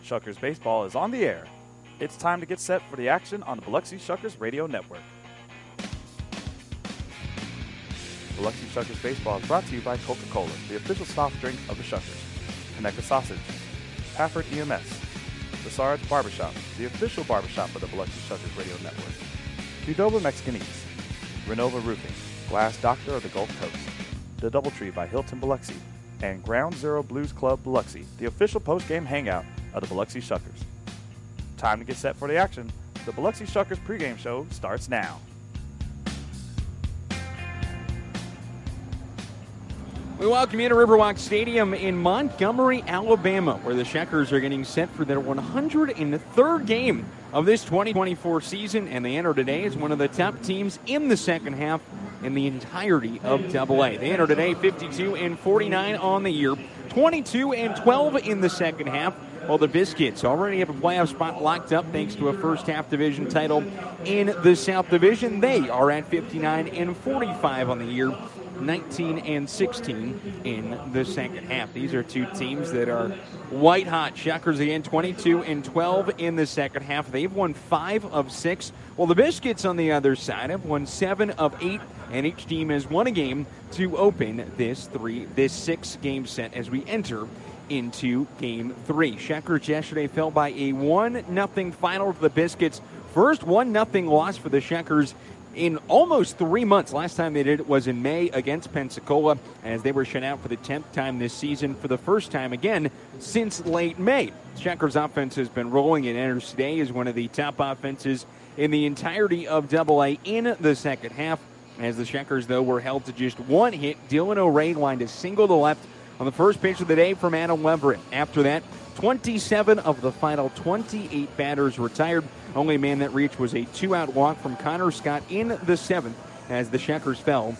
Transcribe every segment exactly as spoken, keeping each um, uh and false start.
Shuckers Baseball is on the air. It's time to get set for the action on the Biloxi Shuckers Radio Network. Biloxi Shuckers Baseball is brought to you by Coca-Cola, the official soft drink of the Shuckers. Connecta Sausage, Pafford E M S, Bessard's Barbershop, the official barbershop of the Biloxi Shuckers Radio Network. Qdoba Mexicanese, Renova Roofing, Glass Doctor of the Gulf Coast, The Doubletree by Hilton Biloxi, and Ground Zero Blues Club Biloxi, the official post-game hangout of the Biloxi Shuckers. Time to get set for the action. The Biloxi Shuckers pregame show starts now. We welcome you to Riverwalk Stadium in Montgomery, Alabama, where the Shuckers are getting set for their one hundred third game of this twenty twenty-four season, and they enter today as one of the top teams in the second half in the entirety of Double A. They enter today fifty-two and forty-nine on the year, twenty-two and twelve in the second half, while the Biscuits already have a playoff spot locked up thanks to a first-half division title in the South Division. They are at fifty-nine and forty-five on the year, nineteen and sixteen in the second half. These are two teams that are white hot. Shuckers again, twenty-two and twelve in the second half. They've won five of six. While the Biscuits on the other side have won seven of eight, and each team has won a game to open this three, this six-game set as we enter into Game Three. Shuckers yesterday fell by a one nothing final to the Biscuits. First one nothing loss for the Shuckers in almost three months. Last time they did it was in May against Pensacola, as they were shut out for the tenth time this season for the first time again since late May. Shuckers offense has been rolling and enters today as one of the top offenses in the entirety of Double A in the second half. As the Shuckers, though, were held to just one hit. Dylan O'Ray lined a single to left on the first pitch of the day from Adam Leverett. After that, twenty-seven of the final twenty-eight batters retired. Only man that reached was a two-out walk from Connor Scott in the seventh as the Shuckers fell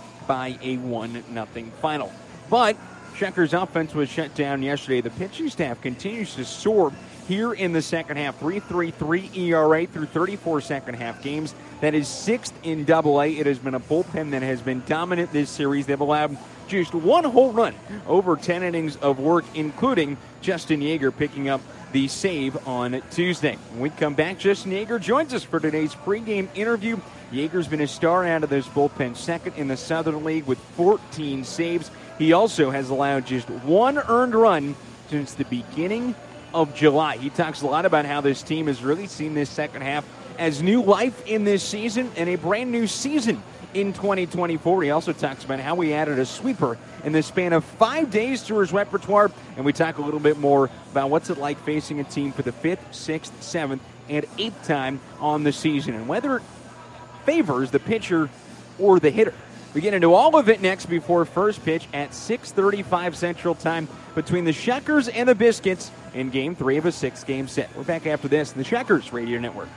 by a one nothing final. But Shuckers' offense was shut down yesterday. The pitching staff continues to soar here in the second half. three point three three E R A through thirty-four second-half games. That is sixth in Double A. It has been a bullpen that has been dominant this series. They've allowed just one whole run over ten innings of work, including Justin Yeager picking up the save on Tuesday. When we come back, Justin Yeager joins us for today's pregame interview. Yeager's been a star out of this bullpen, second in the Southern League with fourteen saves. He also has allowed just one earned run since the beginning of July. He talks a lot about how this team has really seen this second half as new life in this season and a brand new season in twenty twenty-four. He also talks about how he added a sweeper in the span of five days to his repertoire, and we talk a little bit more about what's it like facing a team for the fifth, sixth, seventh, and eighth time on the season, and whether it favors the pitcher or the hitter. We get into all of it next before first pitch at six thirty-five Central Time between the Shuckers and the Biscuits in Game three of a six-game set. We're back after this in the Shuckers Radio Network.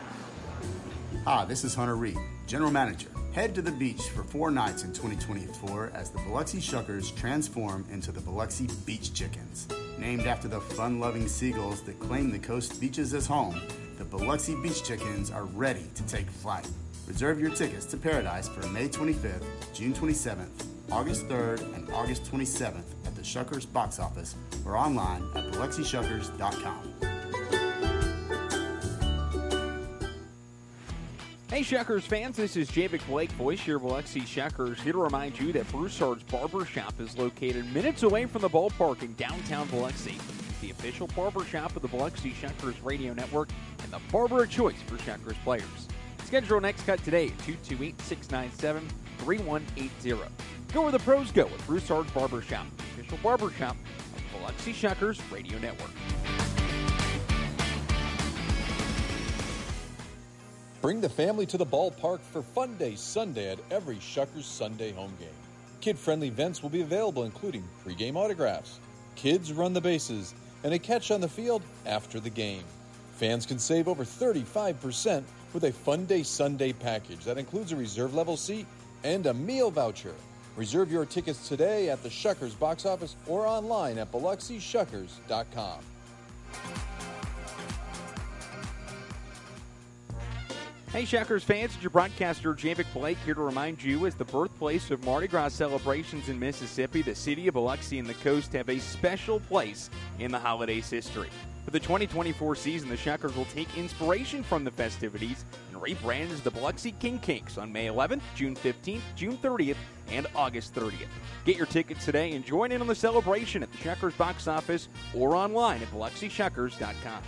Hi, this is Hunter Reed, General Manager. Head to the beach for four nights in twenty twenty-four as the Biloxi Shuckers transform into the Biloxi Beach Chickens. Named after the fun-loving seagulls that claim the coast beaches as home, the Biloxi Beach Chickens are ready to take flight. Reserve your tickets to Paradise for May twenty-fifth, June twenty-seventh, August third, and August twenty-seventh at the Shuckers box office or online at biloxi shuckers dot com. Hey Shuckers fans, this is Javic Blake, voice your Biloxi Shuckers, here to remind you that Broussard's Barbershop is located minutes away from the ballpark in downtown Biloxi. The official barbershop of the Biloxi Shuckers Radio Network and the barber of choice for Shuckers players. Schedule your next cut today at two two eight, six nine seven, three one eight zero. Go where the pros go with Broussard's Barbershop, the official barbershop of the Biloxi Shuckers Radio Network. Bring the family to the ballpark for Fun Day Sunday at every Shuckers Sunday home game. Kid-friendly events will be available, including pregame autographs, kids run the bases, and a catch on the field after the game. Fans can save over thirty-five percent with a Fun Day Sunday package that includes a reserve level seat and a meal voucher. Reserve your tickets today at the Shuckers box office or online at biloxi shuckers dot com. Hey Shuckers fans, it's your broadcaster Javic Blake here to remind you, as the birthplace of Mardi Gras celebrations in Mississippi, the city of Biloxi and the coast have a special place in the holiday's history. For For the twenty twenty-four season, the Shuckers will take inspiration from the festivities and rebrand as the Biloxi King Cakes on May eleventh, June fifteenth, June thirtieth, and August thirtieth. Get your tickets today and join in on the celebration at the Shuckers box office or online at biloxi shuckers dot com.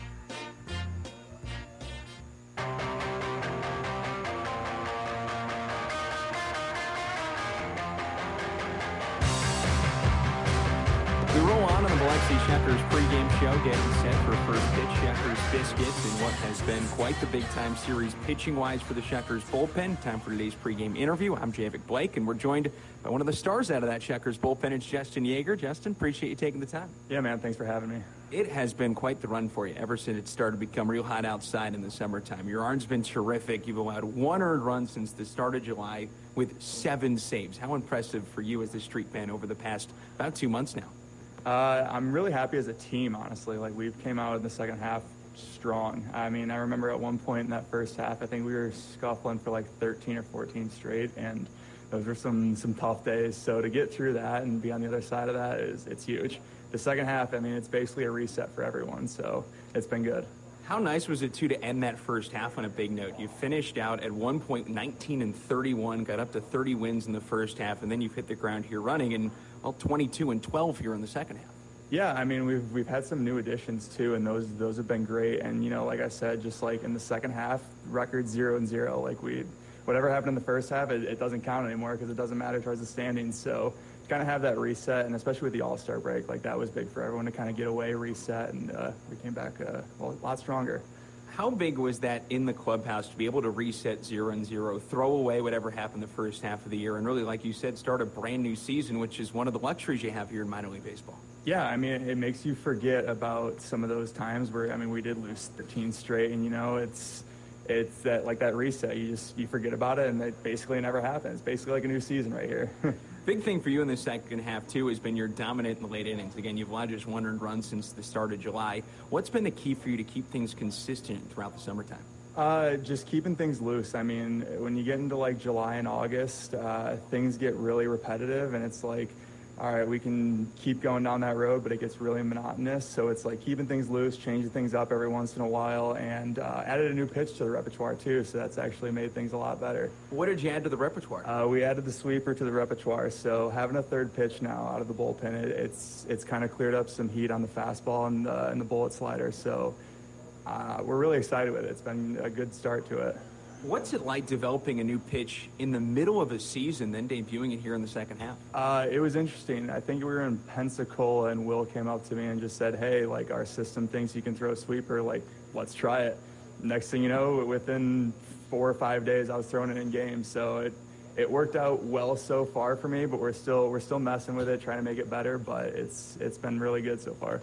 We roll on on the Biloxi Shuckers pregame show, getting set for first pitch. Shuckers Biscuits in what has been quite the big-time series pitching-wise for the Shuckers bullpen. Time for today's pregame interview. I'm Javik Blake, and we're joined by one of the stars out of that Shuckers bullpen. It's Justin Yeager. Justin, appreciate you taking the time. Yeah, man, thanks for having me. It has been quite the run for you ever since it started to become real hot outside in the summertime. Your arm's been terrific. You've allowed one earned run since the start of July with seven saves. How impressive for you as the streak been over the past about two months now? Uh, I'm really happy as a team, honestly. Like, we've came out in the second half strong. I mean, I remember at one point in that first half, I think we were scuffling for like thirteen or fourteen straight, and those were some some tough days. So to get through that and be on the other side of that is it's huge. The second half, I mean, it's basically a reset for everyone, so it's been good. How nice was it, too, to end that first half on a big note? You finished out at one point nineteen and thirty-one, got up to thirty wins in the first half, and then you've hit the ground here running, and, well, twenty-two and twelve here in the second half. Yeah, I mean, we've we've had some new additions, too, and those those have been great. And, you know, like I said, just like in the second half, record zero and zero. Like, we, whatever happened in the first half, it, it doesn't count anymore because it doesn't matter towards the standings. So kind of have that reset, and especially with the All-Star break, like that was big for everyone to kind of get away, reset, and uh, we came back uh, well, a lot stronger. How big was that in the clubhouse to be able to reset zero and zero, throw away whatever happened the first half of the year, and really, like you said, start a brand new season, which is one of the luxuries you have here in minor league baseball? Yeah, I mean, it makes you forget about some of those times where, I mean, we did lose thirteen straight, and, you know, it's it's that, like that reset. You just, you forget about it, and it basically never happens. It's basically like a new season right here. Big thing for you in the second half, too, has been you're dominant in the late innings. Again, you've allowed just one earned run since the start of July. What's been the key for you to keep things consistent throughout the summertime? Uh, just keeping things loose. I mean, when you get into, like, July and August, uh, things get really repetitive, and it's like, all right, we can keep going down that road, but it gets really monotonous. So it's like keeping things loose, changing things up every once in a while, and uh, added a new pitch to the repertoire, too, so that's actually made things a lot better. What did you add to the repertoire? Uh, we added the sweeper to the repertoire, so having a third pitch now out of the bullpen, it, it's it's kind of cleared up some heat on the fastball and, uh, and the bullet slider, so uh, we're really excited with it. It's been a good start to it. What's it like developing a new pitch in the middle of a season, then debuting it here in the second half? Uh, it was interesting. I think we were in Pensacola, and Will came up to me and just said, hey, like, our system thinks you can throw a sweeper. Like, let's try it. Next thing you know, within four or five days, I was throwing it in games. So it it worked out well so far for me, but we're still we're still messing with it, trying to make it better. But it's it's been really good so far.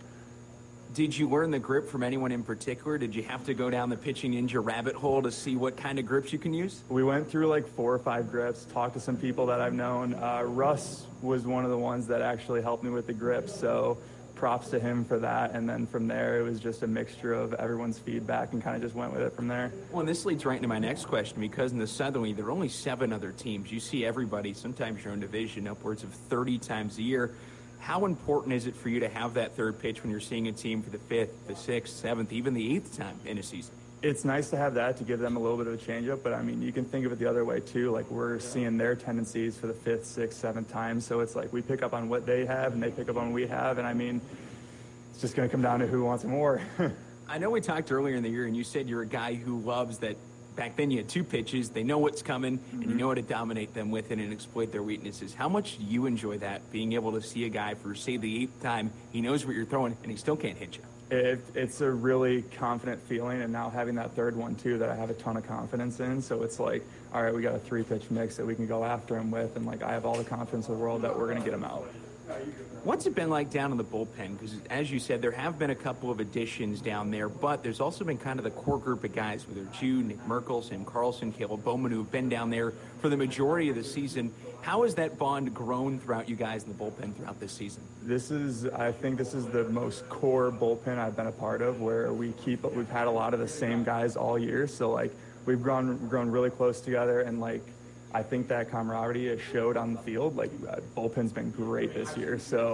Did you learn the grip from anyone in particular? Did you have to go down the pitching ninja rabbit hole to see what kind of grips you can use? We went through like four or five grips, talked to some people that I've known. Uh, Russ was one of the ones that actually helped me with the grips, so props to him for that. And then from there, it was just a mixture of everyone's feedback and kind of just went with it from there. Well, and this leads right into my next question, because in the Southern League, there are only seven other teams. You see everybody, sometimes your own division, upwards of thirty times a year. How important is it for you to have that third pitch when you're seeing a team for the fifth, the sixth, seventh, even the eighth time in a season? It's nice to have that to give them a little bit of a changeup, but I mean, you can think of it the other way too. Like, we're seeing their tendencies for the fifth, sixth, seventh time. So it's like we pick up on what they have and they pick up on what we have. And I mean, it's just going to come down to who wants it more. I know we talked earlier in the year and you said you're a guy who loves that. Back then you had two pitches, they know what's coming, mm-hmm. and you know how to dominate them with it and exploit their weaknesses. How much do you enjoy that, being able to see a guy for, say, the eighth time, he knows what you're throwing, and he still can't hit you? It, it's a really confident feeling, and now having that third one, too, that I have a ton of confidence in. So it's like, all right, we got a three-pitch mix that we can go after him with, and, like, I have all the confidence in the world that we're going to get him out. What's it been like down in the bullpen? Because, as you said, there have been a couple of additions down there, but there's also been kind of the core group of guys, whether it's you, Nick Merkel, Sam Carlson, Caleb Bowman, who have been down there for the majority of the season. How has that bond grown throughout you guys in the bullpen throughout this season? This is, I think this is the most core bullpen I've been a part of, where we keep, we've had a lot of the same guys all year. So, like, we've grown, grown really close together, and, like, I think that camaraderie has showed on the field. Like, uh, bullpen's been great this year. So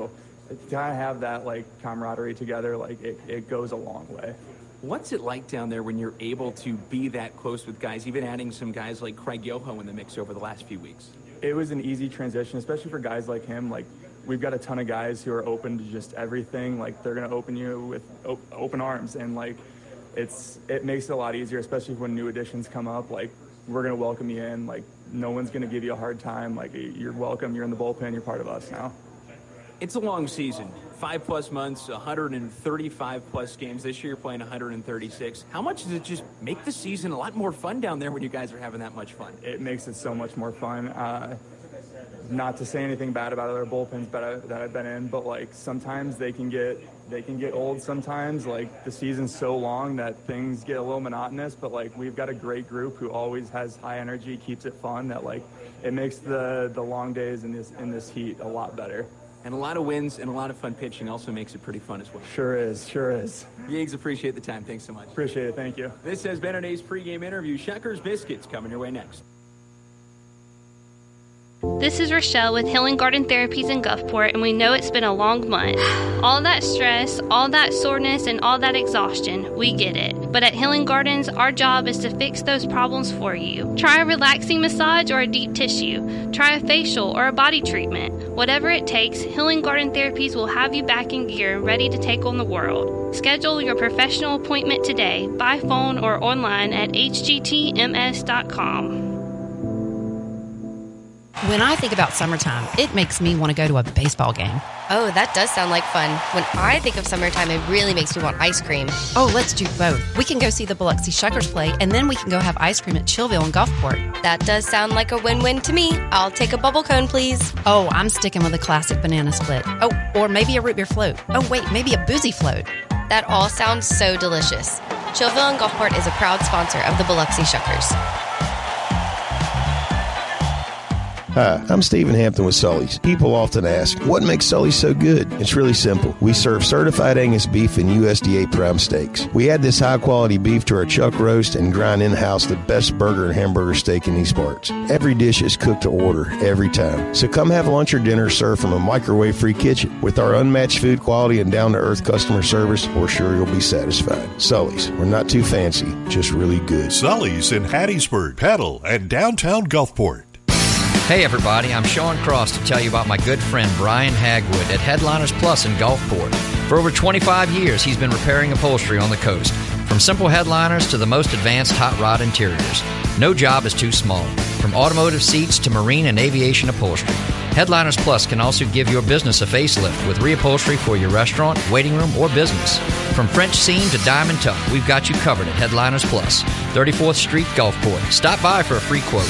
to kind of have that like camaraderie together, like it, it goes a long way. What's it like down there when you're able to be that close with guys, even adding some guys like Craig Yoho in the mix over the last few weeks? It was an easy transition, especially for guys like him. Like, we've got a ton of guys who are open to just everything. Like, they're going to open you with op- open arms. And, like, it's it makes it a lot easier, especially when new additions come up. Like, we're going to welcome you in. Like, no one's going to give you a hard time. Like, you're welcome. You're in the bullpen. You're part of us now. It's a long season. Five plus months, one hundred thirty-five plus games. This year you're playing one hundred thirty-six. How much does it just make the season a lot more fun down there when you guys are having that much fun? It makes it so much more fun. Uh, not to say anything bad about other bullpens that, I, that I've been in, but like sometimes they can get they can get old sometimes. Like the season's so long that things get a little monotonous, but like we've got a great group who always has high energy, keeps it fun, that like it makes the, the long days in this in this heat a lot better. And a lot of wins and a lot of fun pitching also makes it pretty fun as well. Sure is, sure is. Yeags, appreciate the time. Thanks so much. Appreciate it, thank you. This has been today's pregame interview. Shuckers Biscuits coming your way next. This is Rochelle with Healing Garden Therapies in Gulfport, and we know it's been a long month. All that stress, all that soreness, and all that exhaustion, we get it. But at Healing Gardens, our job is to fix those problems for you. Try a relaxing massage or a deep tissue. Try a facial or a body treatment. Whatever it takes, Healing Garden Therapies will have you back in gear and ready to take on the world. Schedule your professional appointment today by phone or online at h g t m s dot com. When I think about summertime, it makes me want to go to a baseball game. Oh, that does sound like fun. When I think of summertime, it really makes me want ice cream. Oh, let's do both. We can go see the Biloxi Shuckers play, and then we can go have ice cream at Chillville and Gulfport. That does sound like a win-win to me. I'll take a bubble cone, please. Oh, I'm sticking with a classic banana split. Oh, or maybe a root beer float. Oh, wait, maybe a boozy float. That all sounds so delicious. Chillville and Gulfport is a proud sponsor of the Biloxi Shuckers. Hi, I'm Stephen Hampton with Sully's. People often ask, what makes Sully's so good? It's really simple. We serve certified Angus beef and U S D A prime steaks. We add this high-quality beef to our chuck roast and grind in-house the best burger and hamburger steak in these parts. Every dish is cooked to order, every time. So come have lunch or dinner served from a microwave-free kitchen. With our unmatched food quality and down-to-earth customer service, we're sure you'll be satisfied. Sully's. We're not too fancy, just really good. Sully's in Hattiesburg, Petal, and downtown Gulfport. Hey everybody, I'm Sean Cross to tell you about my good friend Brian Hagwood at Headliners Plus in Gulfport. For over twenty-five years, he's been repairing upholstery on the coast, from simple headliners to the most advanced hot rod interiors. No job is too small, from automotive seats to marine and aviation upholstery. Headliners Plus can also give your business a facelift with reupholstery for your restaurant, waiting room, or business. From French seam to diamond tuck, we've got you covered at Headliners Plus, thirty-fourth Street, Gulfport. Stop by for a free quote.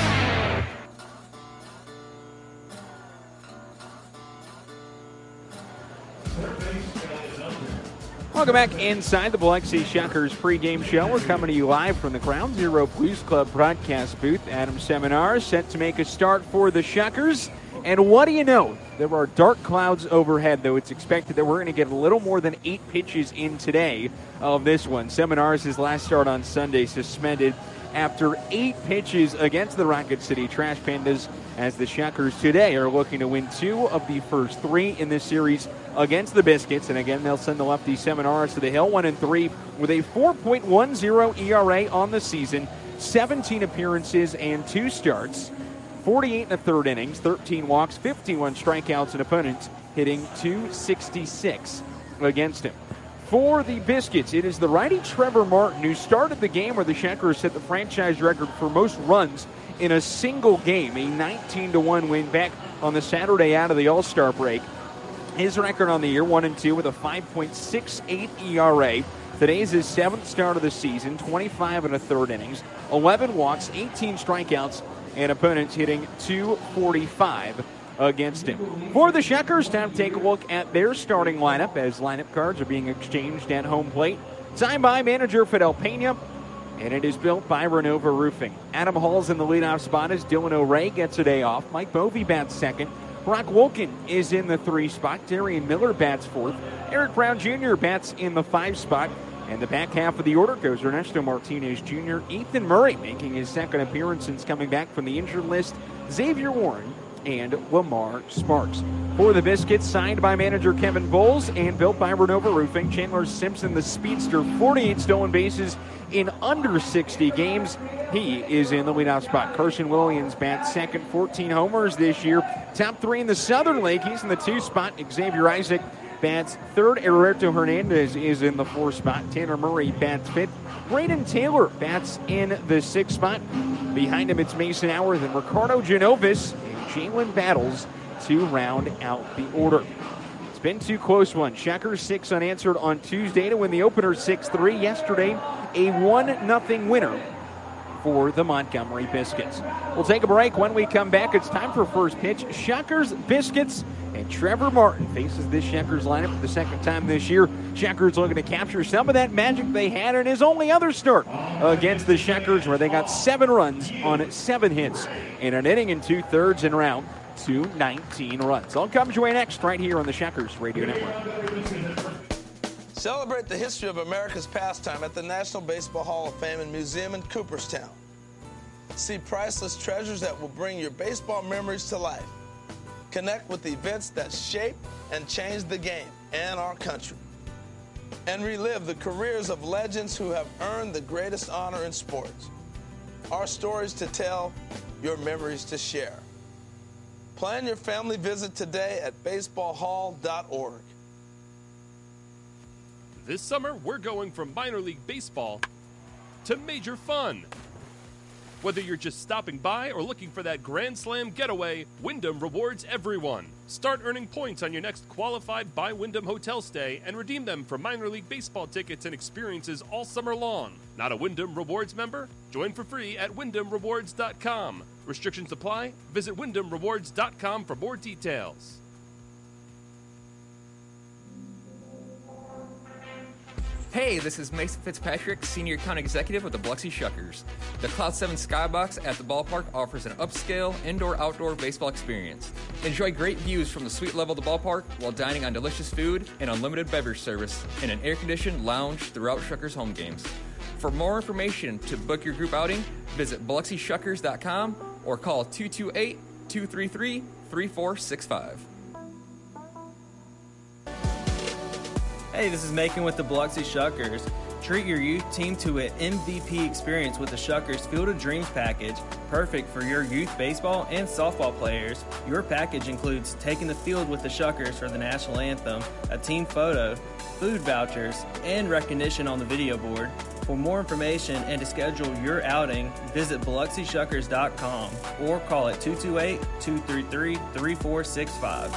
Welcome back inside the Biloxi Shuckers pregame show. We're coming to you live from the Ground Zero Blues Club broadcast booth. Adam Seminar set to make a start for the Shuckers. And what do you know? There are dark clouds overhead, though it's expected that we're going to get a little more than eight pitches in today of this one. Seminars, his last start on Sunday, suspended after eight pitches against the Rocket City Trash Pandas, as the Shuckers today are looking to win two of the first three in this series against the Biscuits. And again, they'll send the lefty Seminars to the hill, one and three, with a four point one oh E R A on the season, seventeen appearances and two starts, forty-eight in the third innings, thirteen walks, fifty-one strikeouts, and opponents hitting two sixty-six against him. For the Biscuits, it is the righty Trevor Martin who started the game where the Shuckers set the franchise record for most runs in a single game, a nineteen to one win back on the Saturday out of the All-Star break. His record on the year, one and two with a five point six eight E R A. Today's his seventh start of the season, twenty-five in the third innings, eleven walks, eighteen strikeouts, and opponents hitting two forty-five against him. For the Shuckers, time to take a look at their starting lineup as lineup cards are being exchanged at home plate. Signed by manager Fidel Pena, and it is built by Renova Roofing. Adam Hall's in the leadoff spot as Dylan O'Ray gets a day off. Mike Bovey bats second. Brock Wolkin is in the three spot. Darian Miller bats fourth. Eric Brown Junior bats in the five spot. And the back half of the order goes Ernesto Martinez Junior, Ethan Murray making his second appearance since coming back from the injured list, Xavier Warren, and Lamar Sparks. For the Biscuits, signed by manager Kevin Bowles and built by Renova Roofing, Chandler Simpson, the speedster, forty-eight stolen bases in under sixty games. He is in the leadoff spot. Carson Williams bats second, fourteen homers this year. Top three in the Southern League. He's in the two spot. Xavier Isaac bats third. Roberto Hernandez is in the four spot. Tanner Murray bats fifth. Braden Taylor bats in the sixth spot. Behind him, it's Mason Howarth and Ricardo Genovis and Jalen Battles to round out the order. It's been two close ones. Shuckers six unanswered on Tuesday to win the opener six three. Yesterday, a one nothing winner for the Montgomery Biscuits. We'll take a break. When we come back, it's time for first pitch. Shuckers, Biscuits, and Trevor Martin faces this Shuckers lineup for the second time this year. Shuckers looking to capture some of that magic they had in his only other start against the Shuckers, where they got seven runs on seven hits in an inning and two-thirds and round to nineteen runs. All comes your way next right here on the Shuckers Radio Network. Celebrate the history of America's pastime at the National Baseball Hall of Fame and Museum in Cooperstown. See priceless treasures that will bring your baseball memories to life. Connect with the events that shaped and changed the game and our country. And relive the careers of legends who have earned the greatest honor in sports. Our stories to tell, your memories to share. Plan your family visit today at baseball hall dot org. This summer, we're going from minor league baseball to major fun. Whether you're just stopping by or looking for that Grand Slam getaway, Wyndham rewards everyone. Start earning points on your next qualified by Wyndham hotel stay and redeem them for minor league baseball tickets and experiences all summer long. Not a Wyndham Rewards member? Join for free at wyndham rewards dot com. Restrictions apply. Visit wyndham rewards dot com for more details. Hey, this is Mason Fitzpatrick, Senior Account Executive with the Biloxi Shuckers. The Cloud seven Skybox at the ballpark offers an upscale indoor-outdoor baseball experience. Enjoy great views from the suite level of the ballpark while dining on delicious food and unlimited beverage service in an air-conditioned lounge throughout Shuckers home games. For more information to book your group outing, visit biloxi shuckers dot com or call two two eight, two three three, three four six five. Hey, this is Macon with the Biloxi Shuckers. Treat your youth team to an M V P experience with the Shuckers Field of Dreams package, perfect for your youth baseball and softball players. Your package includes taking the field with the Shuckers for the national anthem, a team photo, food vouchers, and recognition on the video board. For more information and to schedule your outing, visit biloxi shuckers dot com or call it two two eight, two three three, three four six five.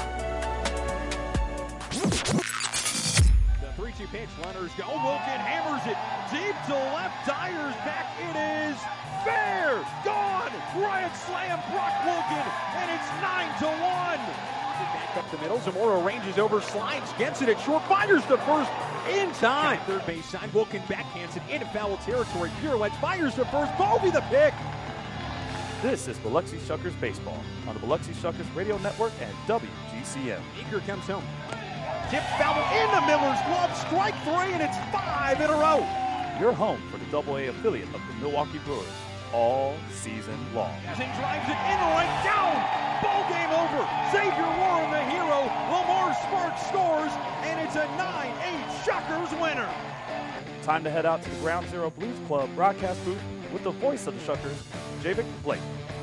three two pitch, runners go. Wilkin hammers it deep to left. Dyer's back. It is fair. Gone. Grand slam, Brock Wilkin, and it's nine to one. Back up the middle. Zamora ranges over, slides, gets it at short, fires to first in time. Third base side. Wilkin backhands it into foul territory. Pirouettes, fires to first. Bovey the pick. This is Biloxi Shuckers Baseball on the Biloxi Shuckers Radio Network and W G C M. Eager comes home. Tip foul into Miller's glove, strike three, and it's five in a row. Your home for the double A affiliate of the Milwaukee Brewers all season long. And drives it in the right, down. Ball game over. Xavier Warren, the hero. Lamar Sparks scores, and it's a nine eight Shuckers winner. Time to head out to the Ground Zero Blues Club broadcast booth with the voice of the Shuckers, Javik Blake.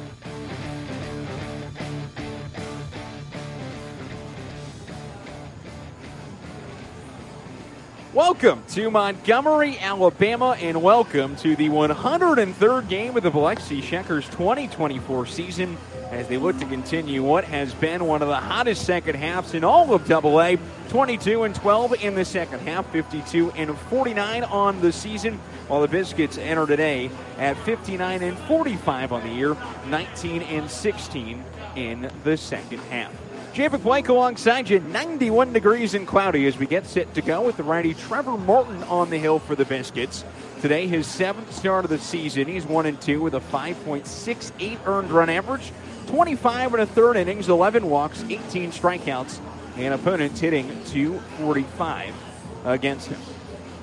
Welcome to Montgomery, Alabama, and welcome to the one hundred third game of the Biloxi Shuckers twenty twenty-four season as they look to continue what has been one of the hottest second halves in all of double A. twenty-two and twelve in the second half, fifty-two and forty-nine on the season, while the Biscuits enter today at fifty-nine and forty-five on the year, nineteen and sixteen in the second half. Javik Blake alongside you, ninety-one degrees and cloudy as we get set to go with the righty Trevor Martin on the hill for the Biscuits. Today, his seventh start of the season. He's one and two with a five point six eight earned run average, twenty-five and a third innings, eleven walks, eighteen strikeouts, and opponents hitting two forty-five against him.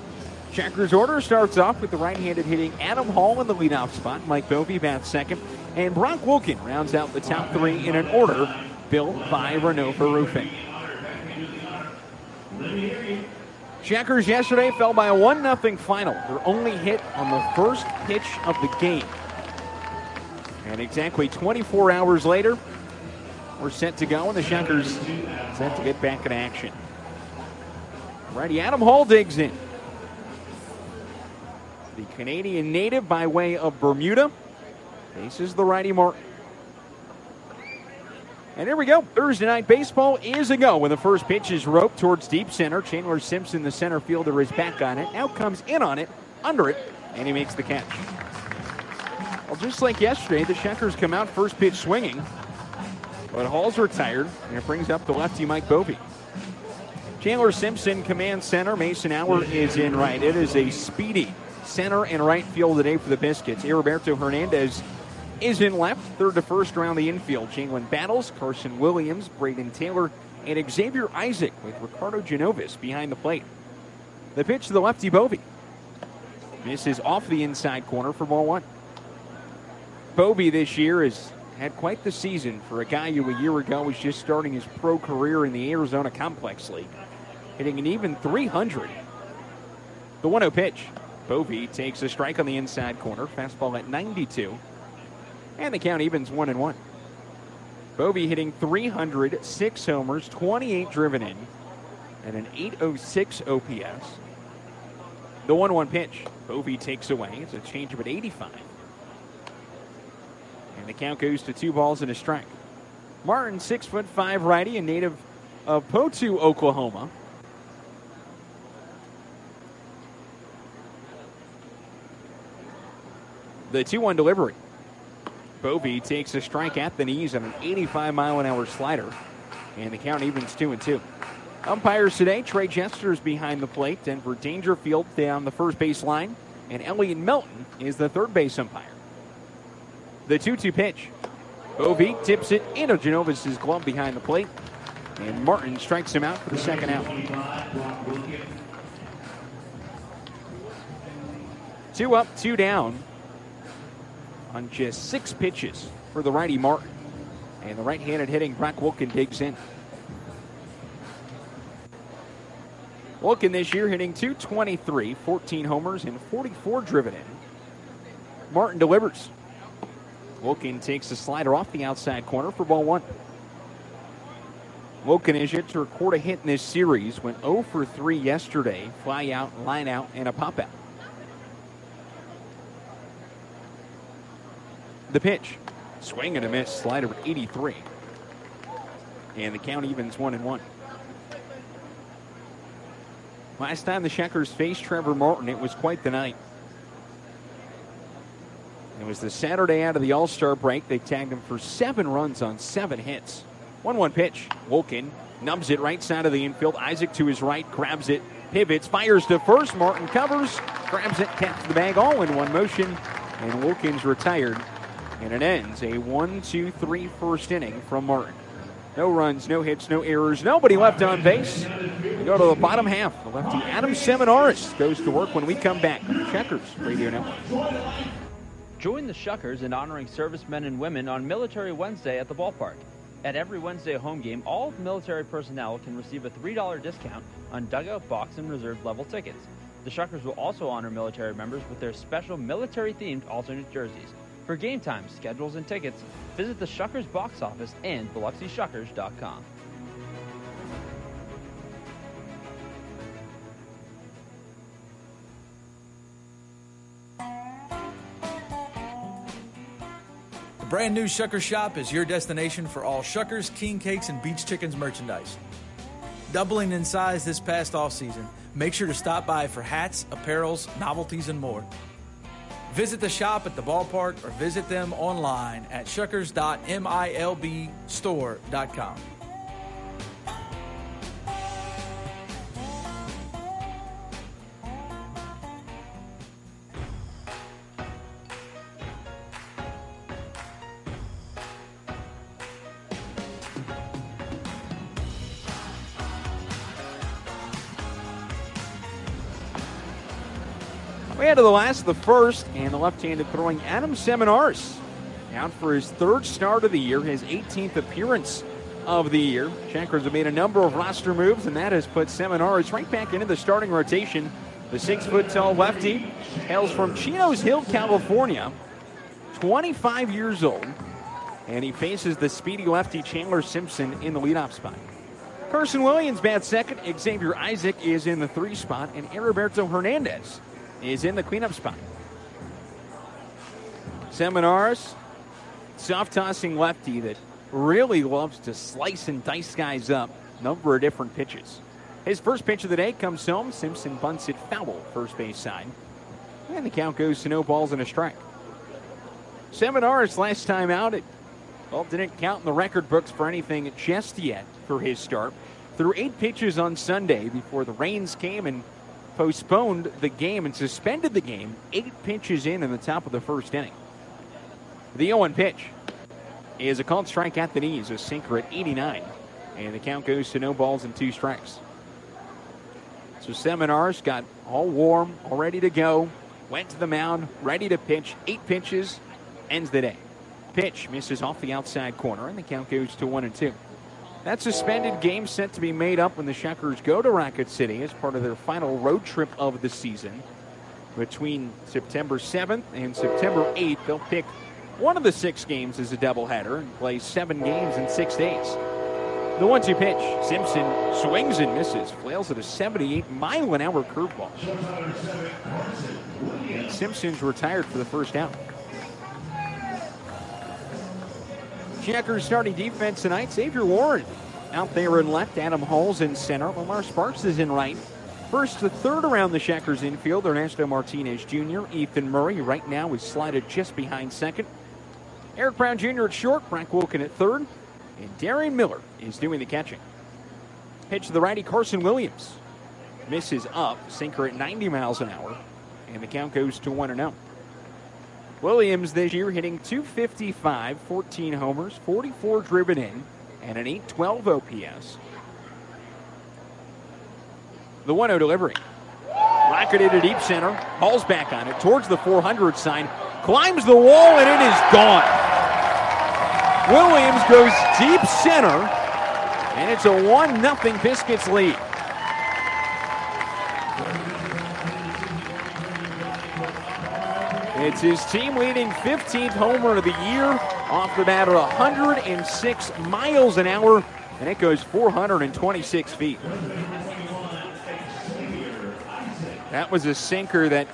Shuckers' order starts off with the right-handed hitting Adam Hall in the leadoff spot. Mike Bovey bats second. And Brock Wilkin rounds out the top three in an order built by Renova Roofing. Checkers yesterday fell by a one nothing final. Their only hit on the first pitch of the game. And exactly twenty-four hours later, we're set to go, and the Checkers set to get back in action. Righty Adam Hall digs in. The Canadian native by way of Bermuda faces the righty Martin. And here we go. Thursday night baseball is a go when the first pitch is roped towards deep center. Chandler Simpson, the center fielder, is back on it. Now comes in on it, under it, and he makes the catch. Well, just like yesterday, the Checkers come out first pitch swinging, but Hall's retired, and it brings up the lefty Mike Bovey. Chandler Simpson commands center. Mason Hour is in right. It is a speedy center and right field today for the Biscuits. Heriberto Hernandez is in left, third to first around the infield. Jalen Battles, Carson Williams, Braden Taylor, and Xavier Isaac with Ricardo Genovis behind the plate. The pitch to the lefty Bovey. This is off the inside corner for ball one. Bovey this year has had quite the season for a guy who a year ago was just starting his pro career in the Arizona Complex League, hitting an even three hundred. The one oh pitch. Bovey takes a strike on the inside corner. Fastball at ninety-two. And the count evens one and one. Bovey hitting three hundred, six homers, twenty-eight driven in, and an eight oh six O P S. The one one pitch. Bovey takes away. It's a changeup at eighty-five. And the count goes to two balls and a strike. Martin, six foot five righty and native of Poteau, Oklahoma. The two one delivery. Bovey takes a strike at the knees on an eighty-five mile an hour slider. And the count evens two and two. Umpires today, Trey Jester is behind the plate. Denver Dangerfield down the first base line. And Elliot Melton is the third base umpire. The two two pitch. Bovey tips it into Genovis' glove behind the plate. And Martin strikes him out for the second out. Two up, two down on just six pitches for the righty Martin. And the right-handed hitting Brock Wilkin digs in. Wilkin this year hitting two twenty-three, fourteen homers, and forty-four driven in. Martin delivers. Wilkin takes a slider off the outside corner for ball one. Wilkin is yet to record a hit in this series. Went oh for three yesterday. Fly out, line out, and a pop out. The pitch. Swing and a miss. Slider at eighty-three. And the count evens one and one. Last time the Checkers faced Trevor Martin, it was quite the night. It was the Saturday out of the All-Star break. They tagged him for seven runs on seven hits. one one pitch. Wilkin nubs it right side of the infield. Isaac to his right, grabs it, pivots, fires to first. Martin covers, grabs it, taps the bag, all in one motion. And Wilkin's retired. And it ends a one two three first inning from Martin. No runs, no hits, no errors, nobody left on base. We go to the bottom half. The lefty Adam Seminaris goes to work when we come back on the Checkers Radio Network. Join the Shuckers in honoring servicemen and women on Military Wednesday at the ballpark. At every Wednesday home game, all military personnel can receive a three dollar discount on dugout, box, and reserve level tickets. The Shuckers will also honor military members with their special military-themed alternate jerseys. For game time, schedules, and tickets, visit the Shuckers box office and Biloxi Shuckers dot com. The brand new Shuckers Shop is your destination for all Shuckers, King Cakes, and Beach Chickens merchandise. Doubling in size this past off season, make sure to stop by for hats, apparels, novelties, and more. Visit the shop at the ballpark or visit them online at shuckers dot milb store dot com. We head to the last of the first, and the left-handed throwing Adam Seminaris out for his third start of the year, his eighteenth appearance of the year. Checkers have made a number of roster moves, and that has put Seminaris right back into the starting rotation. The six-foot-tall lefty hails from Chinos Hill, California, twenty-five years old, and he faces the speedy lefty Chandler Simpson in the leadoff spot. Carson Williams bats second, Xavier Isaac is in the three spot, and Heriberto Hernandez is in the cleanup spot. Seminaris, soft-tossing lefty that really loves to slice and dice guys up. Number of different pitches. His first pitch of the day comes home. Simpson bunts it foul, first base side. And the count goes to no balls and a strike. Seminaris last time out, it well, didn't count in the record books for anything just yet for his start. Threw eight pitches on Sunday before the rains came and postponed the game and suspended the game. Eight pitches in in the top of the first inning. The oh one pitch is a called strike at the knees, a sinker at eighty-nine. And the count goes to no balls and two strikes. So Seminaris got all warm, all ready to go. Went to the mound, ready to pitch. Eight pitches, ends the day. Pitch misses off the outside corner, and the count goes to one and two. That suspended game set to be made up when the Shuckers go to Rocket City as part of their final road trip of the season. Between September seventh and September eighth, they'll pick one of the six games as a doubleheader and play seven games in six days. The one two pitch. Simpson swings and misses. Flails at a seventy-eight mile an hour curveball. And Simpson's retired for the first out. Checkers starting defense tonight. Xavier Warren out there in left. Adam Hall's in center. Lamar Sparks is in right. First to third around the Checkers infield, Ernesto Martinez Junior Ethan Murray right now is slided just behind second. Eric Brown Junior at short. Frank Wilkin at third. And Darian Miller is doing the catching. Pitch to the righty, Carson Williams. Misses up. Sinker at ninety miles an hour. And the count goes to one and oh. Williams this year hitting two fifty-five, fourteen homers, forty-four driven in, and an eight twelve O P S. The one oh delivery. Rocketed to deep center. Ball's back on it towards the four hundred sign. Climbs the wall, and it is gone. Williams goes deep center, and it's a one nothing Biscuits lead. It's his team-leading fifteenth homer of the year, off the bat at one hundred six miles an hour, and it goes four hundred twenty-six feet. That was a sinker that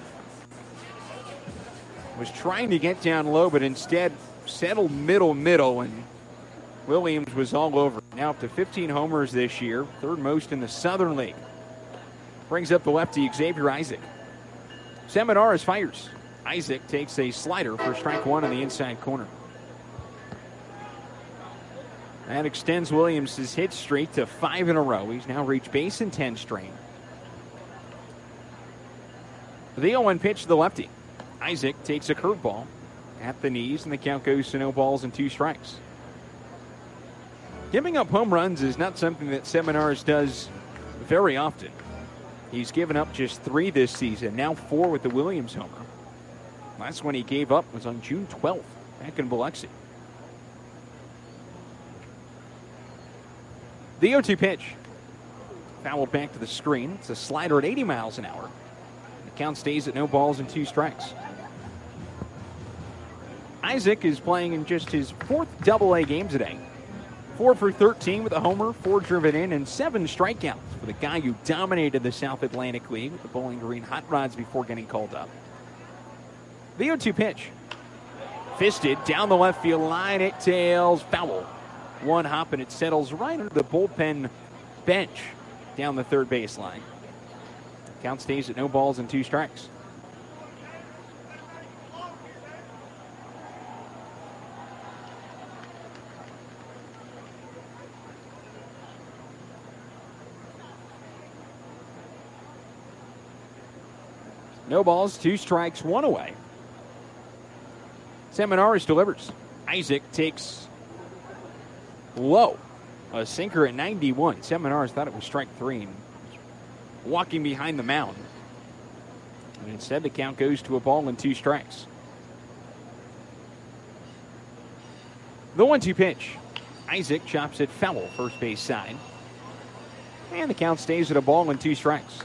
was trying to get down low, but instead settled middle-middle, and Williams was all over. Now up to fifteen homers this year, third most in the Southern League. Brings up the lefty, Xavier Isaac. Seminaris fires. Isaac takes a slider for strike one in the inside corner. That extends Williams' hit streak to five in a row. He's now reached base in ten straight. The oh one pitch to the lefty. Isaac takes a curveball at the knees, and the count goes to no balls and two strikes. Giving up home runs is not something that Seminaris does very often. He's given up just three this season, now four with the Williams homer. Last one he gave up was on June twelfth, back in Biloxi. The oh two pitch. Fouled back to the screen. It's a slider at eighty miles an hour. The count stays at no balls and two strikes. Isaac is playing in just his fourth double-A game today. Four for thirteen with a homer, four driven in, and seven strikeouts for the guy who dominated the South Atlantic League with the Bowling Green Hot Rods before getting called up. The oh two pitch. Fisted down the left field line. It tails foul. One hop and it settles right under the bullpen bench down the third baseline. Count stays at no balls and two strikes. No balls, two strikes, one away. Seminaris delivers. Isaac takes low. A sinker at ninety-one. Seminaris thought it was strike three. Walking behind the mound. And instead the count goes to a ball and two strikes. The one two pitch. Isaac chops it foul, first base side. And the count stays at a ball and two strikes.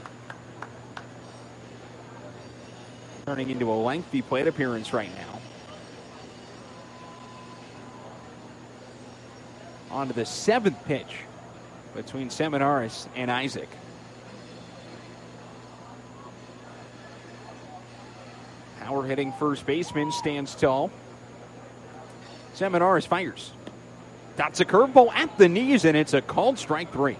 Turning into a lengthy plate appearance right now. On to the seventh pitch between Seminaris and Isaac. Power hitting first baseman stands tall. Seminaris fires. That's a curveball at the knees, and it's a called strike three.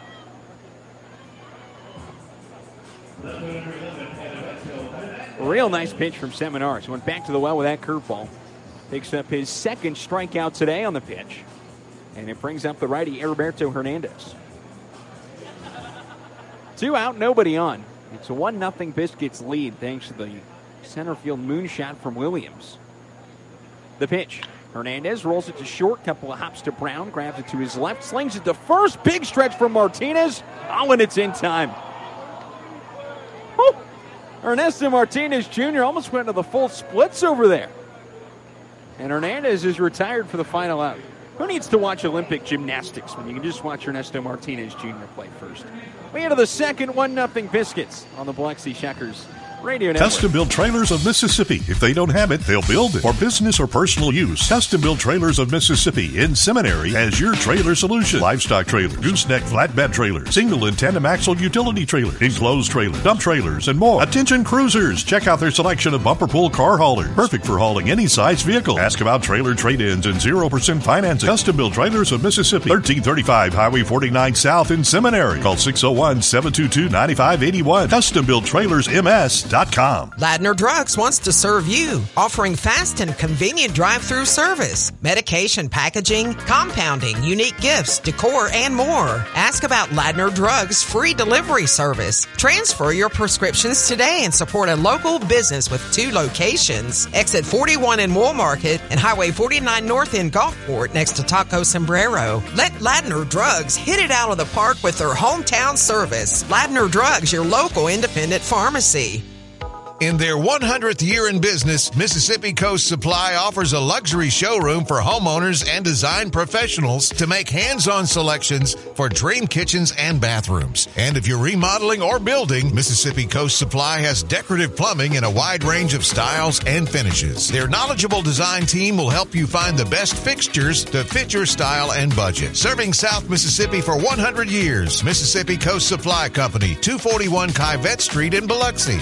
Real nice pitch from Seminaris. Went back to the well with that curveball. Picks up his second strikeout today on the pitch. And it brings up the righty Heriberto Hernandez. Two out, nobody on. It's a one nothing Biscuits lead thanks to the center field moonshot from Williams. The pitch. Hernandez rolls it to short, couple of hops to Brown, grabs it to his left, slings it to first. Big stretch from Martinez. Oh, and it's in time. Woo. Ernesto Martinez Junior almost went to the full splits over there. And Hernandez is retired for the final out. Who needs to watch Olympic gymnastics when you can just watch Ernesto Martinez Junior play first? We enter the second, one nothing Biscuits on the Biloxi Shuckers Radio Network. Custom Built Trailers of Mississippi. If they don't have it, they'll build it. For business or personal use, Custom Built Trailers of Mississippi in Seminary has your trailer solution. Livestock trailer, gooseneck flatbed trailer, single and tandem axle utility trailer, enclosed trailer, dump trailers, and more. Attention cruisers, check out their selection of bumper pull car haulers. Perfect for hauling any size vehicle. Ask about trailer trade-ins and zero percent financing. Custom Built Trailers of Mississippi. thirteen thirty-five Highway forty-nine South in Seminary. Call six oh one, seven two two, nine five eight one. Custom Built Trailers M S dot com. Ladner Drugs wants to serve you, offering fast and convenient drive-through service, medication packaging, compounding, unique gifts, decor, and more. Ask about Ladner Drugs' free delivery service. Transfer your prescriptions today and support a local business with two locations. Exit forty-one in Wool Market and Highway forty-nine North in Gulfport next to Taco Sombrero. Let Ladner Drugs hit it out of the park with their hometown service. Ladner Drugs, your local independent pharmacy. In their one hundredth year in business, Mississippi Coast Supply offers a luxury showroom for homeowners and design professionals to make hands-on selections for dream kitchens and bathrooms. And if you're remodeling or building, Mississippi Coast Supply has decorative plumbing in a wide range of styles and finishes. Their knowledgeable design team will help you find the best fixtures to fit your style and budget. Serving South Mississippi for one hundred years, Mississippi Coast Supply Company, two forty-one Kivette Street in Biloxi.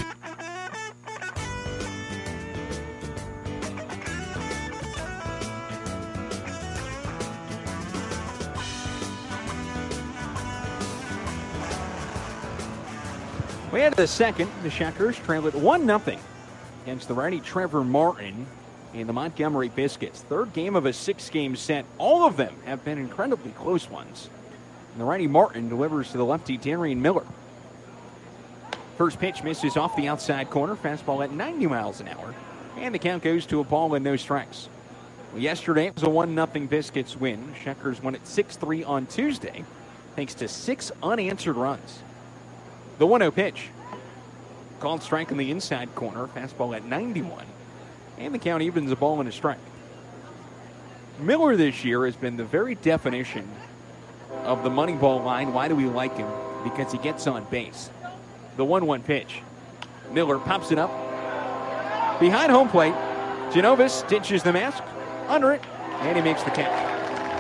We had the second. The Shuckers trail at one nothing against the righty Trevor Martin in the Montgomery Biscuits. Third game of a six-game set. All of them have been incredibly close ones. And the righty Martin delivers to the lefty Darian Miller. First pitch misses off the outside corner. Fastball at ninety miles an hour. And the count goes to a ball and no strikes. Well, yesterday it was a one nothing Biscuits win. Shuckers won at six three on Tuesday thanks to six unanswered runs. The one oh pitch. Called strike in the inside corner. Fastball at ninety-one. And the count evens a ball and a strike. Miller this year has been the very definition of the money ball line. Why do we like him? Because he gets on base. The one one pitch. Miller pops it up. Behind home plate. Genovis ditches the mask. Under it. And he makes the catch.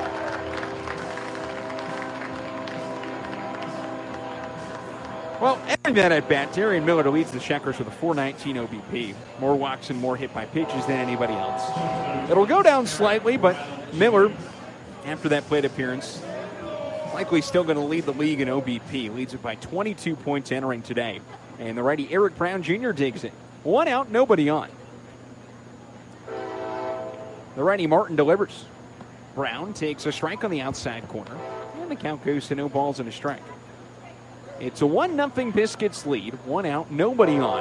Well, entering that at bat, Darian Miller leads the Shuckers with a four nineteen O B P. More walks and more hit by pitches than anybody else. It'll go down slightly, but Miller, after that plate appearance, likely still going to lead the league in O B P. Leads it by twenty-two points entering today. And the righty Eric Brown Junior digs it. One out, nobody on. The righty Martin delivers. Brown takes a strike on the outside corner. And the count goes to no balls and a strike. It's a one nothing Biscuits lead. One out, nobody on.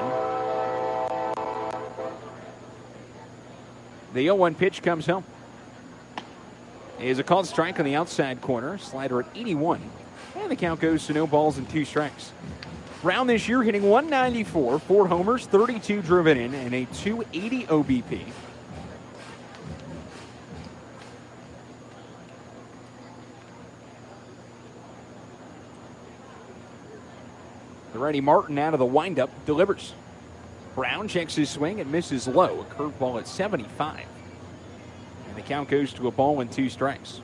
The oh one pitch comes home. Is a called strike on the outside corner. Slider at eighty-one. And the count goes to no balls and two strikes. Brown this year hitting one ninety-four, four homers, thirty-two driven in, and a two eighty O B P. The righty Martin out of the windup delivers. Brown checks his swing and misses low. A curveball at seventy-five. And the count goes to a ball and two strikes.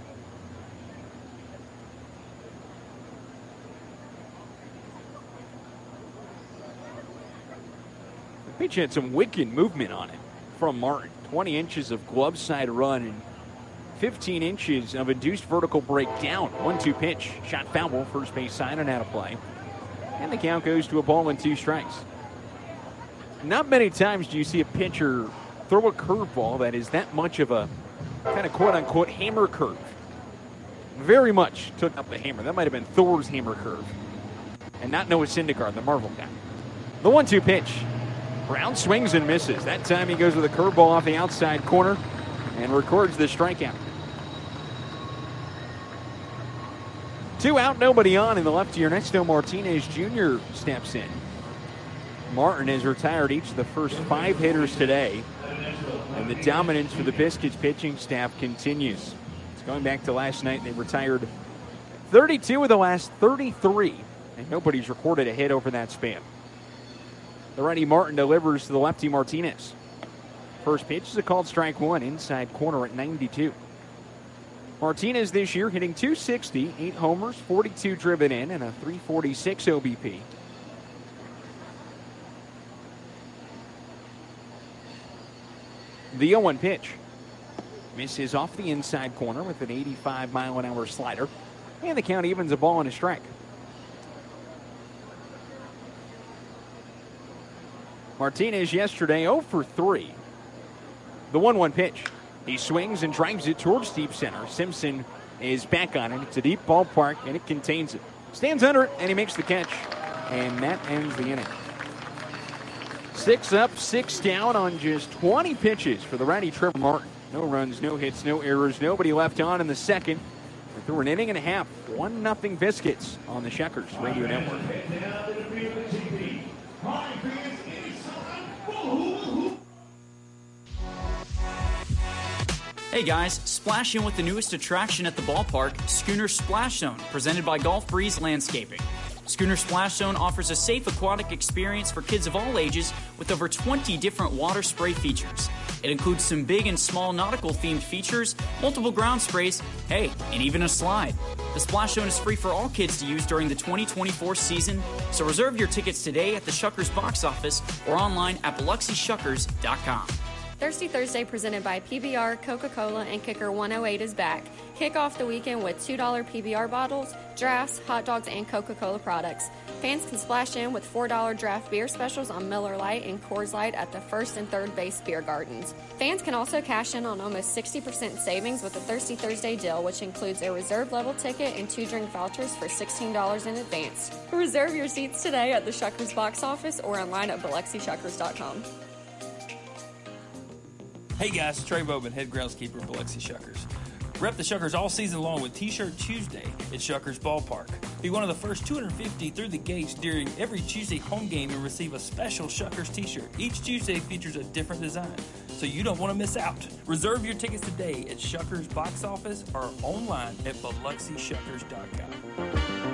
The pitch had some wicked movement on it from Martin. twenty inches of glove side run and fifteen inches of induced vertical break down. one two pitch. Shot foul. First base side and out of play. And the count goes to a ball and two strikes. Not many times do you see a pitcher throw a curveball that is that much of a kind of quote-unquote hammer curve. Very much took up the hammer. That might have been Thor's hammer curve. And not Noah Syndergaard, the Marvel guy. The one two pitch. Brown swings and misses. That time he goes with a curveball off the outside corner and records the strikeout. Two out, nobody on in the lefty. Ernesto Martinez Junior steps in. Martin has retired each of the first five hitters today, and the dominance for the Biscuits pitching staff continues. It's going back to last night. They retired thirty-two of the last thirty-three, and nobody's recorded a hit over that span. The righty Martin delivers to the lefty Martinez. First pitch is a called strike one, inside corner at ninety-two. Martinez this year hitting two sixty, eight homers, forty-two driven in, and a three forty-six O B P. The oh one pitch. Misses off the inside corner with an eighty-five mile an hour slider. And the count evens a ball and a strike. Martinez yesterday oh for three. The one one pitch. He swings and drives it towards deep center. Simpson is back on it. It's a deep ballpark, and it contains it. Stands under it, and he makes the catch. And that ends the inning. Six up, six down on just twenty pitches for the righty Trevor Martin. No runs, no hits, no errors, nobody left on in the second. And through an inning and a half, one nothing Biscuits on the Shuckers Radio Network. Hey guys, splash in with the newest attraction at the ballpark, Schooner Splash Zone, presented by Golf Breeze Landscaping. Schooner Splash Zone offers a safe aquatic experience for kids of all ages with over twenty different water spray features. It includes some big and small nautical-themed features, multiple ground sprays, hey, and even a slide. The Splash Zone is free for all kids to use during the twenty twenty-four season, so reserve your tickets today at the Shuckers box office or online at Biloxi Shuckers dot com. Thirsty Thursday presented by P B R, Coca-Cola, and Kicker one oh eight is back. Kick off the weekend with two dollar P B R bottles, drafts, hot dogs, and Coca-Cola products. Fans can splash in with four dollar draft beer specials on Miller Lite and Coors Light at the first and third base beer gardens. Fans can also cash in on almost sixty percent savings with the Thirsty Thursday deal, which includes a reserve level ticket and two drink vouchers for sixteen dollars in advance. Reserve your seats today at the Shuckers box office or online at Biloxi Shuckers dot com. Hey guys, Trey Bowman, head groundskeeper of Biloxi Shuckers. Rep the Shuckers all season long with T-Shirt Tuesday at Shuckers Ballpark. Be one of the first two hundred fifty through the gates during every Tuesday home game and receive a special Shuckers T-shirt. Each Tuesday features a different design, so you don't want to miss out. Reserve your tickets today at Shuckers box office or online at Biloxi Shuckers dot com.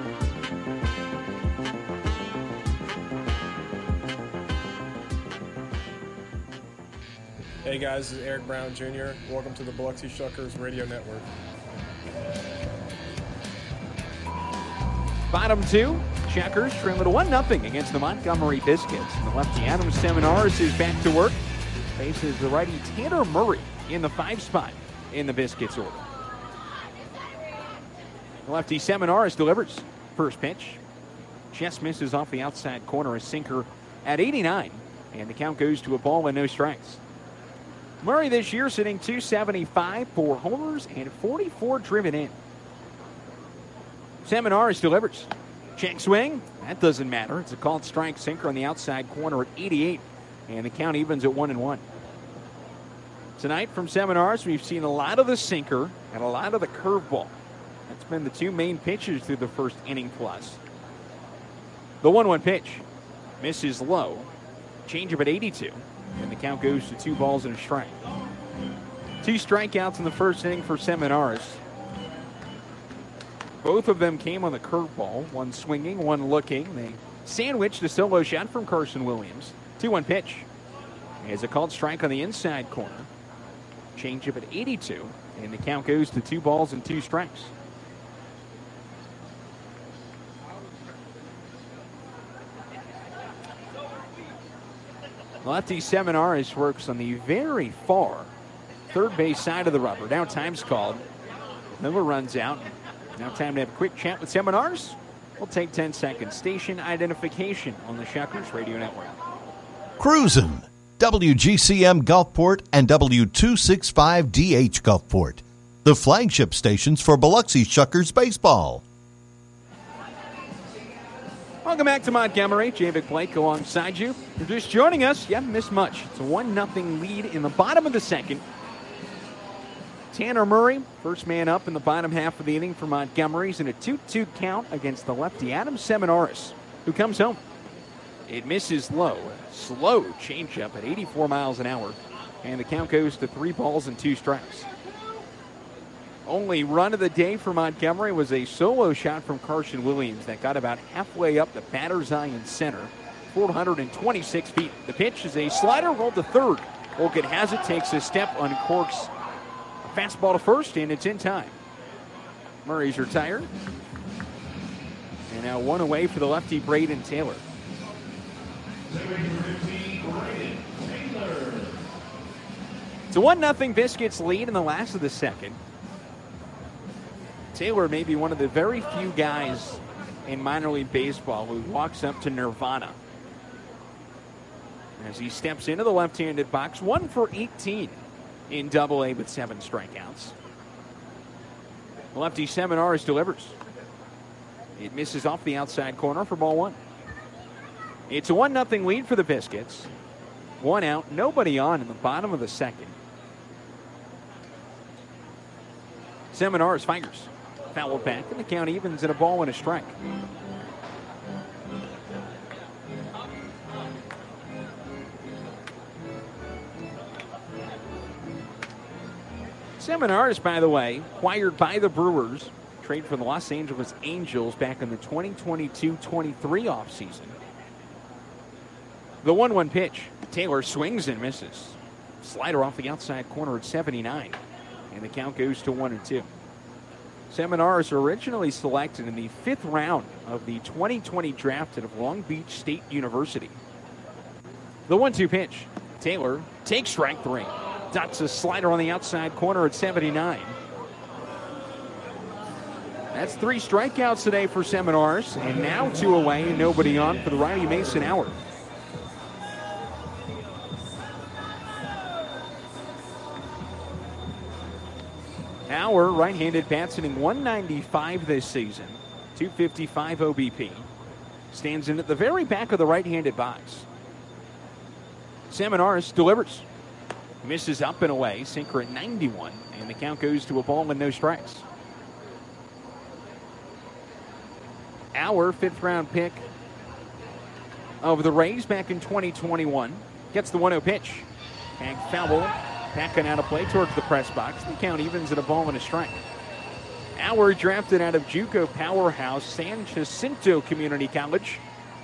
Hey guys, this is Eric Brown Junior Welcome to the Biloxi Shuckers Radio Network. Bottom two, Shuckers trailing one nothing against the Montgomery Biscuits. And the lefty Adam Seminaris is back to work. Faces the righty Tanner Murray in the five spot in the Biscuits order. The lefty Seminaris delivers. First pitch. Just misses off the outside corner, a sinker at eighty-nine. And the count goes to a ball and no strikes. Murray this year sitting two seventy-five, four homers, and forty-four driven in. Seminaris delivers. Check swing. That doesn't matter. It's a called strike sinker on the outside corner at eighty-eight. And the count evens at one and one. Tonight from Seminaris, we've seen a lot of the sinker and a lot of the curveball. That's been the two main pitches through the first inning plus. The one one pitch. Misses low. Changeup at eighty-two. And the count goes to two balls and a strike. Two strikeouts in the first inning for Seminaris. Both of them came on the curveball. One swinging, one looking. They Sandwich, the solo shot from Carson Williams. two one pitch. As a called strike on the inside corner. Changeup at eighty-two. And the count goes to two balls and two strikes. Lefty Seminaris works on the very far third base side of the rubber. Now time's called. Miller runs out. Now time to have a quick chat with Seminaris. We'll take ten seconds. Station identification on the Shuckers Radio Network. Cruisin'. W G C M Gulfport and W two sixty-five D H Gulfport. The flagship stations for Biloxi Shuckers baseball. Welcome back to Montgomery. Javik Blake alongside you. If you're just joining us, you haven't missed much. It's a one nothing lead in the bottom of the second. Tanner Murray, first man up in the bottom half of the inning for Montgomery. He's in a two two count against the lefty Adam Seminaris, who comes home. It misses low. Slow changeup at eighty-four miles an hour. And the count goes to three balls and two strikes. Only run of the day for Montgomery was a solo shot from Carson Williams that got about halfway up the batter's eye in center, four hundred twenty-six feet. The pitch is a slider rolled to third. Olkin has it, takes a step, uncorks a fastball to first, and it's in time. Murray's retired. And now one away for the lefty Braden Taylor. It's a one nothing Biscuits lead in the last of the second. Taylor may be one of the very few guys in minor league baseball who walks up to nirvana as he steps into the left-handed box. One for eighteen in double A with seven strikeouts. Lefty Seminaris delivers. It misses off the outside corner for ball one. It's a one nothing lead for the Biscuits. One out, nobody on in the bottom of the second. Seminaris fires. Foul back, and the count evens at a ball and a strike. Seminaris, by the way, acquired by the Brewers, trade for the Los Angeles Angels back in the twenty twenty-two twenty-three offseason. The one one pitch. Taylor swings and misses. Slider off the outside corner at seventy-nine. And the count goes to one and two. Seminaris originally selected in the fifth round of the twenty twenty draft out of Long Beach State University. The one two pitch. Taylor takes strike three. Dots a slider on the outside corner at seventy-nine. That's three strikeouts today for Seminaris. And now two away and nobody on for the Riley Mason hour. Auer, right-handed bat, hitting one ninety-five this season, two fifty-five O B P. Stands in at the very back of the right-handed box. Seminaris delivers. Misses up and away, sinker at ninety-one, and the count goes to a ball and no strikes. Auer, fifth-round pick of the Rays back in twenty twenty-one, gets the one oh pitch. And foul. Packing out of play towards the press box. The count evens at a ball and a strike. Auer drafted out of JUCO powerhouse San Jacinto Community College.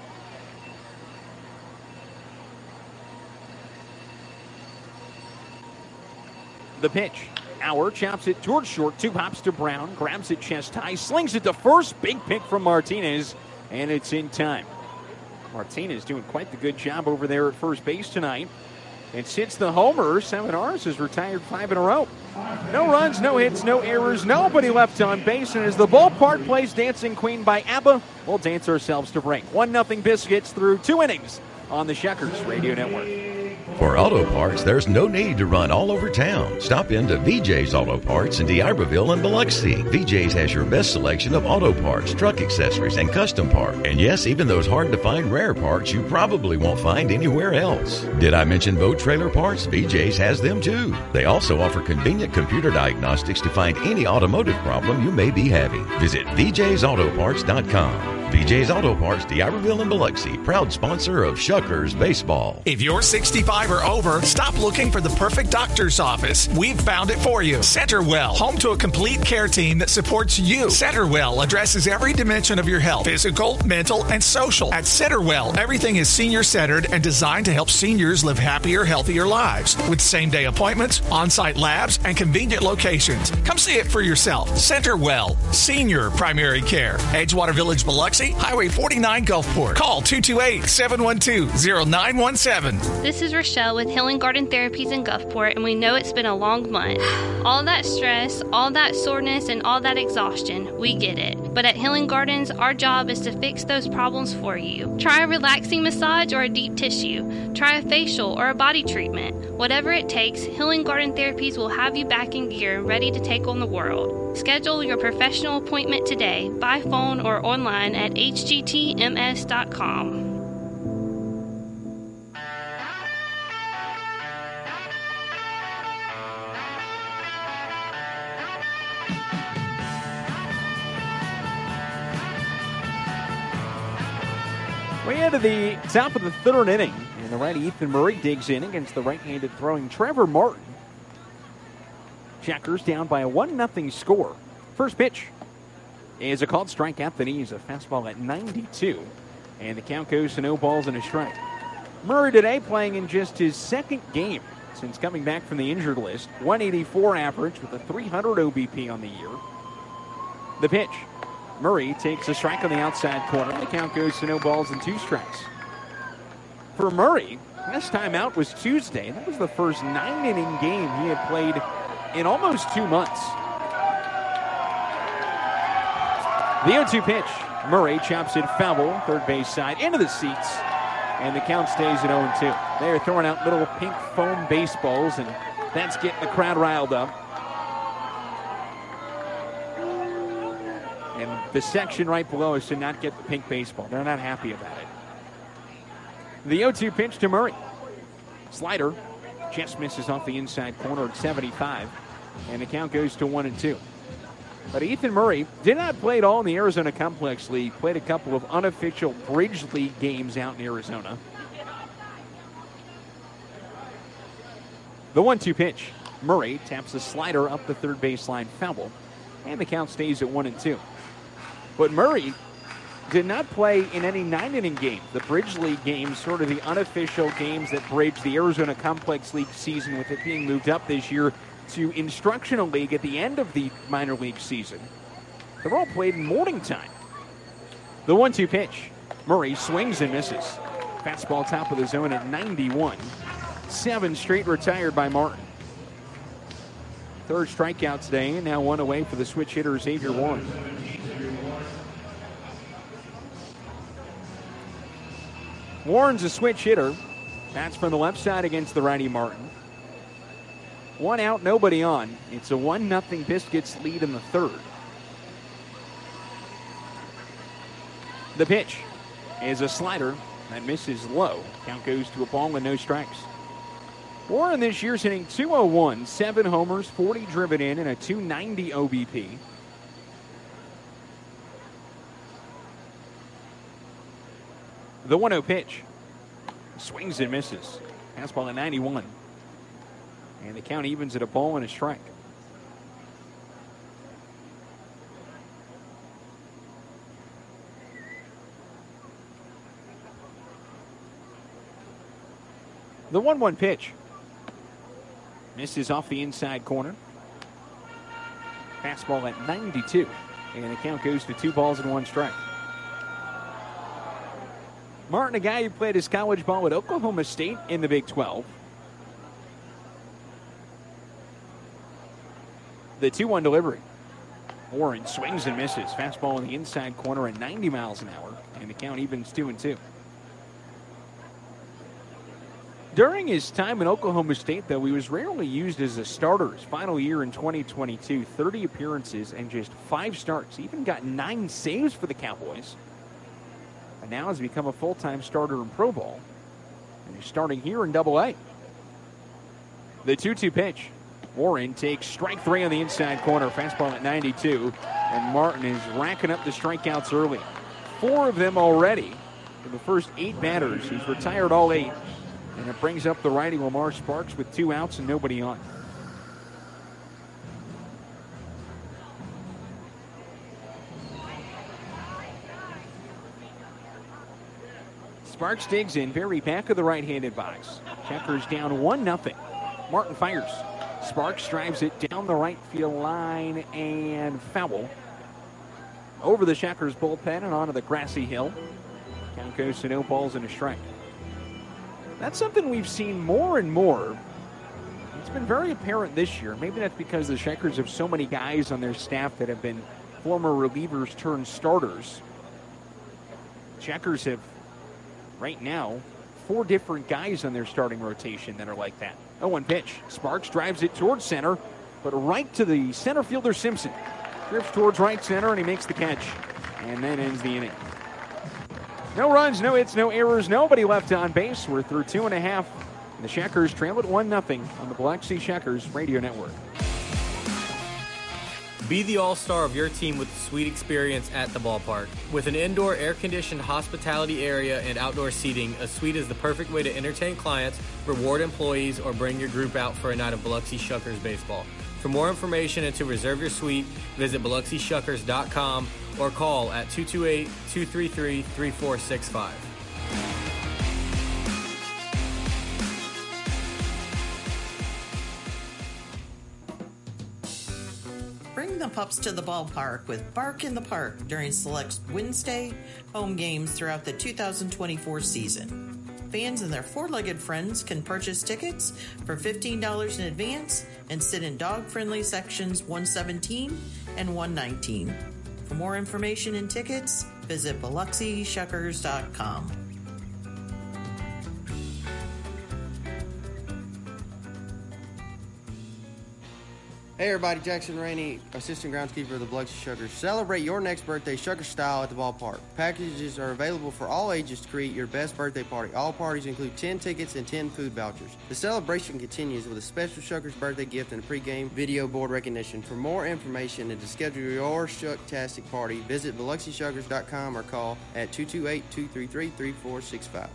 The pitch. Auer chops it towards short. Two hops to Brown. Grabs it chest high. Slings it to first. Big pick from Martinez. And it's in time. Martinez doing quite the good job over there at first base tonight. And since the homer, Seminaris has retired five in a row. No runs, no hits, no errors, nobody left on base. And as the ballpark plays Dancing Queen by ABBA, we'll dance ourselves to break. one nothing Biscuits through two innings on the Shuckers Radio Network. For auto parts, there's no need to run all over town. Stop into V J's Auto Parts in D'Iberville and Biloxi. V J's has your best selection of auto parts, truck accessories, and custom parts. And yes, even those hard-to-find rare parts you probably won't find anywhere else. Did I mention boat trailer parts? V J's has them too. They also offer convenient computer diagnostics to find any automotive problem you may be having. Visit V J's Auto Parts dot com. V J's Auto Parts, DeIberville and Biloxi, proud sponsor of Shuckers Baseball. If you're sixty-five or over, stop looking for the perfect doctor's office. We've found it for you. Centerwell, home to a complete care team that supports you. Centerwell addresses every dimension of your health, physical, mental, and social. At Centerwell, everything is senior-centered and designed to help seniors live happier, healthier lives. With same-day appointments, on-site labs, and convenient locations. Come see it for yourself. Centerwell, senior primary care. Edgewater Village, Biloxi, Highway forty-nine, Gulfport. Call two two eight, seven one two, zero nine one seven. This is Rochelle with Healing Garden Therapies in Gulfport, and we know it's been a long month. All that stress, all that soreness, and all that exhaustion, we get it. But at Healing Gardens, our job is to fix those problems for you. Try a relaxing massage or a deep tissue. Try a facial or a body treatment. Whatever it takes, Healing Garden Therapies will have you back in gear and ready to take on the world. Schedule your professional appointment today by phone or online at h g t m s dot com. We head to the top of the third inning, and the righty Ethan Murray digs in against the right-handed throwing Trevor Martin. Checkers down by a one nothing score. First pitch is a called strike at the knees, a fastball at ninety-two, and the count goes to no balls and a strike. Murray today playing in just his second game since coming back from the injured list. one eighty-four average with a three hundred O B P on the year. The pitch. Murray takes a strike on the outside corner. The count goes to no balls and two strikes. For Murray, last time out was Tuesday. That was the first nine-inning game he had played in almost two months. The oh two pitch. Murray chops it foul, third base side, into the seats, and the count stays at oh two. They're throwing out little pink foam baseballs, and that's getting the crowd riled up. And the section right below us did not get the pink baseball. They're not happy about it. The oh two pitch to Murray. Slider just misses off the inside corner at seventy-five. And the count goes to one and two. But Ethan Murray did not play at all in the Arizona Complex League. Played a couple of unofficial Bridge League games out in Arizona. The one two pitch. Murray taps the slider up the third baseline foul. And the count stays at one and two. But Murray did not play in any nine-inning games. The Bridge League games, sort of the unofficial games that bridge the Arizona Complex League season, with it being moved up this year to Instructional League at the end of the minor league season. They're all played in morning time. The one two pitch. Murray swings and misses. Fastball top of the zone at ninety-one. Seven straight retired by Martin. Third strikeout today, and now one away for the switch hitter, Xavier Warren. Warren's a switch hitter. That's from the left side against the righty Martin. One out, nobody on. It's a one nothing Biscuits lead in the third. The pitch is a slider that misses low. Count goes to a ball and no strikes. Warren this year's hitting two oh one, seven homers, forty driven in, and a two ninety O B P. The one oh pitch. Swings and misses. Fastball at ninety-one. And the count evens at a ball and a strike. The one one pitch. Misses off the inside corner. Fastball at ninety-two. And the count goes to two balls and one strike. Martin, a guy who played his college ball at Oklahoma State in the Big twelve. The two one delivery. Warren swings and misses. Fastball in the inside corner at ninety miles an hour. And the count evens two and two. During his time in Oklahoma State, though, he was rarely used as a starter. His final year in twenty twenty-two, thirty appearances and just five starts. He even got nine saves for the Cowboys. And now has become a full-time starter in Pro Bowl. And he's starting here in Double A. The two two pitch. Warren takes strike three on the inside corner. Fastball at ninety-two. And Martin is racking up the strikeouts early. four of them already in the first eight batters. He's retired all eight. And it brings up the righty Lamar Sparks with two outs and nobody on. Sparks digs in, very back of the right-handed box. Checkers down one nothing. Martin fires. Sparks drives it down the right field line and foul. Over the Checkers bullpen and onto the grassy hill. Count goes to no balls and a strike. That's something we've seen more and more. It's been very apparent this year. Maybe that's because the Checkers have so many guys on their staff that have been former relievers turned starters. Checkers have, right now, four different guys on their starting rotation that are like that. oh one pitch. Sparks drives it towards center, but right to the center fielder Simpson. Drifts towards right center, and he makes the catch. And then ends the inning. No runs, no hits, no errors, nobody left on base. We're through two and a half. And the Checkers trail at one nothing on the Biloxi Checkers Radio Network. Be the all-star of your team with a sweet experience at the ballpark. With an indoor air-conditioned hospitality area and outdoor seating, a suite is the perfect way to entertain clients, reward employees, or bring your group out for a night of Biloxi Shuckers baseball. For more information and to reserve your suite, visit Biloxi Shuckers dot com or call at two two eight, two three three, three four six five. Bring the pups to the ballpark with Bark in the Park during select Wednesday home games throughout the two thousand twenty-four season. Fans and their four-legged friends can purchase tickets for fifteen dollars in advance and sit in dog-friendly sections one seventeen and one nineteen. For more information and tickets, visit Biloxi Shuckers dot com. Hey everybody, Jackson Rainey, assistant groundskeeper of the Biloxi Shuckers. Celebrate your next birthday Shucker style at the ballpark. Packages are available for all ages to create your best birthday party. All parties include ten tickets and ten food vouchers. The celebration continues with a special Shuckers birthday gift and a pregame video board recognition. For more information and to schedule your Shucktastic party, visit Biloxi Shuckers dot com or call at two two eight, two three three, three four six five.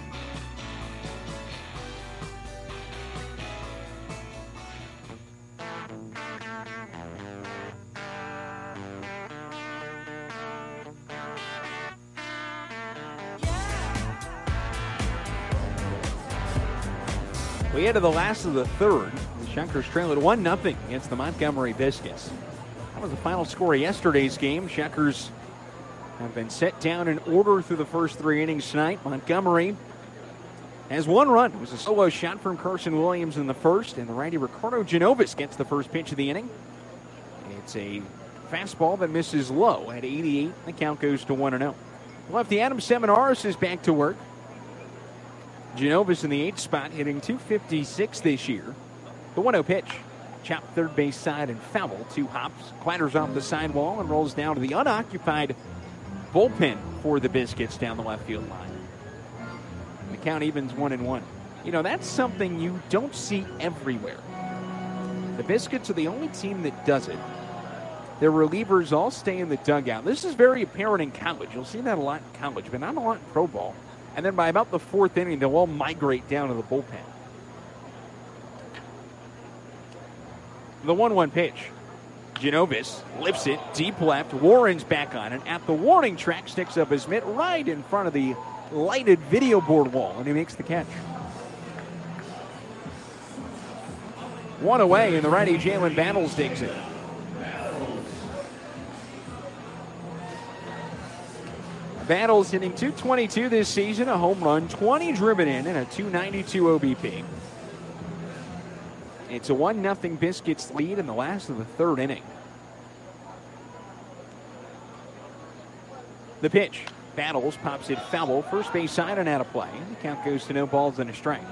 We head to the last of the third. The Checkers trail at one nothing against the Montgomery Biscuits. That was the final score of yesterday's game. Checkers have been set down in order through the first three innings tonight. Montgomery has one run. It was a solo shot from Carson Williams in the first, and the righty Ricardo Genovis gets the first pitch of the inning. It's a fastball that misses low at eighty-eight. The count goes to one and oh. Lefty Adam Seminaris is back to work. Genovis in the eighth spot, hitting two fifty-six this year. The one oh pitch. Chopped third base side and foul. Two hops. Clatters off the sidewall and rolls down to the unoccupied bullpen for the Biscuits down the left field line. And the count evens one and one. You know, that's something you don't see everywhere. The Biscuits are the only team that does it. Their relievers all stay in the dugout. This is very apparent in college. You'll see that a lot in college, but not a lot in pro ball. And then by about the fourth inning, they'll all migrate down to the bullpen. The one one pitch. Genovis lifts it deep left. Warren's back on it. At the warning track, sticks up his mitt right in front of the lighted video board wall, and he makes the catch. One away, and the righty Jalen Battles digs it. Battles hitting two twenty-two this season, a home run, twenty driven in, and a two ninety-two O B P. It's a one nothing Biscuits lead in the last of the third inning. The pitch. Battles pops it foul, first base side and out of play. The count goes to no balls and a strike.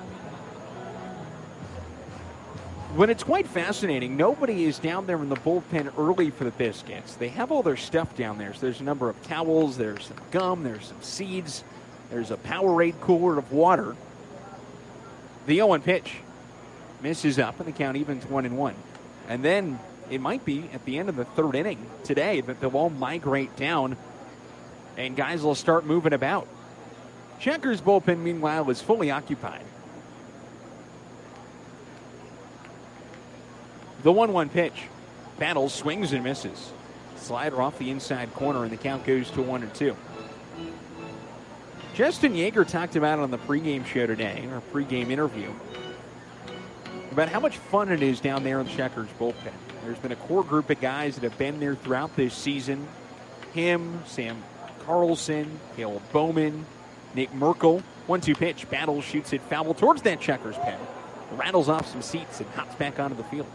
When it's quite fascinating, nobody is down there in the bullpen early for the Biscuits. They have all their stuff down there. So there's a number of towels, there's some gum, there's some seeds, there's a Powerade cooler of water. The oh one pitch misses up, and the count evens one and one. And then it might be at the end of the third inning today that they'll all migrate down and guys will start moving about. Checkers bullpen, meanwhile, is fully occupied. The one one pitch. Battles, swings and misses. Slider off the inside corner, and the count goes to one and two. Justin Yeager talked about it on the pregame show today, or pregame interview, about how much fun it is down there in the Checkers bullpen. There's been a core group of guys that have been there throughout this season. Him, Sam Carlson, Caleb Bowman, Nick Merkel. one two pitch. Battles, shoots it foul towards that Checkers pen. Rattles off some seats and hops back onto the field.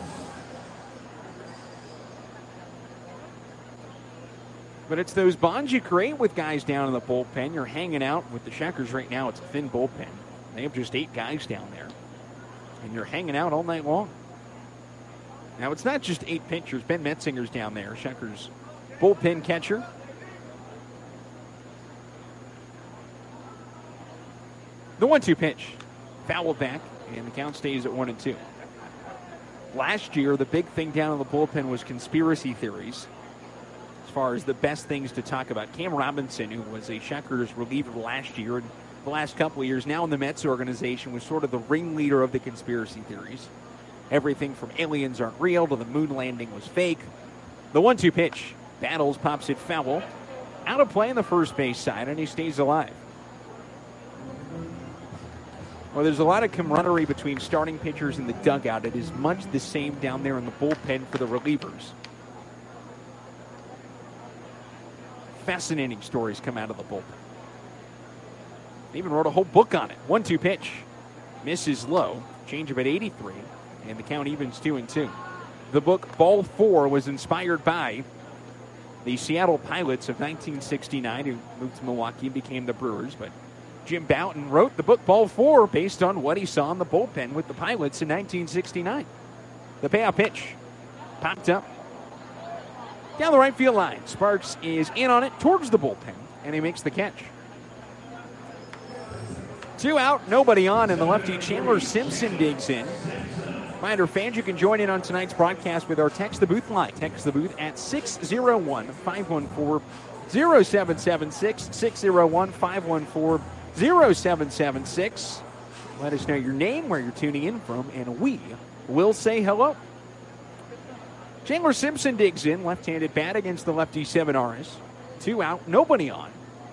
But it's those bonds you create with guys down in the bullpen. You're hanging out with the Checkers right now. It's a thin bullpen. They have just eight guys down there. And you're hanging out all night long. Now, it's not just eight pitchers. Ben Metzinger's down there, Checkers bullpen catcher. The one two pitch. Foul back, and the count stays at one and two. Last year, the big thing down in the bullpen was conspiracy theories. As far as the best things to talk about, Cam Robinson, who was a Checkers reliever last year and the last couple of years, now in the Mets organization, was sort of the ringleader of the conspiracy theories. Everything from aliens aren't real to the moon landing was fake. The one two pitch. Battles, pops it foul. Out of play on the first base side, and he stays alive. Well, there's a lot of camaraderie between starting pitchers in the dugout. It is much the same down there in the bullpen for the relievers. Fascinating stories come out of the bullpen. They even wrote a whole book on it. one two pitch. Misses low. Changeup at eighty-three. And the count evens two and two. The book Ball Four was inspired by the Seattle Pilots of nineteen sixty-nine, who moved to Milwaukee and became the Brewers. But Jim Bouton wrote the book Ball Four based on what he saw in the bullpen with the Pilots in nineteen sixty-nine. The payoff pitch. Popped up. Down the right field line. Sparks is in on it towards the bullpen, and he makes the catch. Two out, nobody on, and the lefty Chandler Simpson digs in. Reminder, fans, you can join in on tonight's broadcast with our Text the Booth line. Text the booth at six oh one, five one four, oh seven seven six, six oh one, five one four, oh seven seven six. Let us know your name, where you're tuning in from, and we will say hello. Chandler Simpson digs in, left-handed bat against the lefty Sevenaris. Two out, nobody on.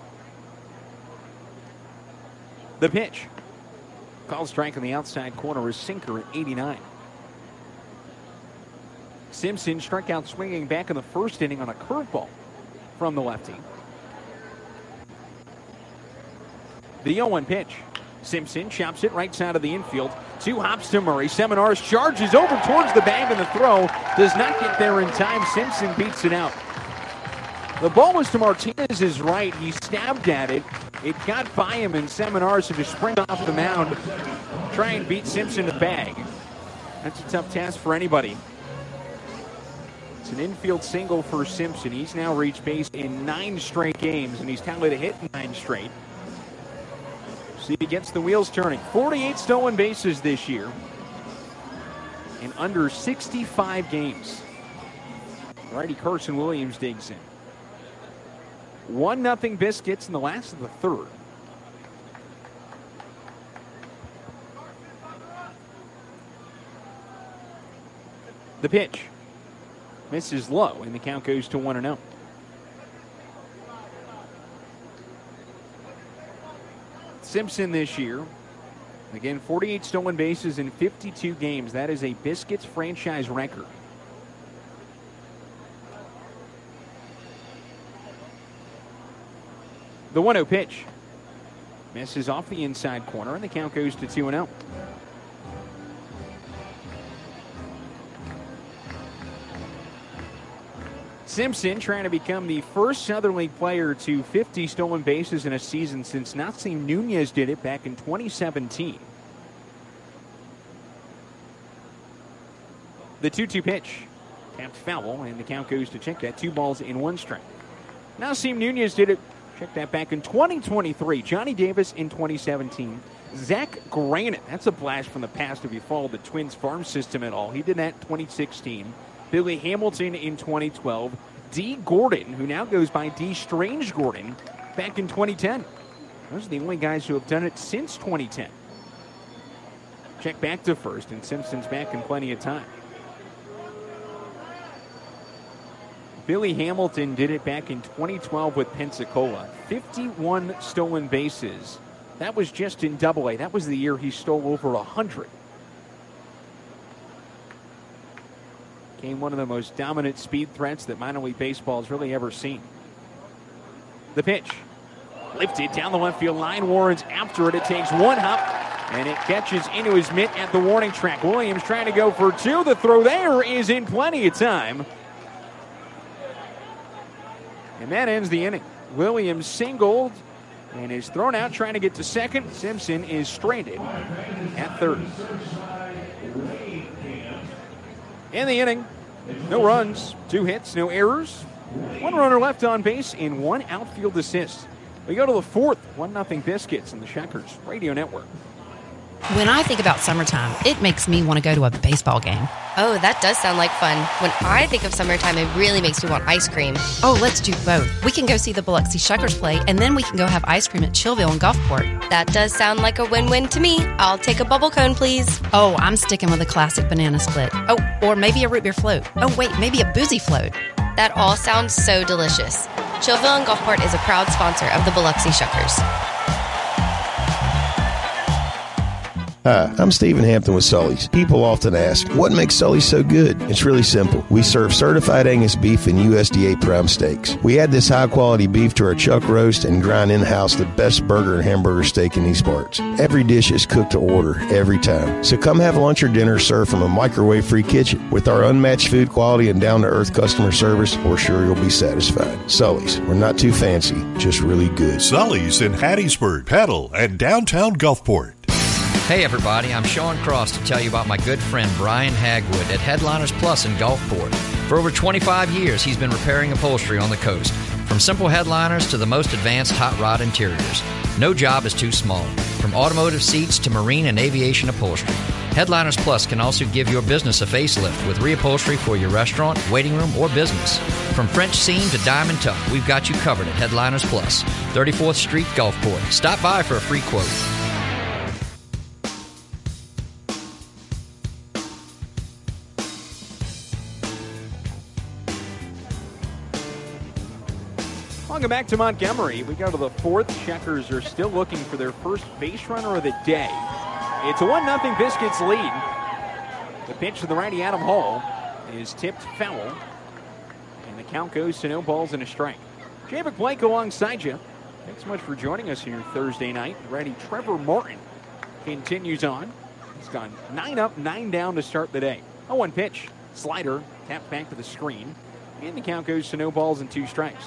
The pitch. Call strike on the outside corner is sinker at eighty-nine. Simpson struck out swinging back in the first inning on a curveball from the lefty. The oh one pitch. Simpson chops it right side of the infield. Two hops to Murray. Seminaris charges over towards the bag, and the throw does not get there in time. Simpson beats it out. The ball was to Martinez's right. He stabbed at it. It got by him, and Seminaris had to sprint off the mound, try and beat Simpson to the bag. That's a tough task for anybody. It's an infield single for Simpson. He's now reached base in nine straight games, and he's tallied a hit in nine straight. See, he gets the wheels turning. forty-eight stolen bases this year in under sixty-five games. Righty Carson Williams digs in. one nothing Biscuits in the last of the third. The pitch. Misses low, and the count goes to one and oh. Simpson this year, again, forty-eight stolen bases in fifty-two games. That is a Biscuits franchise record. The one oh pitch. Misses off the inside corner, and the count goes to two and oh. Simpson trying to become the first Southern League player to fifty stolen bases in a season since Nasim Nunez did it back in twenty seventeen. The two two pitch. Tapped foul, and the count goes to check that. Two balls in one strike. Nasim Nunez did it. Check that back in twenty twenty-three. Johnny Davis in twenty seventeen. Zach Granite. That's a blast from the past if you follow the Twins farm system at all. He did that in twenty sixteen. Billy Hamilton in twenty twelve. D. Gordon, who now goes by D. Strange Gordon, back in twenty ten. Those are the only guys who have done it since twenty ten. Check back to first, and Simpson's back in plenty of time. Billy Hamilton did it back in twenty twelve with Pensacola. fifty-one stolen bases. That was just in Double A. That was the year he stole over one hundred. Became one of the most dominant speed threats that minor league baseball has really ever seen. The pitch. Lifted down the left field line. Warren's after it. It takes one hop, and it catches into his mitt at the warning track. Williams trying to go for two. The throw there is in plenty of time. And that ends the inning. Williams singled and is thrown out trying to get to second. Simpson is stranded at third. In the inning, no runs, two hits, no errors. One runner left on base and one outfield assist. We go to the fourth, one nothing Biscuits in the Checkers Radio Network. When I think about summertime, it makes me want to go to a baseball game. Oh, that does sound like fun. When I think of summertime, it really makes me want ice cream. Oh, let's do both. We can go see the Biloxi Shuckers play, and then we can go have ice cream at Chillville and Gulfport. That does sound like a win-win to me. I'll take a bubble cone, please. Oh, I'm sticking with a classic banana split. Oh, or maybe a root beer float. Oh, wait, maybe a boozy float. That all sounds so delicious. Chillville and Gulfport is a proud sponsor of the Biloxi Shuckers. Hi, I'm Stephen Hampton with Sully's. People often ask, what makes Sully's so good? It's really simple. We serve certified Angus beef and U S D A prime steaks. We add this high-quality beef to our chuck roast and grind in-house the best burger and hamburger steak in these parts. Every dish is cooked to order, every time. So come have lunch or dinner served from a microwave-free kitchen. With our unmatched food quality and down-to-earth customer service, we're sure you'll be satisfied. Sully's, we're not too fancy, just really good. Sully's in Hattiesburg, Petal, and downtown Gulfport. Hey everybody, I'm Sean Cross to tell you about my good friend Brian Hagwood at Headliners Plus in Gulfport. For over twenty-five years, he's been repairing upholstery on the coast, from simple headliners to the most advanced hot rod interiors. No job is too small, from automotive seats to marine and aviation upholstery. Headliners Plus can also give your business a facelift with reupholstery for your restaurant, waiting room, or business. From French seam to diamond tuck, we've got you covered at Headliners Plus, thirty-fourth Street, Gulfport. Stop by for a free quote. Welcome back to Montgomery. We go to the fourth. Checkers are still looking for their first base runner of the day. It's a one nothing Biscuits lead. The pitch to the righty Adam Hall is tipped foul. And the count goes to no balls and a strike. Jay McBlank alongside you. Thanks so much for joining us here Thursday night. Righty Trevor Martin continues on. He's gone nine up, nine down to start the day. oh one pitch. Slider tapped back to the screen. And the count goes to no balls and two strikes.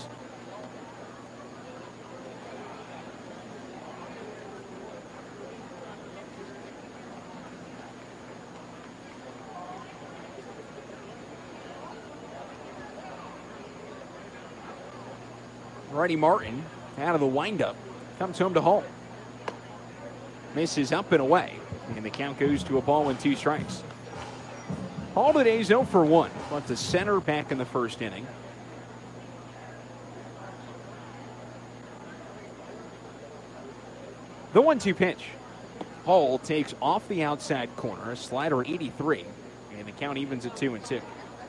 Righty Martin out of the windup comes home to Hall. Misses up and away, and the count goes to a ball and two strikes. Hall today's oh for one, but the center back in the first inning. The one two pitch. Hall takes off the outside corner, a slider eighty-three, and the count evens at two and two.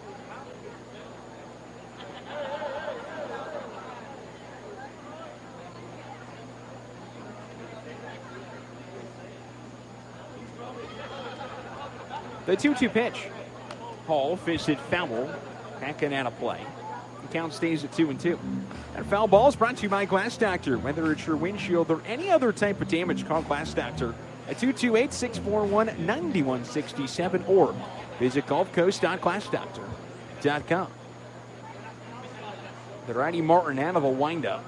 The two two pitch. Hall fisted foul. Backing out of play. The count stays at two and two. And foul ball is brought to you by Glass Doctor. Whether it's your windshield or any other type of damage, call Glass Doctor at two two eight, six four one, nine one six seven or visit gulf coast dot glass doctor dot com. The righty Martin out of a windup.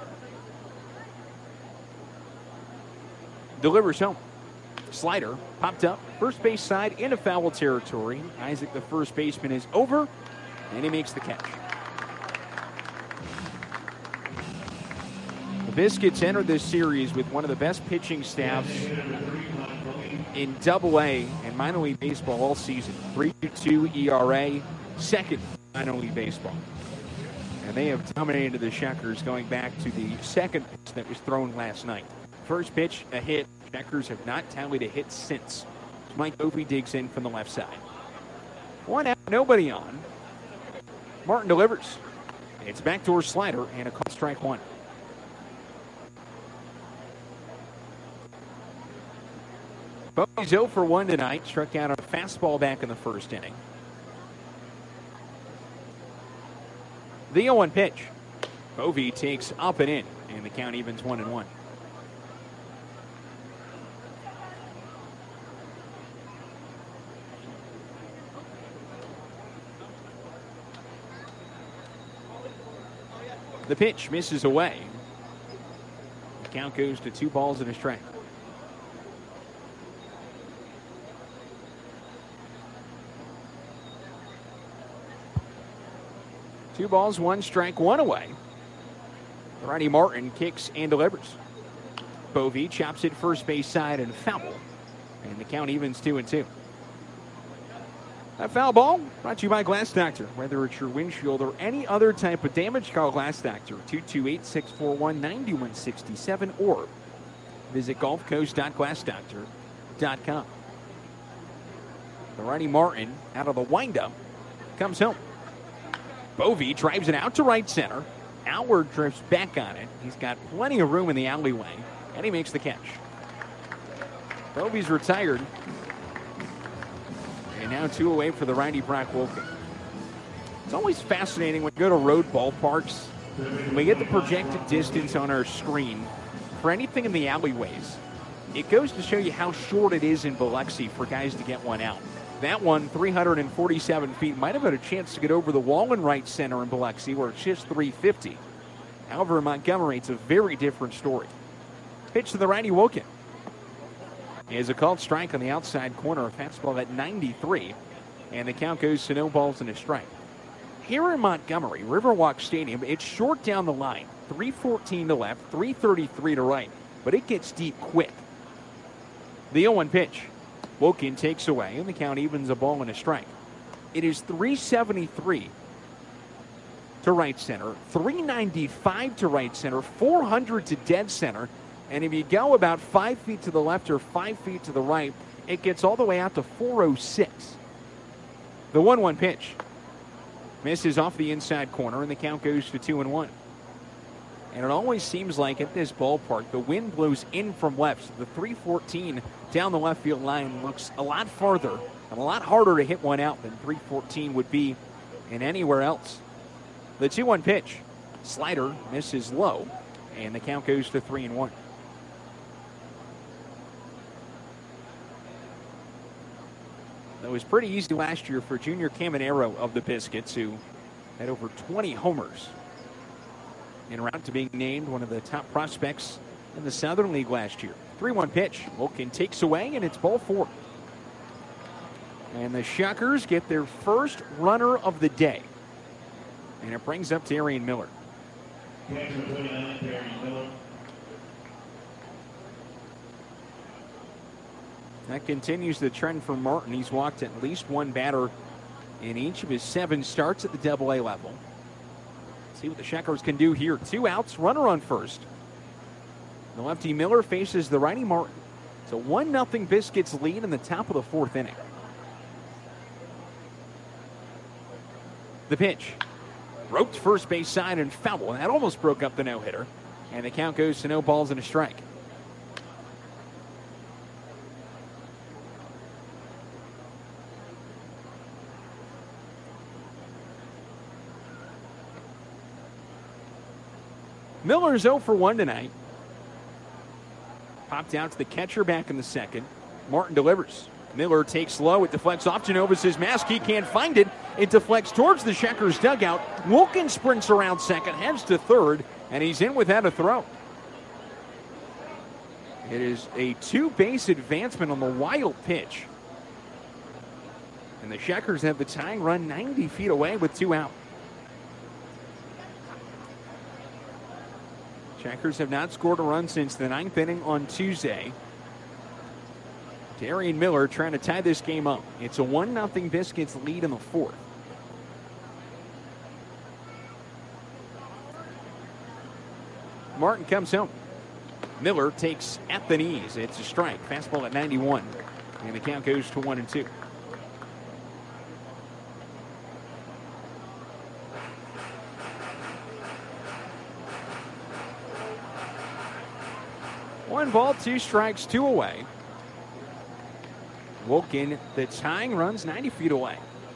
Delivers home. Slider popped up, first base side into foul territory. Isaac, the first baseman, is over, and he makes the catch. The Biscuits entered this series with one of the best pitching staffs in Double A and minor league baseball all season. three point two E R A, second minor league baseball. And they have dominated the Checkers going back to the second pitch that was thrown last night. First pitch, a hit. Checkers have not tallied a hit since. Mike Bovee digs in from the left side. One out, nobody on. Martin delivers. It's backdoor slider and a call strike one. Bovee's oh for one tonight. Struck out on a fastball back in the first inning. The oh one pitch. Bovee takes up and in, and the count evens one and one. The pitch misses away. The count goes to two balls and a strike. Two balls, one strike, one away. Righty Martin kicks and delivers. Bovee chops it first base side and foul. And the count evens two and two. That foul ball brought to you by Glass Doctor. Whether it's your windshield or any other type of damage, call Glass Doctor. two two eight, six four one, nine one six seven or visit gulf coast dot glass doctor dot com. The righty Martin out of the windup comes home. Bovee drives it out to right center. Allard drifts back on it. He's got plenty of room in the alleyway, and he makes the catch. Bovee's retired. And now two away for the righty Brock Wilken. It's always fascinating when you go to road ballparks. When we get the projected distance on our screen for anything in the alleyways, it goes to show you how short it is in Biloxi for guys to get one out. That one, three hundred forty-seven feet, might have had a chance to get over the wall in right center in Biloxi, where it's just three fifty. However, in Montgomery, it's a very different story. Pitch to the righty Wilken. Is a called strike on the outside corner, a fastball at ninety-three, and the count goes to no balls and a strike. Here in Montgomery, Riverwalk Stadium, it's short down the line, three fourteen to left, three thirty-three to right, but it gets deep quick. The oh one pitch. Wilken takes away, and the count evens a ball and a strike. It is three seventy-three to right center, three ninety-five to right center, four hundred to dead center, and if you go about five feet to the left or five feet to the right, it gets all the way out to four oh six. The one one pitch misses off the inside corner, and the count goes to two and one. And it always seems like at this ballpark, the wind blows in from left. So the three fourteen down the left field line looks a lot farther and a lot harder to hit one out than three fourteen would be in anywhere else. The two one pitch. Slider misses low, and the count goes to three and one. It was pretty easy last year for Junior Caminero of the Biscuits, who had over twenty homers en route to being named one of the top prospects in the Southern League last year. three one pitch. Wilken takes away, and it's ball four. And the Shuckers get their first runner of the day. And it brings up Darian Miller. That continues the trend for Martin. He's walked at least one batter in each of his seven starts at the double A level. See what the Shuckers can do here. Two outs, runner on first. The lefty Miller faces the righty Martin. It's a one nothing Biscuits lead in the top of the fourth inning. The pitch. Roped first base side and foul. That almost broke up the no-hitter. And the count goes to no balls and a strike. Miller's oh for one tonight. Popped out to the catcher back in the second. Martin delivers. Miller takes low. It deflects off Genovis' mask. He can't find it. It deflects towards the Checkers dugout. Wilken sprints around second, heads to third, and he's in without a throw. It is a two-base advancement on the wild pitch. And the Checkers have the tying run ninety feet away with two out. Checkers have not scored a run since the ninth inning on Tuesday. Darian Miller trying to tie this game up. It's a one nothing Biscuits lead in the fourth. Martin comes home. Miller takes at the knees. It's a strike. Fastball at ninety-one. And the count goes to one and two. One ball, two strikes, two away. Wilkin, the tying runs ninety feet away.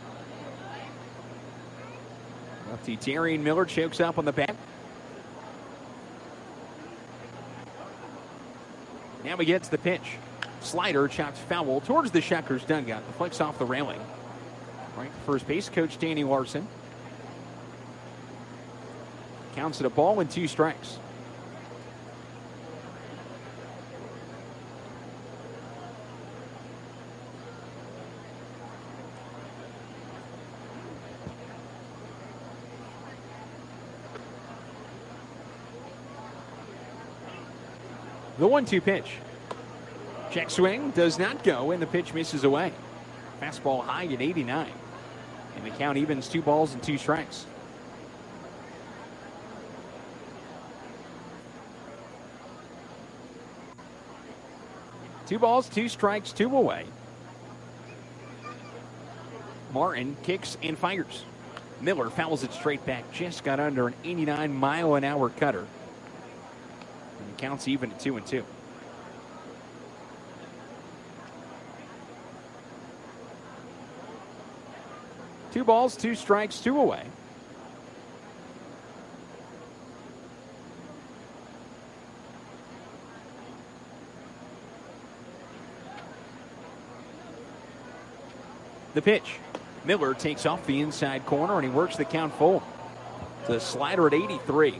Lefty Darian Miller chokes up on the bat. Now he gets the pitch. Slider chops foul towards the Shuckers dugout. Deflects off the railing. Right, first base coach Danny Larson. Counts it a ball and two strikes. The one two pitch. Check swing does not go, and the pitch misses away. Fastball high at eighty-nine. And the count evens two balls and two strikes. Two balls, two strikes, two away. Martin kicks and fires. Miller fouls it straight back. Just got under an eighty-nine mile an hour cutter. And the count's even at two and two. Two balls, two strikes, two away. The pitch. Miller takes off the inside corner and he works the count full. It's a slider at eighty-three.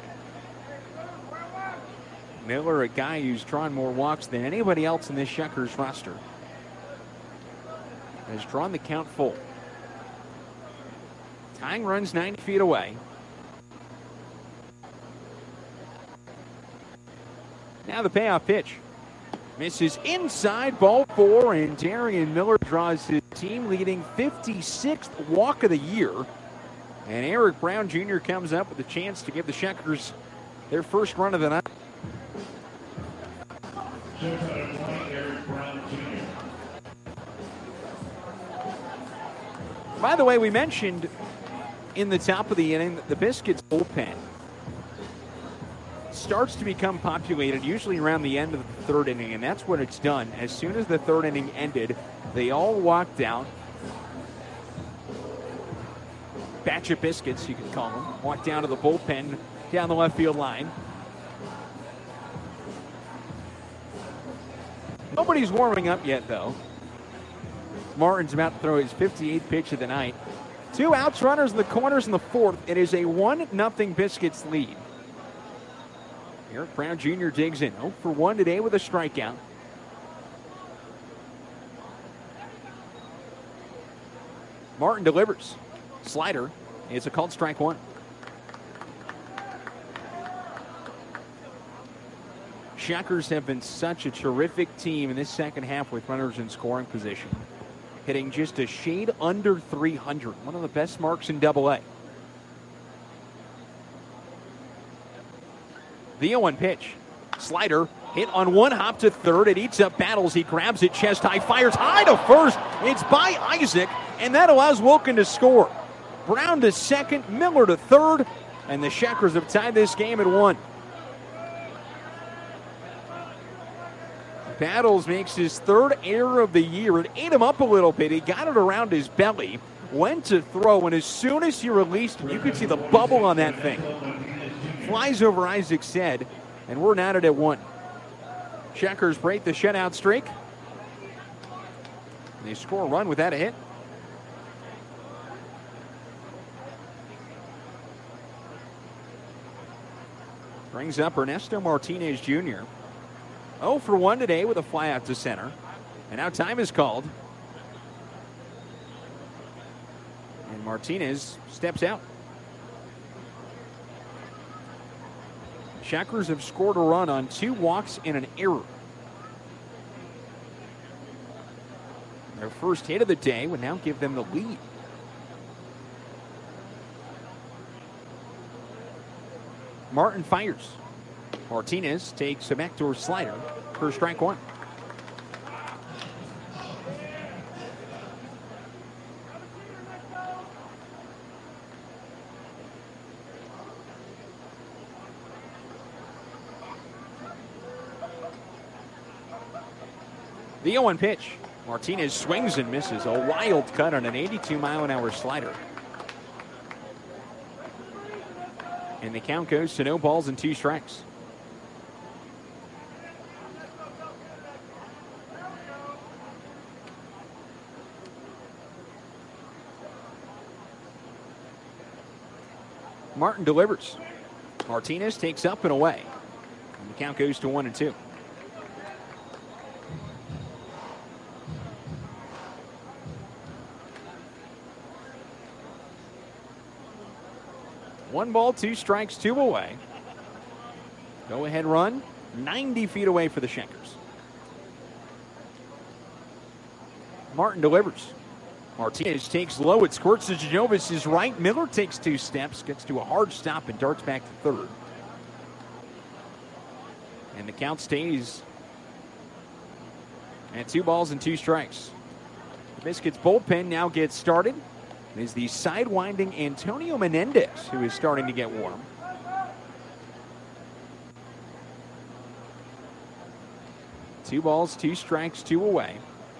Miller, a guy who's drawn more walks than anybody else in this Shuckers roster, has drawn the count full. Tying runs ninety feet away. Now the payoff pitch. Misses inside, ball four, and Darian Miller draws his team-leading fifty-sixth walk of the year. And Eric Brown Junior comes up with a chance to give the Shuckers their first run of the night. By the way, we mentioned in the top of the inning that the Biscuits bullpen starts to become populated usually around the end of the third inning, and that's what it's done. As soon as the third inning ended, they all walked out. Batch of biscuits, you could call them. Walked down to the bullpen down the left field line. Nobody's warming up yet, though. Martin's about to throw his fifty-eighth pitch of the night. Two outs, runners in the corners in the fourth. It is a one nothing Biscuits lead. Eric Brown Junior digs in. oh for one today with a strikeout. Martin delivers. Slider. It's a called strike one. Shuckers have been such a terrific team in this second half with runners in scoring position. Hitting just a shade under three hundred. One of the best marks in double A. The oh one pitch. Slider hit on one hop to third. It eats up battles. He grabs it chest high, fires high to first. It's by Isaac, and that allows Wilkin to score. Brown to second, Miller to third, and the Shuckers have tied this game at one. Battles makes his third error of the year. It ate him up a little bit. He got it around his belly, went to throw, and as soon as he released him, you could see the bubble on that thing. Flies over Isaac's head, and we're knotted at one. Shuckers break the shutout streak. They score a run without a hit. Brings up Ernesto Martinez Junior oh for one today with a fly out to center. And now time is called. And Martinez steps out. Shuckers have scored a run on two walks and an error. Their first hit of the day would now give them the lead. Martin fires. Martinez takes a backdoor slider for strike one. The oh one pitch. Martinez swings and misses. A wild cut on an eighty-two mile an hour slider. And the count goes to no balls and two strikes. Martin delivers. Martinez takes up and away. And the count goes to one and two. One ball, two strikes, two away. Go ahead run, ninety feet away for the Checkers. Martin delivers. Martinez takes low. It squirts to Janovis' right. Miller takes two steps, gets to a hard stop, and darts back to third. And the count stays at two balls and two strikes. The Biscuits bullpen now gets started. It is the sidewinding Antonio Menendez who is starting to get warm. Two balls, two strikes, two away.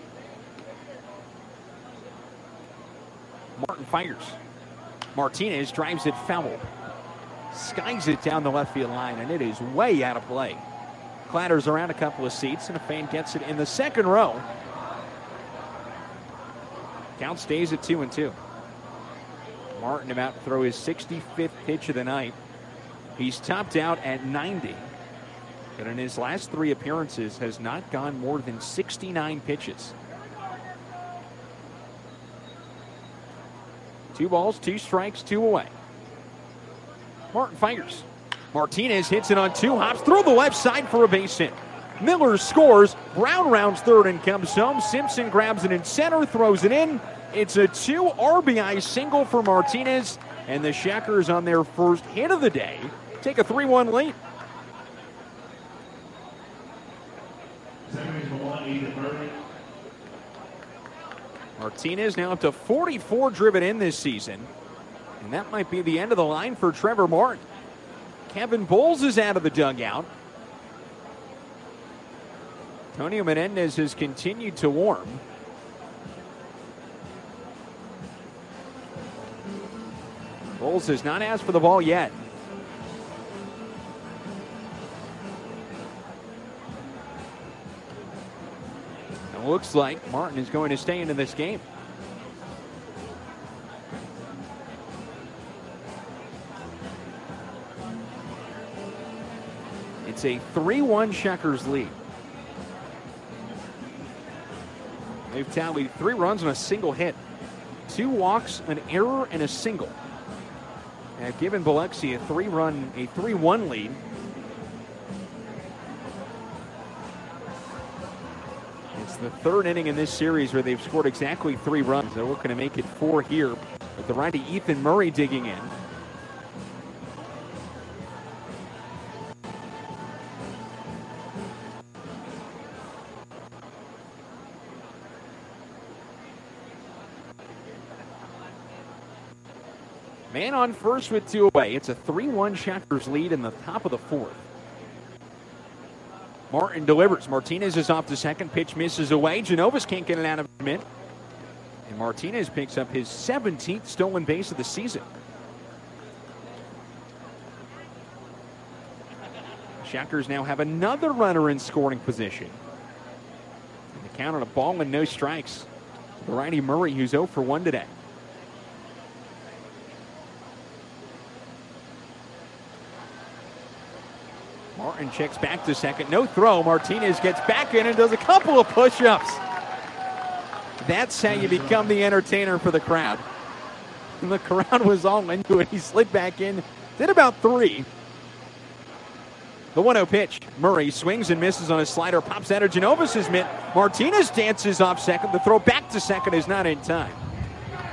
Martin fires. Martinez drives it foul. Skies it down the left field line, and it is way out of play. Clatters around a couple of seats, and a fan gets it in the second row. Count stays at two and two. Martin about to throw his sixty-fifth pitch of the night. He's topped out at ninety. But in his last three appearances has not gone more than sixty-nine pitches. Two balls, two strikes, two away. Martin fires. Martinez hits it on two hops through the left side for a base hit. Miller scores. Brown rounds third and comes home. Simpson grabs it in center, throws it in. It's a two R B I single for Martinez, and the Checkers on their first hit of the day take a three one lead. Martinez now up to forty-four driven in this season, and that might be the end of the line for Trevor Martin. Kevin Bowles is out of the dugout. Antonio Menendez has continued to warm. Bowles has not asked for the ball yet. It looks like Martin is going to stay into this game. It's a three one Checkers lead. They've tallied three runs on a single hit. Two walks, an error, and a single. Have given Biloxi a three-run, a three one lead. It's the third inning in this series where they've scored exactly three runs. They're looking to make it four here with the righty Ethan Murray digging in. Man on first with two away. It's a three one Checkers lead in the top of the fourth. Martin delivers. Martinez is off the second. Pitch misses away. Janovis can't get it out of mid. And Martinez picks up his seventeenth stolen base of the season. Checkers now have another runner in scoring position. And the count on a ball and no strikes. The righty Murray, who's oh for one today. Martin checks back to second. No throw. Martinez gets back in and does a couple of push-ups. That's how you become the entertainer for the crowd. And the crowd was all into it. He slid back in, did about three. The one oh pitch. Murray swings and misses on a slider. Pops out of Janovis' mitt. Martinez dances off second. The throw back to second is not in time.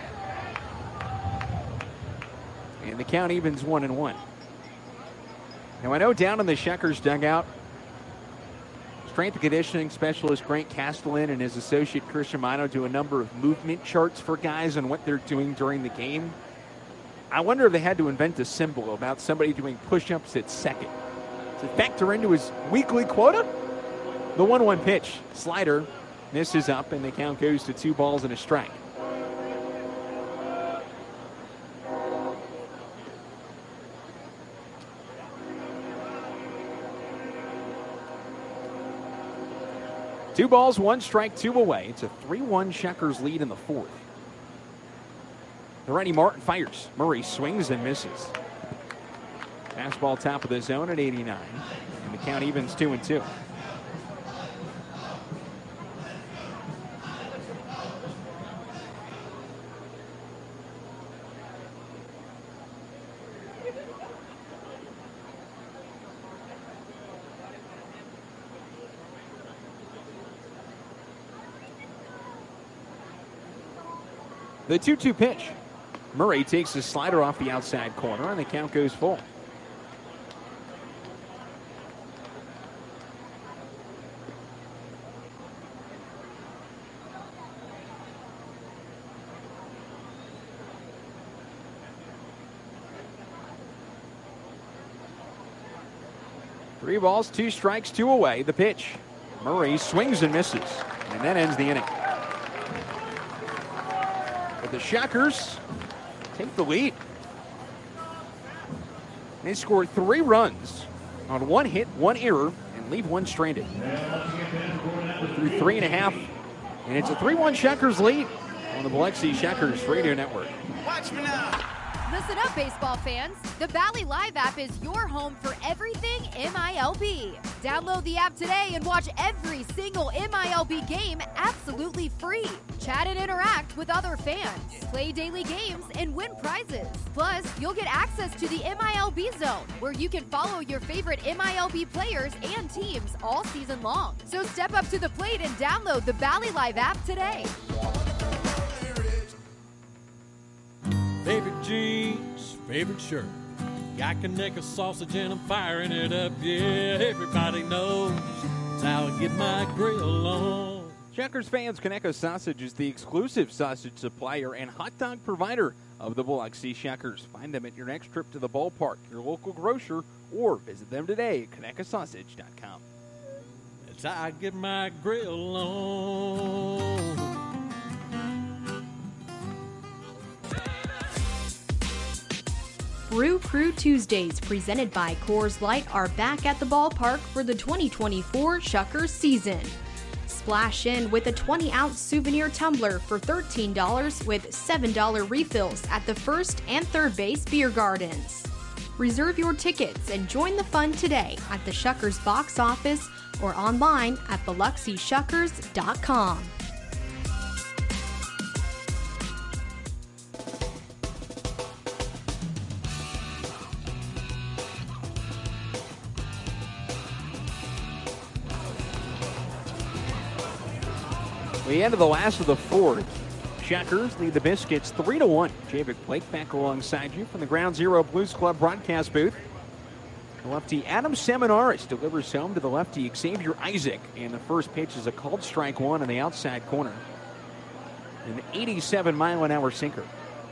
And the count evens one and one. Now, I know down in the Checkers dugout, strength and conditioning specialist Grant Castellan and his associate Christian Mino do a number of movement charts for guys on what they're doing during the game. I wonder if they had to invent a symbol about somebody doing push-ups at second to factor into his weekly quota. The one one pitch, slider, misses up, and the count goes to two balls and a strike. Two balls, one strike, two away. It's a three one Checkers lead in the fourth. The righty Martin fires. Murray swings and misses. Fastball top of the zone at eighty-nine. And the count evens two and two. The two two pitch. Murray takes his slider off the outside corner, and the count goes full. Three balls, two strikes, two away. The pitch. Murray swings and misses, and that ends the inning. But the Checkers take the lead. They scored three runs on one hit, one error, and leave one stranded. Through three and a half, and it's a three one Checkers lead on the Biloxi Checkers Radio Network. Watch me now. Listen up, baseball fans. The Valley Live app is your home for everything M I L B. Download the app today and watch every single M I L B game absolutely free. Chat and interact with other fans. Play daily games and win prizes. Plus, you'll get access to the M I L B Zone, where you can follow your favorite M I L B players and teams all season long. So step up to the plate and download the Valley Live app today. Favorite jeans, favorite shirt. Yakiniku sausage and I'm firing it up. Yeah, everybody knows it's how I get my grill on. Checkers fans, Conecuh Sausage is the exclusive sausage supplier and hot dog provider of the Biloxi Checkers. Find them at your next trip to the ballpark, your local grocer, or visit them today at conecuh sausage dot com. It's how I get my grill on. Brew Crew Tuesdays, presented by Coors Light, are back at the ballpark for the twenty twenty-four Checkers season. Splash in with a twenty ounce souvenir tumbler for thirteen dollars with seven dollars refills at the first and third base beer gardens. Reserve your tickets and join the fun today at the Checkers box office or online at biloxi shuckers dot com. We ended the last of the fourth. Checkers lead the Biscuits three to one. Javik Blake back alongside you from the Ground Zero Blues Club broadcast booth. The lefty Adam Seminaris delivers home to the lefty Xavier Isaac, and the first pitch is a called strike one on the outside corner. An eighty-seven mile an hour sinker.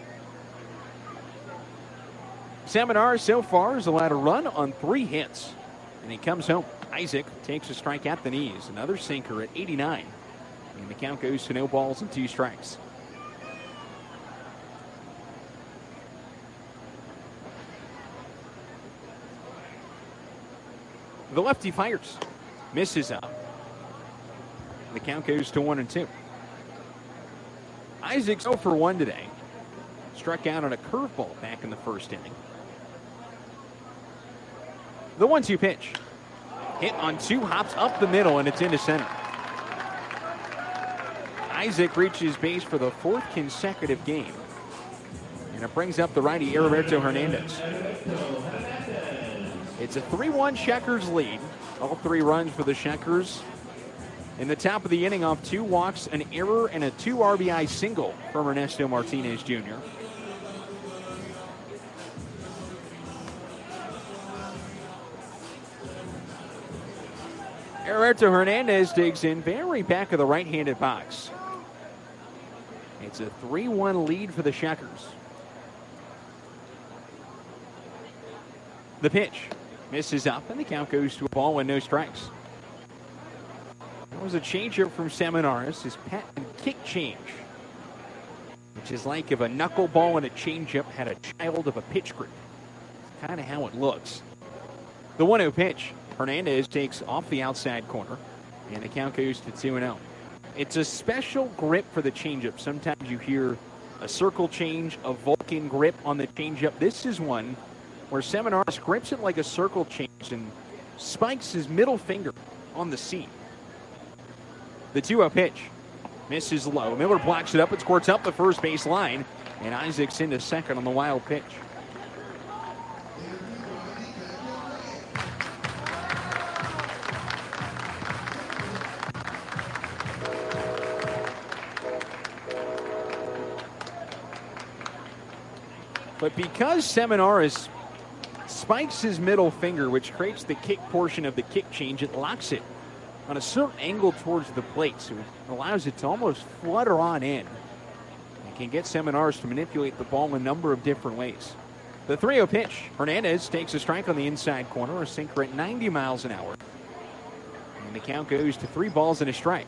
Seminaris so far has allowed a run on three hits, and he comes home. Isaac takes a strike at the knees. Another sinker at eighty-nine. And the count goes to no balls and two strikes. The lefty fires. Misses up. The count goes to one and two. Isaac's oh for one today. Struck out on a curveball back in the first inning. The one two pitch. Hit on two hops up the middle, and it's into center. Isaac reaches base for the fourth consecutive game. And it brings up the righty Heriberto Hernandez. It's a three one Checkers lead. All three runs for the Checkers. In the top of the inning off two walks, an error, and a two R B I single from Ernesto Martinez Junior Roberto Hernandez digs in very back of the right-handed box. It's a three one lead for the Checkers. The pitch misses up, and the count goes to a ball and no strikes. That was a changeup from Seminaris. His patent kick change, which is like if a knuckleball and a changeup had a child of a pitch grip. It's kind of how it looks. The one oh pitch. Hernandez takes off the outside corner, and the count goes to two and oh. It's a special grip for the changeup. Sometimes you hear a circle change, a Vulcan grip on the changeup. This is one where Seminaris grips it like a circle change and spikes his middle finger on the seat. The two oh pitch misses low. Miller blocks it up. It squirts up the first base line, and Isaac's into second on the wild pitch. But because Seminaris spikes his middle finger, which creates the kick portion of the kick change, it locks it on a certain angle towards the plate, so it allows it to almost flutter on in. It can get Seminaris to manipulate the ball in a number of different ways. The three oh pitch. Hernandez takes a strike on the inside corner, a sinker at ninety miles an hour. And the count goes to three balls and a strike.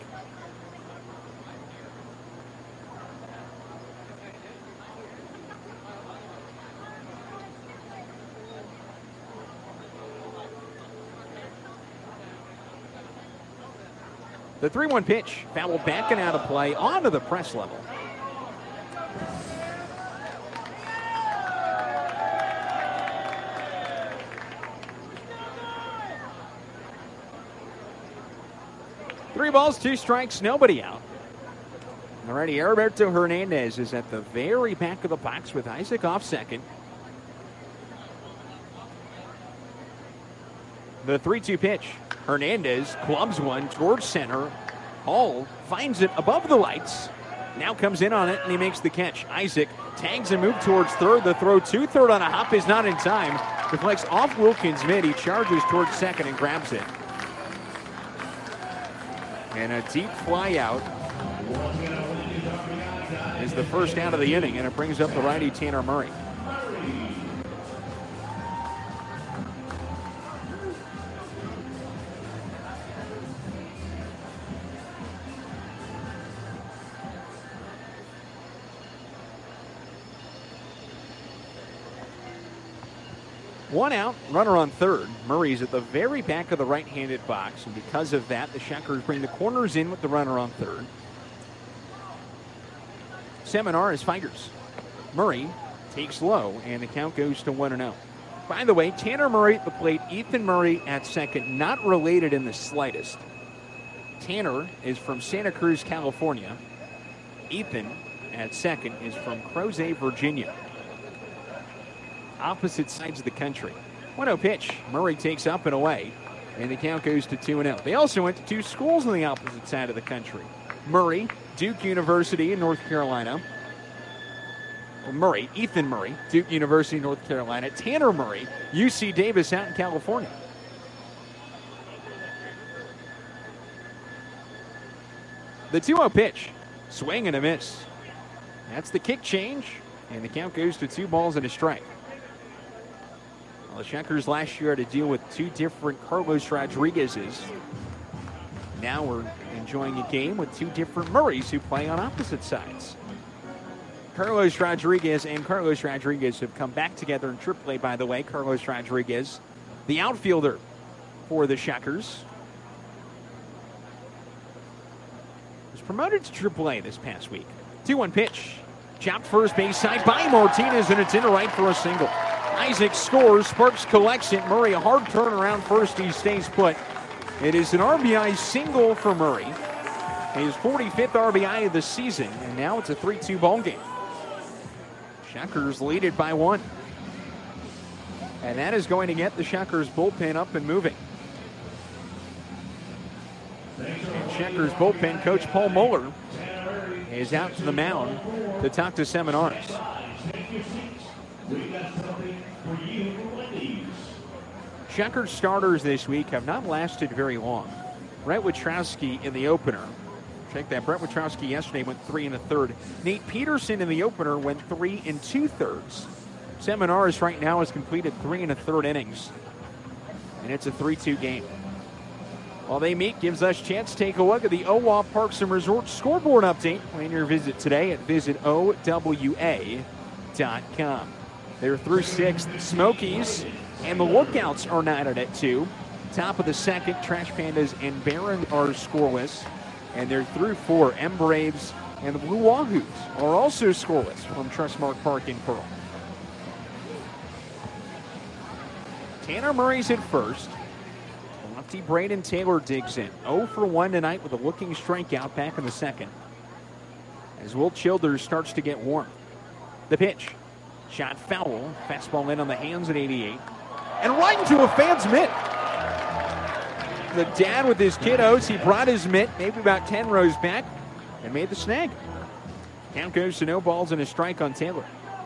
The three one pitch, foul back and out of play onto the press level. Three balls, two strikes, nobody out. Alrighty, Roberto Hernandez is at the very back of the box with Isaac off second. The three two pitch. Hernandez clubs one towards center. Hall finds it above the lights. Now comes in on it, and he makes the catch. Isaac tags and moves towards third. The throw to third on a hop is not in time. Deflects off Wilkins mid. He charges towards second and grabs it. And a deep fly out is the first out of the inning, and it brings up the righty Tanner Murray. One out, runner on third. Murray's at the very back of the right-handed box, and because of that, the Checkers bring the corners in with the runner on third. Seminaris fires. Murray takes low, and the count goes to one and oh. By the way, Tanner Murray at the plate, Ethan Murray at second, not related in the slightest. Tanner is from Santa Cruz, California. Ethan at second is from Crozet, Virginia. Opposite sides of the country. one oh pitch. Murray takes up and away, and the count goes to two and oh. They also went to two schools on the opposite side of the country. Murray, Duke University in North Carolina. Or Murray, Ethan Murray, Duke University, North Carolina. Tanner Murray, U C Davis out in California. The two oh pitch. Swing and a miss. That's the kick change, and the count goes to two balls and a strike. Well, the Checkers last year had to deal with two different Carlos Rodriguez's. Now we're enjoying a game with two different Murrays who play on opposite sides. Carlos Rodriguez and Carlos Rodriguez have come back together in triple A, by the way. Carlos Rodriguez, the outfielder for the Checkers, was promoted to triple A this past week. two one pitch. Chopped first base side by Martinez, and it's into right for a single. Isaac scores. Sparks collects it. Murray, a hard turnaround first. He stays put. It is an R B I single for Murray. His forty-fifth R B I of the season, and now it's a three two ball game. Checkers lead it by one. And that is going to get the Checkers bullpen up and moving. And Checkers bullpen coach Paul Mueller is out to the mound to talk to Seminaris. Checkers starters this week have not lasted very long. Brett Witrowski in the opener. Check that. Brett Witrowski yesterday went three and a third. Nate Peterson in the opener went three and two thirds. Seminaris right now has completed three and a third innings. And it's a three two game. While they meet, gives us a chance to take a look at the O W A Parks and Resorts scoreboard update. Plan your visit today at visit O W A dot com. They're through six. The Smokies and the Lookouts are knotted at two. Top of the second, Trash Pandas and Barron are scoreless. And they're through four. M Braves and the Blue Wahoos are also scoreless from Trustmark Park in Pearl. Tanner Murray's at first. Lefty Braden Taylor digs in. oh for one tonight with a looking strikeout back in the second. As Will Childers starts to get warm. The pitch. Shot foul. Fastball in on the hands at eighty-eight. And right into a fan's mitt. The dad with his kiddos, he brought his mitt maybe about ten rows back and made the snag. Count goes to no balls and a strike on Taylor.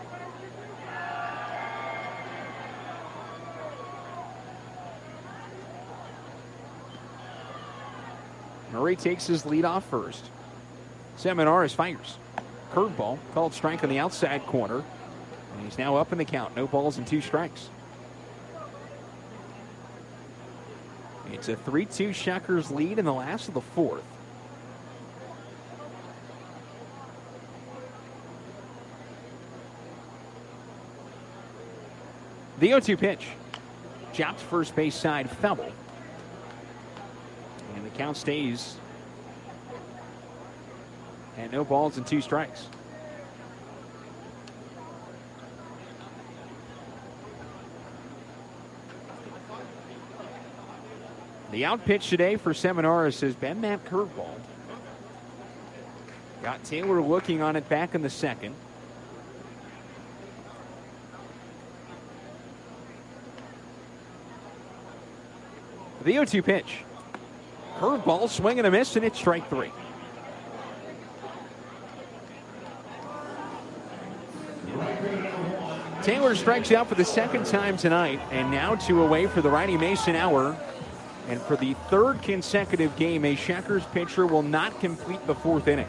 Murray takes his lead off first. Seminaris fires. Curveball, called strike on the outside corner. And he's now up in the count. No balls and two strikes. It's a three two Shuckers lead in the last of the fourth. The oh two pitch. Chopped first base side, foul. And the count stays at no balls and two strikes. The out pitch today for Seminaris has been that curveball. Got Taylor looking on it back in the second. The oh two pitch. Curveball, swing and a miss, and it's strike three. Taylor strikes out for the second time tonight, and now two away for the righty Mason Hour. And for the third consecutive game, a Shuckers pitcher will not complete the fourth inning.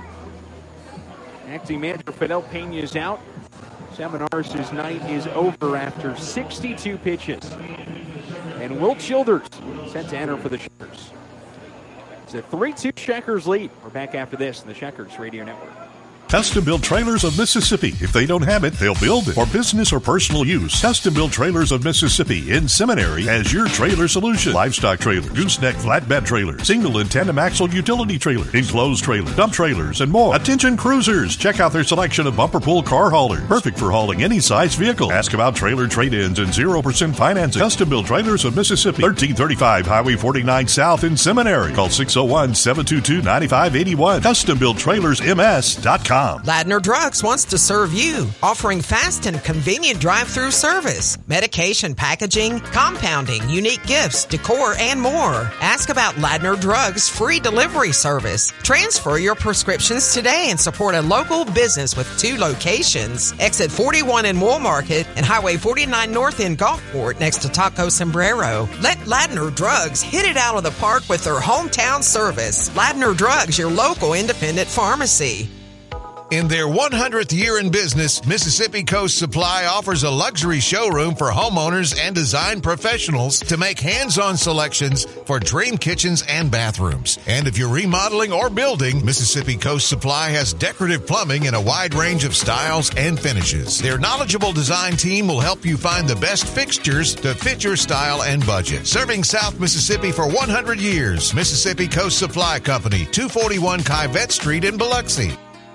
Acting manager Fidel Pena is out. Seminaris' night is over after sixty-two pitches. And Will Childers set to enter for the Shuckers. It's a three two Shuckers lead. We're back after this on the Shuckers Radio Network. Custom Built Trailers of Mississippi. If they don't have it, they'll build it. For business or personal use, Custom Built Trailers of Mississippi in Seminary has your trailer solution. Livestock trailer, gooseneck flatbed trailer, single and tandem axle utility trailer, enclosed trailer, dump trailers, and more. Attention cruisers, check out their selection of bumper pull car haulers. Perfect for hauling any size vehicle. Ask about trailer trade-ins and zero percent financing. Custom Built Trailers of Mississippi, thirteen thirty-five Highway forty-nine South in Seminary. Call six oh one, seven two two, nine five eight one. custom built trailers m s dot com. Ladner Drugs wants to serve you, offering fast and convenient drive-through service, medication packaging, compounding, unique gifts, decor, and more. Ask about Ladner Drugs' free delivery service. Transfer your prescriptions today and support a local business with two locations. Exit forty-one in Wool Market and Highway forty-nine North in Gulfport next to Taco Sombrero. Let Ladner Drugs hit it out of the park with their hometown service. Ladner Drugs, your local independent pharmacy. In their one hundredth year in business, Mississippi Coast Supply offers a luxury showroom for homeowners and design professionals to make hands-on selections for dream kitchens and bathrooms. And if you're remodeling or building, Mississippi Coast Supply has decorative plumbing in a wide range of styles and finishes. Their knowledgeable design team will help you find the best fixtures to fit your style and budget. Serving South Mississippi for one hundred years, Mississippi Coast Supply Company, two forty-one Kivette Street in Biloxi.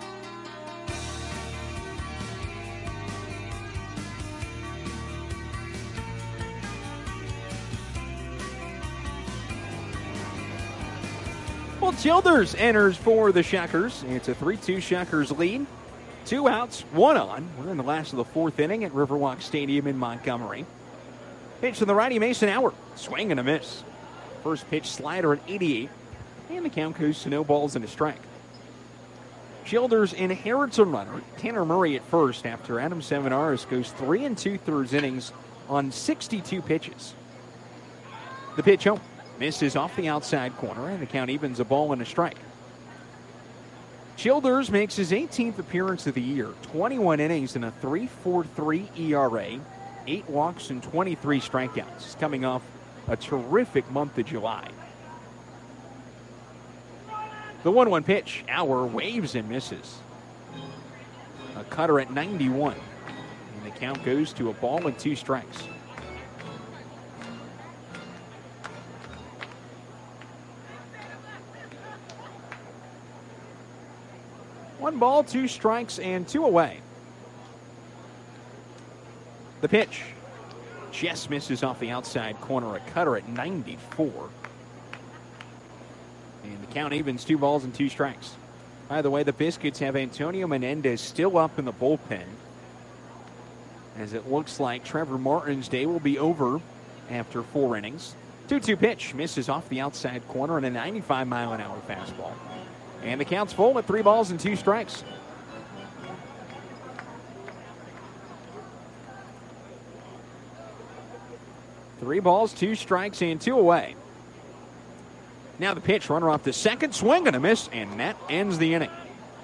Well, Childers enters for the Shuckers. It's a three two Shuckers lead. Two outs, one on. We're in the last of the fourth inning at Riverwalk Stadium in Montgomery. Pitch to the righty, Mason Hour. Swing and a miss. First pitch slider at eighty-eight. And the count goes to no balls and a strike. Childers inherits a runner. Tanner Murray at first after Adam Seminaris goes three and two thirds innings on sixty-two pitches. The pitch home. misses off the outside corner, and the count evens a ball and a strike. Childers makes his eighteenth appearance of the year, twenty-one innings and a three point four three E R A, eight walks and twenty-three strikeouts. He's coming off a terrific month of July. The one one pitch, Auer waves and misses. A cutter at ninety-one, and the count goes to a ball and two strikes. One ball, two strikes, and two away. The pitch just misses off the outside corner. A cutter at ninety-four. And the count evens two balls and two strikes. By the way, the Biscuits have Antonio Menendez still up in the bullpen, as it looks like Trevor Martin's day will be over after four innings. two two pitch misses off the outside corner, and a ninety-five mile an hour fastball. And the count's full at three balls and two strikes. Three balls, two strikes, and two away. Now the pitch, runner off the second, swing and a miss, and that ends the inning.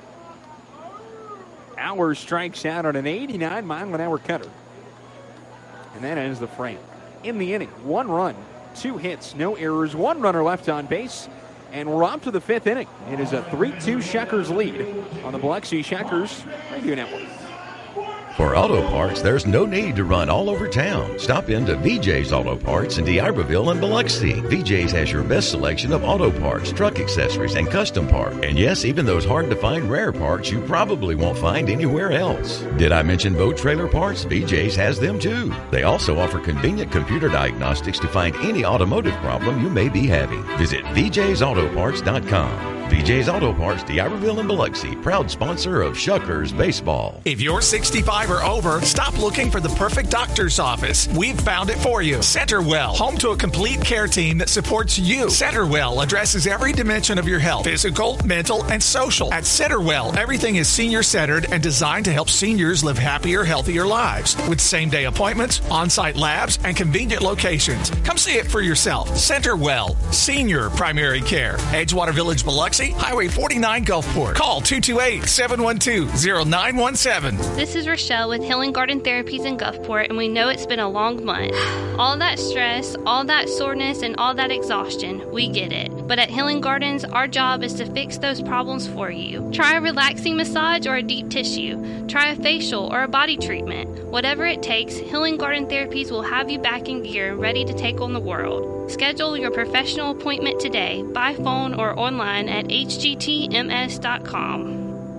Auer strikes out on an eighty-nine mile an hour cutter. And that ends the frame. In the inning, one run, two hits, no errors, one runner left on base. And we're up to the fifth inning. It is a three two Shuckers lead on the Biloxi Shuckers Radio Network. For auto parts, there's no need to run all over town. Stop into V J's Auto Parts in D'Iberville and Biloxi. V J's has your best selection of auto parts, truck accessories, and custom parts. And yes, even those hard-to-find rare parts you probably won't find anywhere else. Did I mention boat trailer parts? V J's has them too. They also offer convenient computer diagnostics to find any automotive problem you may be having. Visit V J's Auto Parts dot com. V J's Auto Parts, D'Iberville and Biloxi, proud sponsor of Shuckers Baseball. If you're sixty-five or over, stop looking for the perfect doctor's office. We've found it for you. Centerwell, home to a complete care team that supports you. Centerwell addresses every dimension of your health, physical, mental, and social. At Centerwell, everything is senior-centered and designed to help seniors live happier, healthier lives. With same-day appointments, on-site labs, and convenient locations. Come see it for yourself. Centerwell, senior primary care. Edgewater Village, Biloxi, Highway forty-nine, Gulfport. Call two two eight, seven one two, zero nine one seven. This is Rochelle with Healing Garden Therapies in Gulfport, and we know it's been a long month. All that stress, all that soreness, and all that exhaustion, we get it. But at Healing Gardens, our job is to fix those problems for you. Try a relaxing massage or a deep tissue. Try a facial or a body treatment. Whatever it takes, Healing Garden Therapies will have you back in gear and ready to take on the world. Schedule your professional appointment today by phone or online at H G T M S dot com.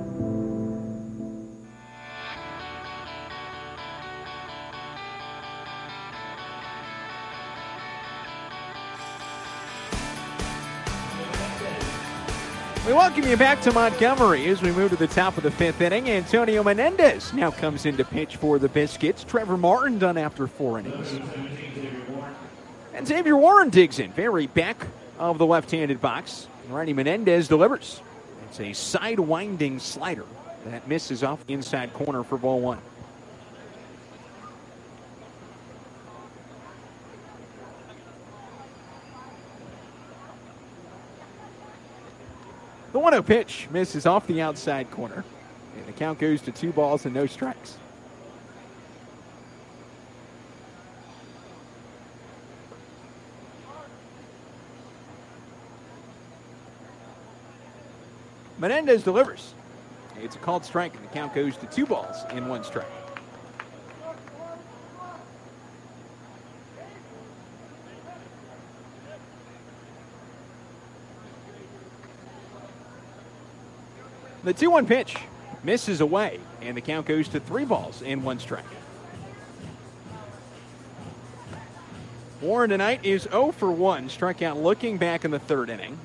We welcome you back to Montgomery as we move to the top of the fifth inning. Antonio Menendez now comes in to pitch for the Biscuits. Trevor Martin done after four innings. And Xavier Warren digs in, very back of the left-handed box. Righty Menendez delivers. It's a side-winding slider that misses off the inside corner for ball one. The one oh pitch misses off the outside corner. And the count goes to two balls and no strikes. Menendez delivers. It's a called strike, and the count goes to two balls and one strike. The two one pitch misses away, and the count goes to three balls and one strike. Warren tonight is oh for one, struck out looking back in the third inning.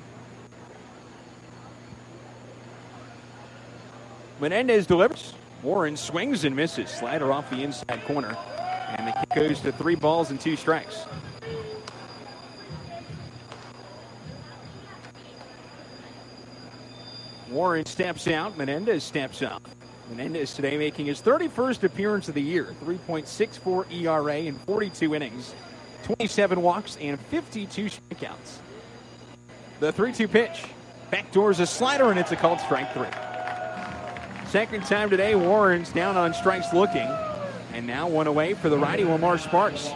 Menendez delivers. Warren swings and misses. Slider off the inside corner, and the kick goes to three balls and two strikes. Warren steps out. Menendez steps up. Menendez today making his thirty-first appearance of the year. three point six four E R A in forty-two innings. twenty-seven walks, and fifty-two strikeouts. The three two pitch. Backdoors a slider, and it's a called strike three. Second time today, Warren's down on strikes looking. And now one away for the righty, Lamar Sparks.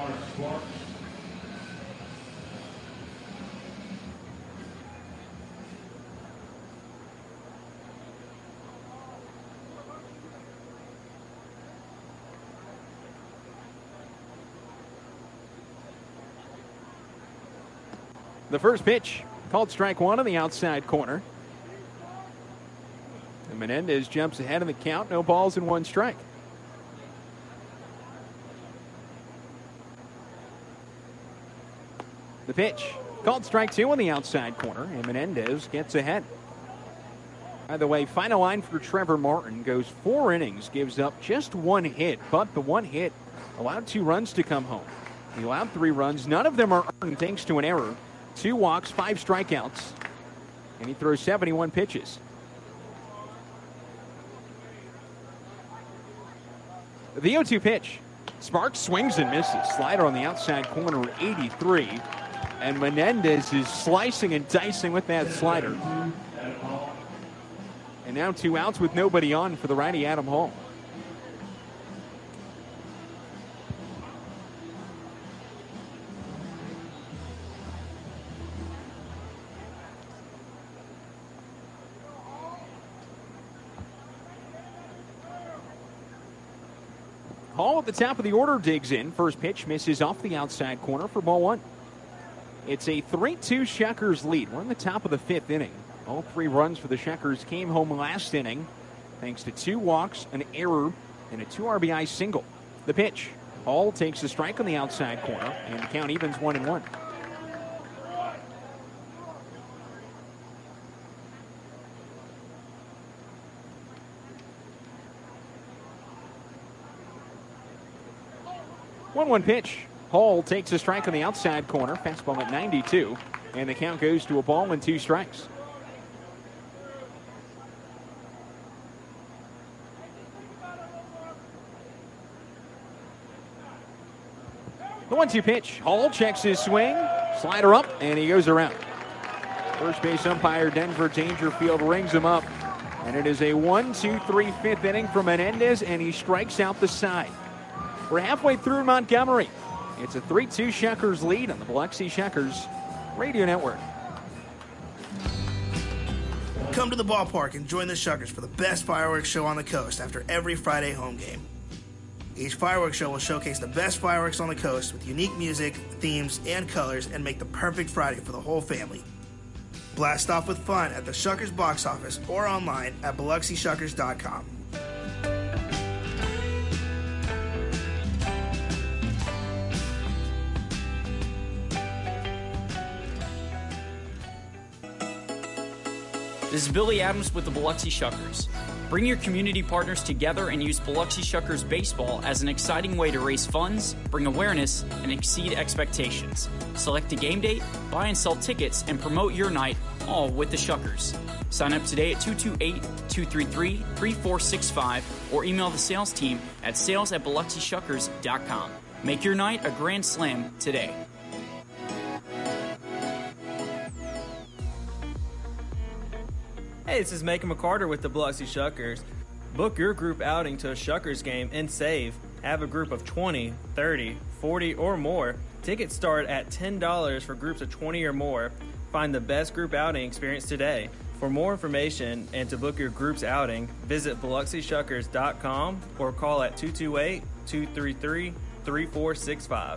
The first pitch, called strike one on the outside corner. And Menendez jumps ahead in the count. No balls and one strike. The pitch, called strike two on the outside corner, and Menendez gets ahead. By the way, final line for Trevor Martin goes four innings, gives up just one hit, but the one hit allowed two runs to come home. He allowed three runs. None of them are earned thanks to an error. Two walks, five strikeouts, and he throws seventy-one pitches. The oh two pitch. Sparks swings and misses. Slider on the outside corner, eighty-three. And Menendez is slicing and dicing with that slider. And now two outs with nobody on for the righty, Adam Hall. Hall at the top of the order digs in. First pitch misses off the outside corner for ball one. It's a three two Shuckers lead. We're in the top of the fifth inning. All three runs for the Shuckers came home last inning thanks to two walks, an error, and a two R B I single. The pitch. Hall takes a strike on the outside corner, and the count evens one and one. one one pitch. Hall takes a strike on the outside corner. Fastball at ninety-two. And the count goes to a ball and two strikes. The one two pitch. Hall checks his swing. Slider up, and he goes around. First base umpire Denver Dangerfield rings him up. And it is a one two three fifth inning for Menendez, and he strikes out the side. We're halfway through Montgomery. It's a three two Shuckers lead on the Biloxi Shuckers Radio Network. Come to the ballpark and join the Shuckers for the best fireworks show on the coast after every Friday home game. Each fireworks show will showcase the best fireworks on the coast with unique music, themes, and colors, and make the perfect Friday for the whole family. Blast off with fun at the Shuckers box office or online at Biloxi Shuckers dot com. This is Billy Adams with the Biloxi Shuckers. Bring your community partners together and use Biloxi Shuckers Baseball as an exciting way to raise funds, bring awareness, and exceed expectations. Select a game date, buy and sell tickets, and promote your night, all with the Shuckers. Sign up today at two two eight, two three three, three four six five or email the sales team at sales at Biloxi Shuckers dot com. Make your night a grand slam today. Hey, this is Macon McCarter with the Biloxi Shuckers. Book your group outing to a Shuckers game and save. Have a group of twenty, thirty, forty, or more. Tickets start at ten dollars for groups of twenty or more. Find the best group outing experience today. For more information and to book your group's outing, visit Biloxi Shuckers dot com or call at two two eight, two three three, three four six five.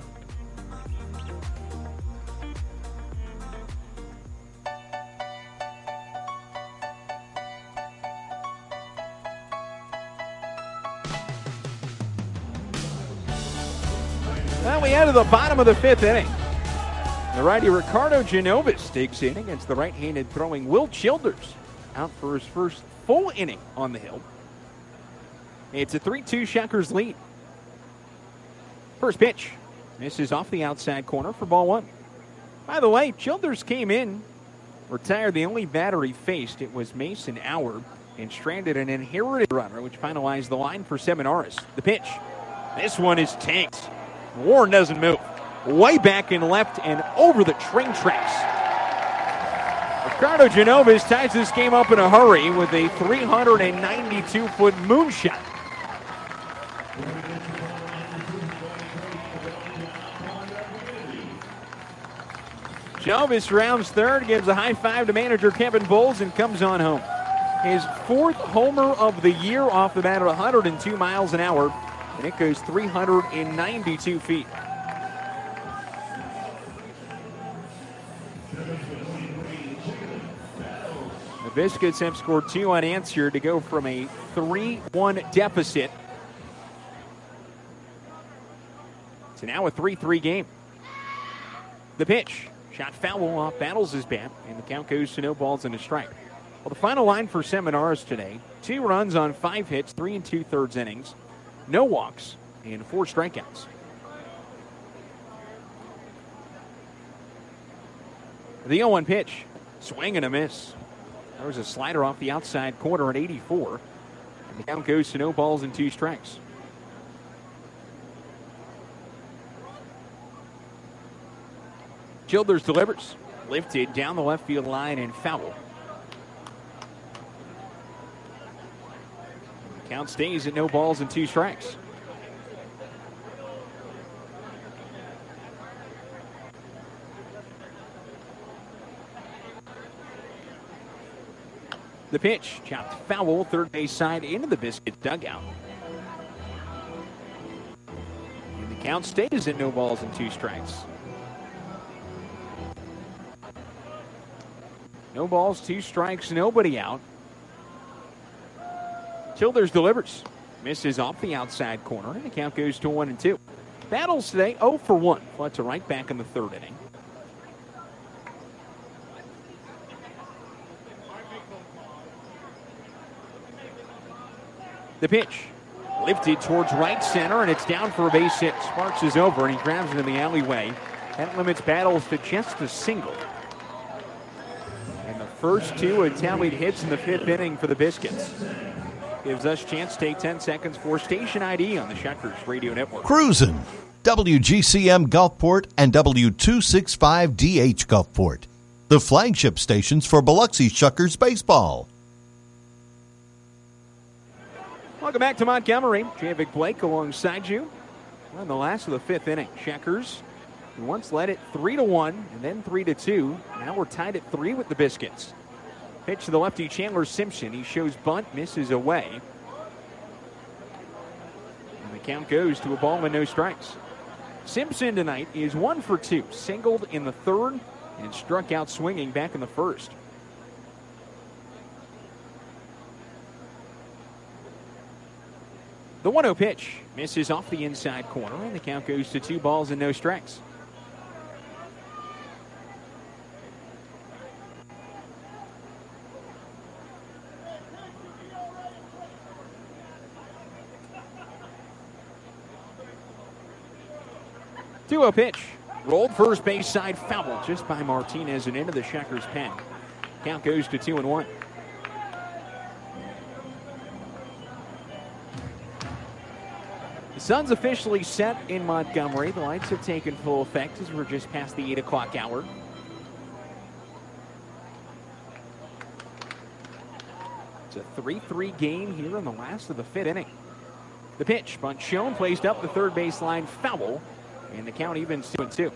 Well, we head to the bottom of the fifth inning. The righty Ricardo Genovis digs in against the right-handed throwing Will Childers, out for his first full inning on the hill. It's a three two Shuckers lead. First pitch misses off the outside corner for ball one. By the way, Childers came in, retired the only batter he faced. It was Mason Auer, and stranded an inherited runner, which finalized the line for Seminaris. The pitch. This one is tanked. Warren doesn't move. way back and left and over the train tracks. Ricardo Genovis ties this game up in a hurry with a three hundred ninety-two foot moonshot. Genovis rounds third, gives a high five to manager Kevin Bowles, and comes on home. His fourth homer of the year off the bat at one hundred two miles an hour, and it goes three hundred ninety-two feet. The Biscuits have scored two unanswered to go from a three one deficit to now a three three game. The pitch, shot foul off Battles' bat, and the count goes to no balls and a strike. Well, the final line for Seminars today, two runs on five hits, three and two-thirds innings, no walks, and four strikeouts. The oh one pitch, swing and a miss. There was a slider off the outside corner at eighty-four. And the count goes to no balls and two strikes. Childers delivers. Lifted down the left field line and foul. The count stays at no balls and two strikes. The pitch, chopped foul, third base side into the Biscuit dugout. And the count stays at no balls and two strikes. No balls, two strikes, nobody out. Childers delivers. Misses off the outside corner, and the count goes to one and two. Battles today, oh for one. Fled to right back in the third inning. The pitch, lifted towards right center, and it's down for a base hit. Sparks is over, and he grabs it in the alleyway. That limits Battles to just a single. And the first two are tallied hits in the fifth inning for the Biscuits. Gives us a chance to take ten seconds for station I D on the Shuckers Radio Network. Cruisin'. W G C M Gulfport and W two sixty-five D H Gulfport. The flagship stations for Biloxi Shuckers baseball. Welcome back to Montgomery. Javik Blake alongside you. We're in the last of the fifth inning. Checkers once led it three to one and then three to two. Now we're tied at three with the Biscuits. Pitch to the lefty Chandler Simpson. He shows bunt, misses away. And the count goes to a ball and no strikes. Simpson tonight is one for two. Singled in the third and struck out swinging back in the first. The one oh pitch misses off the inside corner, and the count goes to two balls and no strikes. two oh pitch. Rolled first base side foul just by Martinez and into the Checkers pen. Count goes to two and one. The sun's officially set in Montgomery. The lights have taken full effect as we're just past the eight o'clock hour. It's a three three game here in the last of the fifth inning. The pitch, bunt shown, placed up the third baseline foul, and the count evens two and two.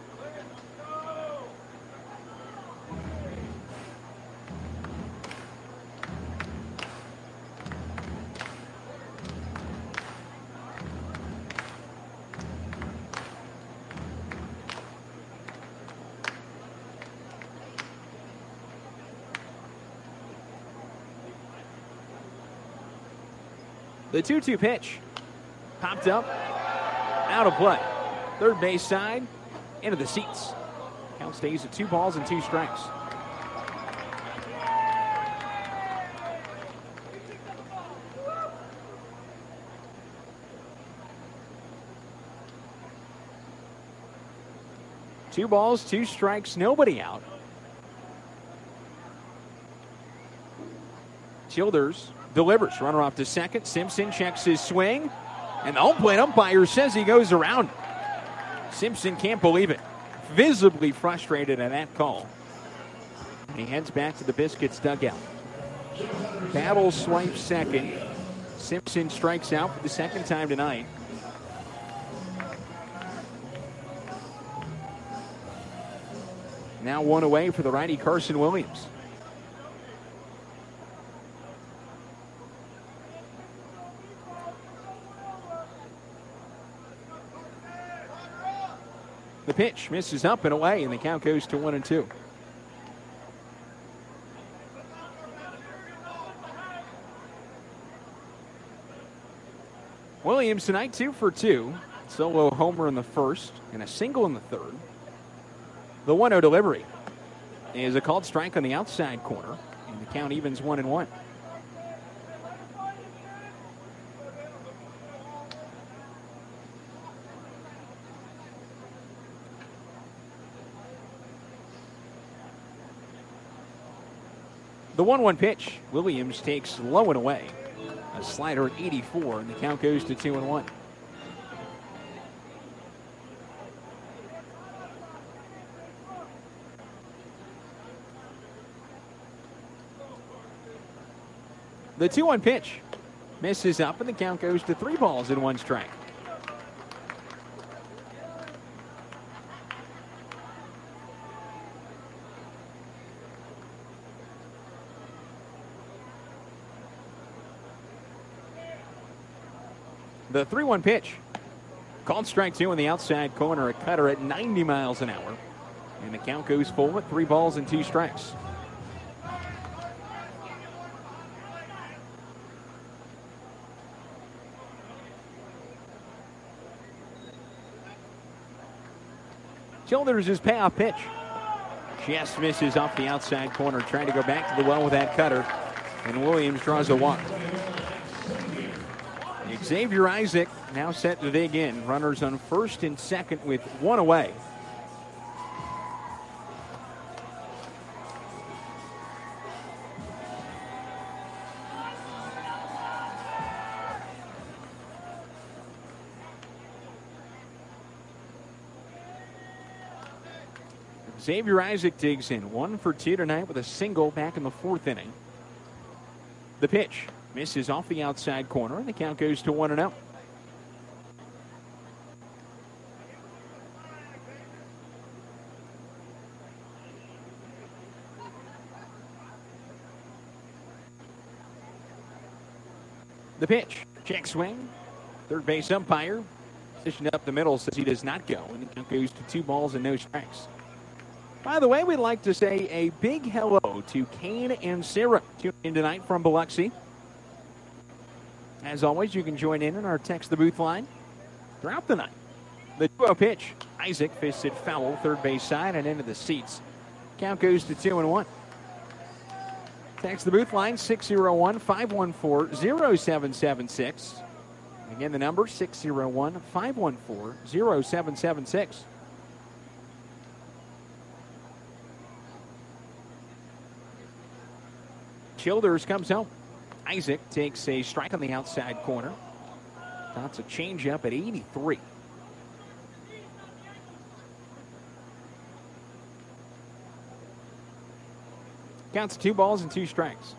The two two pitch popped up, out of play. Third base side, into the seats. Count stays at two balls and two strikes. Two balls, two strikes, nobody out. Childers delivers. Runner off to second. Simpson checks his swing. And the home plate umpire says he goes around. Simpson can't believe it. Visibly frustrated at that call. And he heads back to the Biscuits dugout. Battle swipes second. Simpson strikes out for the second time tonight. Now one away for the righty Carson Williams. The pitch misses up and away, and the count goes to one and two. Williams tonight two for two. Solo homer in the first and a single in the third. The one oh delivery is a called strike on the outside corner, and the count evens one and one. The one one pitch, Williams takes low and away. A slider at eighty-four, and the count goes to two and one. The two one pitch misses up, and the count goes to three balls and one strike. The three one pitch. Called strike two in the outside corner. A cutter at ninety miles an hour. And the count goes full at three balls and two strikes. Childers' payoff pitch. Just misses off the outside corner. Trying to go back to the well with that cutter. And Williams draws a walk. Xavier Isaac now set to dig in. Runners on first and second with one away. Xavier Isaac digs in. One for two tonight with a single back in the fourth inning. The pitch misses off the outside corner, and the count goes to one and oh. The pitch, check swing. Third base umpire, positioned up the middle, says he does not go, and the count goes to two balls and no strikes. By the way, we'd like to say a big hello to Kane and Sarah tuning in tonight from Biloxi. As always, you can join in on our Text the Booth line throughout the night. The two oh pitch. Isaac fisted foul, third base side and into the seats. Count goes to two and one. Text the Booth line six oh one, five one four, oh seven seven six. Again, the number six oh one, five one four, oh seven seven six. Childers comes home. Isaac takes a strike on the outside corner. That's a changeup at eighty-three. Counts two balls and two strikes.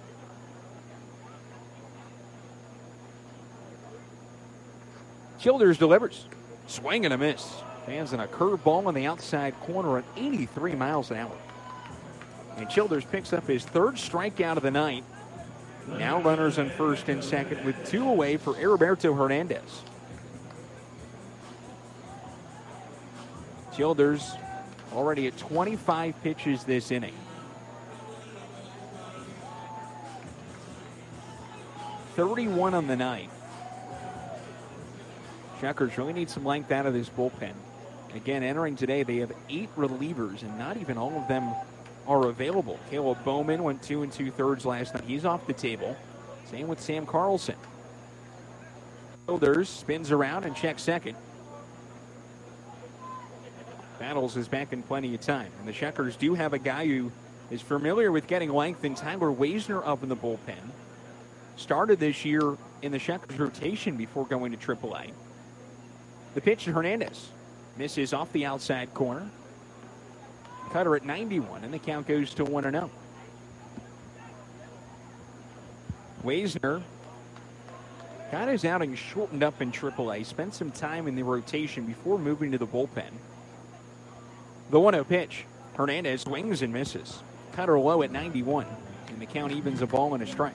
Childers delivers. Swing and a miss. Fans in a curveball on the outside corner at eighty-three miles an hour. And Childers picks up his third strikeout of the night. Now runners on first and second with two away for Heriberto Hernandez. Childers already at twenty-five pitches this inning. thirty-one on the night. Shuckers really need some length out of this bullpen. Again, entering today, they have eight relievers, and not even all of them are available. Caleb Bowman went two and two thirds last night. He's off the table. Same with Sam Carlson. Childers spins around and checks second. Battles is back in plenty of time. And the Shuckers do have a guy who is familiar with getting length in Tyler Waisner up in the bullpen. Started this year in the Shuckers rotation before going to triple A. The pitch to Hernandez. misses off the outside corner. Cutter at ninety-one, and the count goes to one and oh. Waisner got his outing shortened up in triple A, spent some time in the rotation before moving to the bullpen. The one oh pitch. Hernandez swings and misses. Cutter low at ninety-one, and the count evens a ball and a strike.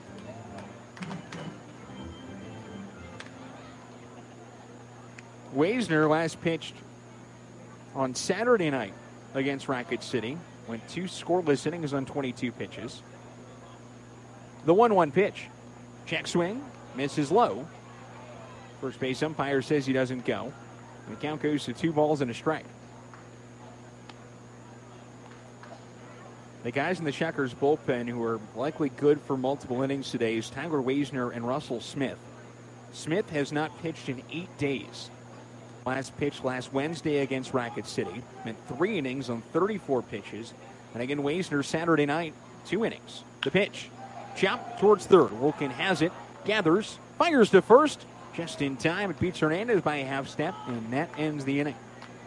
Waisner last pitched on Saturday night against Racket City. Went two scoreless innings on twenty-two pitches. The one one pitch. Check swing, misses low. First base umpire says he doesn't go. And the count goes to two balls and a strike. The guys in the Checkers bullpen who are likely good for multiple innings today is Tyler Waisner and Russell Smith. Smith has not pitched in eight days. Last pitch last Wednesday against Racket City. Meant three innings on thirty-four pitches. And again, Waisner Saturday night, two innings. The pitch. Chop towards third. Wilkin has it. Gathers. Fires to first. Just in time. It beats Hernandez by a half step. And that ends the inning.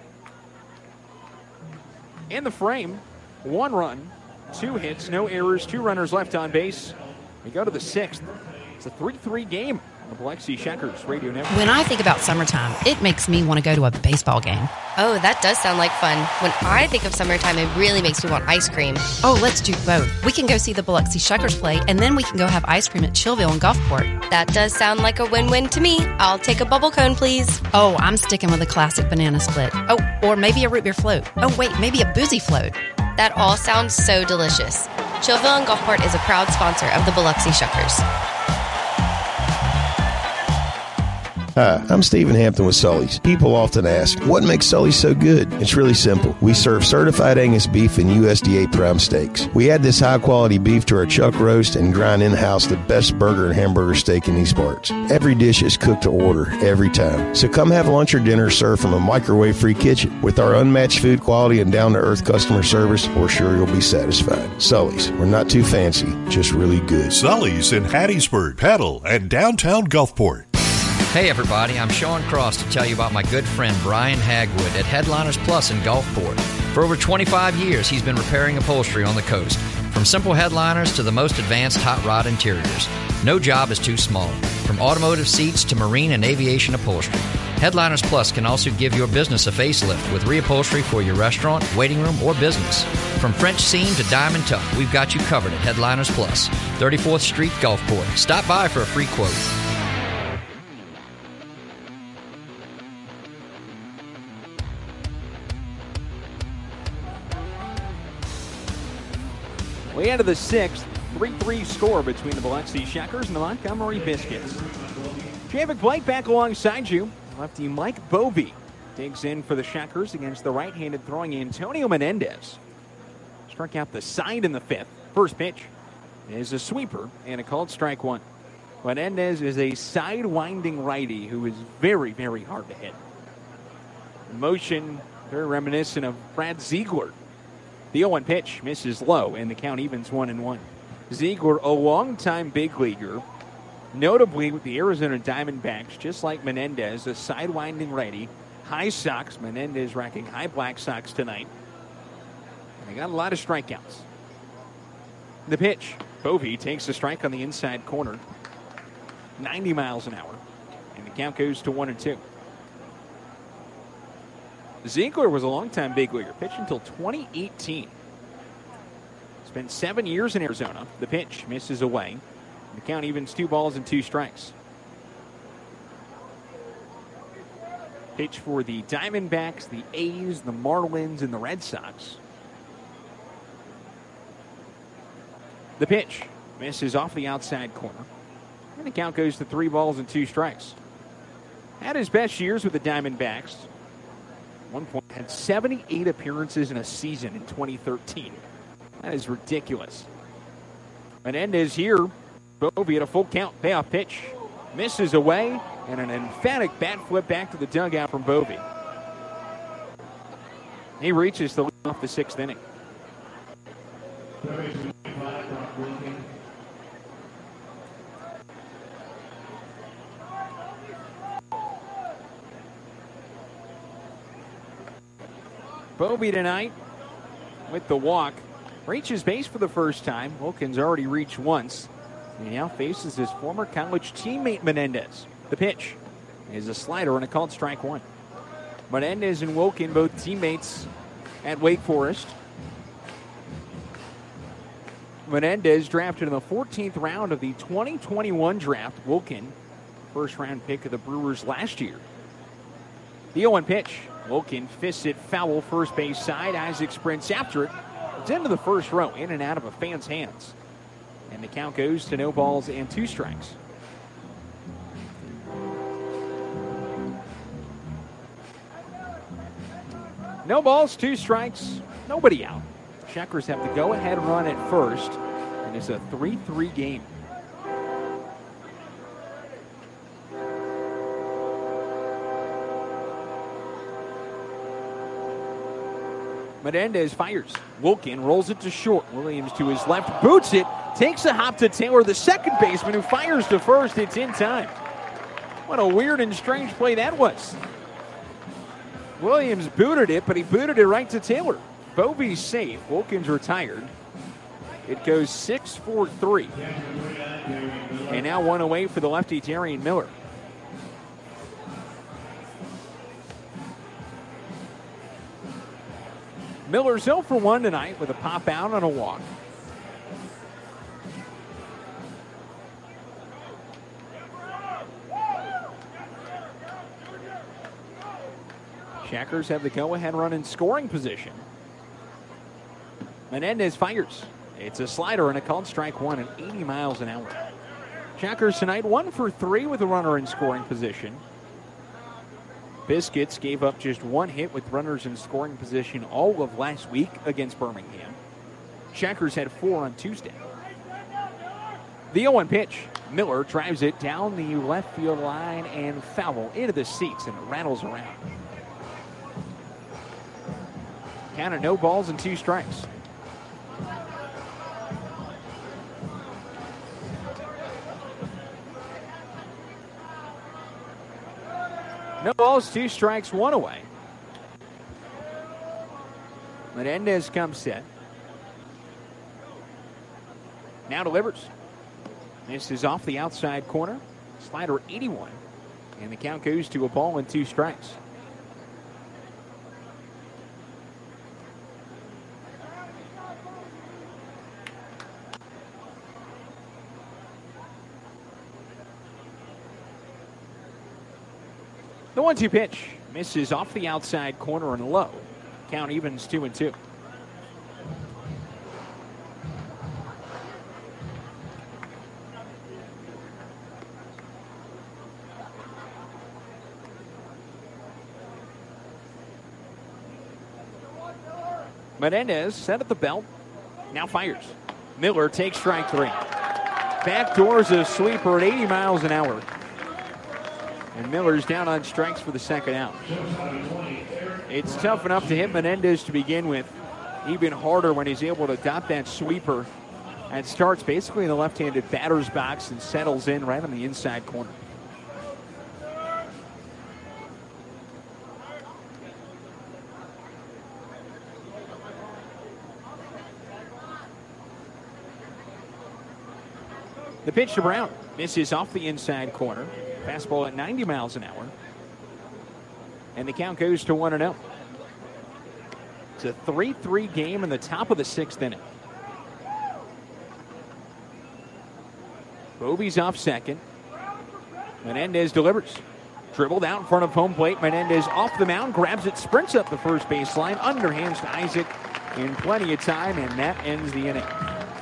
In the frame, one run, two hits, no errors, two runners left on base. We go to the sixth. It's a three three game. The Biloxi Checkers Radio Network. When I think about summertime, it makes me want to go to a baseball game. Oh, that does sound like fun. When I think of summertime, it really makes me want ice cream. Oh, let's do both. We can go see the Biloxi Checkers play, and then we can go have ice cream at Chillville and Gulfport. That does sound like a win-win to me. I'll take a bubble cone, please. Oh, I'm sticking with a classic banana split. Oh, or maybe a root beer float. Oh, wait, maybe a boozy float. That all sounds so delicious. Chillville and Gulfport is a proud sponsor of the Biloxi Checkers. Hi, I'm Stephen Hampton with Sully's. People often ask, what makes Sully's so good? It's really simple. We serve certified Angus beef and U S D A prime steaks. We add this high-quality beef to our chuck roast and grind in-house the best burger and hamburger steak in these parts. Every dish is cooked to order, every time. So come have lunch or dinner served from a microwave-free kitchen. With our unmatched food quality and down-to-earth customer service, we're sure you'll be satisfied. Sully's, we're not too fancy, just really good. Sully's in Hattiesburg, Petal, and downtown Gulfport. Hey everybody, I'm Sean Cross to tell you about my good friend Brian Hagwood at Headliners Plus in Gulfport. For over twenty-five years, he's been repairing upholstery on the coast. From simple headliners to the most advanced hot rod interiors. No job is too small. From automotive seats to marine and aviation upholstery. Headliners Plus can also give your business a facelift with reupholstery for your restaurant, waiting room, or business. From French seam to diamond tuck, we've got you covered at Headliners Plus, thirty-fourth Street, Gulfport. Stop by for a free quote. We enter the sixth, three three score between the Biloxi Checkers and the Montgomery Biscuits. Javik Blake back alongside you. Lefty Mike Bovee digs in for the Checkers against the right-handed throwing Antonio Menendez. Struck out the side in the fifth. First pitch is a sweeper and a called strike one. Menendez is a side-winding righty who is very, very hard to hit. Motion very reminiscent of Brad Ziegler. The oh one pitch misses low, and the count evens one and one. Ziegler, a longtime big leaguer, notably with the Arizona Diamondbacks, just like Menendez, a sidewinding righty. High Sox, Menendez racking high Black Sox tonight. And they got a lot of strikeouts. The pitch, Bovee takes a strike on the inside corner, ninety miles an hour, and the count goes to one and two. Ziegler was a longtime big leaguer, pitched until twenty eighteen. Spent seven years in Arizona. The pitch misses away. The count evens two balls and two strikes. Pitch for the Diamondbacks, the A's, the Marlins, and the Red Sox. The pitch misses off the outside corner. And the count goes to three balls and two strikes. Had his best years with the Diamondbacks. One point had seventy-eight appearances in a season in twenty thirteen. That is ridiculous. Menendez here. Bovee at a full count. Payoff pitch. Misses away. And an emphatic bat flip back to the dugout from Bovee. He reaches the lead off the sixth inning. Bobby tonight with the walk. Reaches base for the first time. Wilkins already reached once. He now faces his former college teammate Menendez. The pitch is a slider and a called strike one. Menendez and Wilkin, both teammates at Wake Forest. Menendez drafted in the fourteenth round of the twenty twenty-one draft. Wilkin, first round pick of the Brewers last year. The oh one pitch. Wilkin fists it foul first base side. Isaac sprints after it. It's into the first row, in and out of a fan's hands. And the count goes to no balls and two strikes. No balls, two strikes, nobody out. Checkers have the go-ahead run at first, and it's a three three game. Menendez fires. Wilkin rolls it to short. Williams to his left, boots it, takes a hop to Taylor, the second baseman, who fires to first. It's in time. What a weird and strange play that was. Williams booted it, but he booted it right to Taylor. Bovey's safe. Wilkins retired. It goes six four three. And now one away for the lefty, Darian Miller. Miller's oh for one tonight with a pop out on a walk. Checkers have the go-ahead run in scoring position. Menendez fires. It's a slider and a called strike one at eighty miles an hour. Checkers tonight one for three with a runner in scoring position. Biscuits gave up just one hit with runners in scoring position all of last week against Birmingham. Checkers had four on Tuesday. The oh one pitch. Miller drives it down the left field line and foul into the seats, and it rattles around. Count of no balls and two strikes. No balls, two strikes, one away. Menendez comes set. Now delivers. This is off the outside corner. Slider eighty-one. And the count goes to a ball and two strikes. The one two pitch misses off the outside corner and low. Count evens two and two. Menendez set at the belt. Now fires. Miller takes strike three. Backdoors a sweeper at eighty miles an hour. And Miller's down on strikes for the second out. It's tough enough to hit Menendez to begin with. Even harder when he's able to dot that sweeper and starts basically in the left-handed batter's box and settles in right on the inside corner. The pitch to Brown misses off the inside corner. Fastball at ninety miles an hour. And the count goes to one and oh. It's a three three game in the top of the sixth inning. Bovey's off second. Menendez delivers. Dribbled out in front of home plate. Menendez off the mound, grabs it, sprints up the first baseline, underhands to Isaac in plenty of time, and that ends the inning.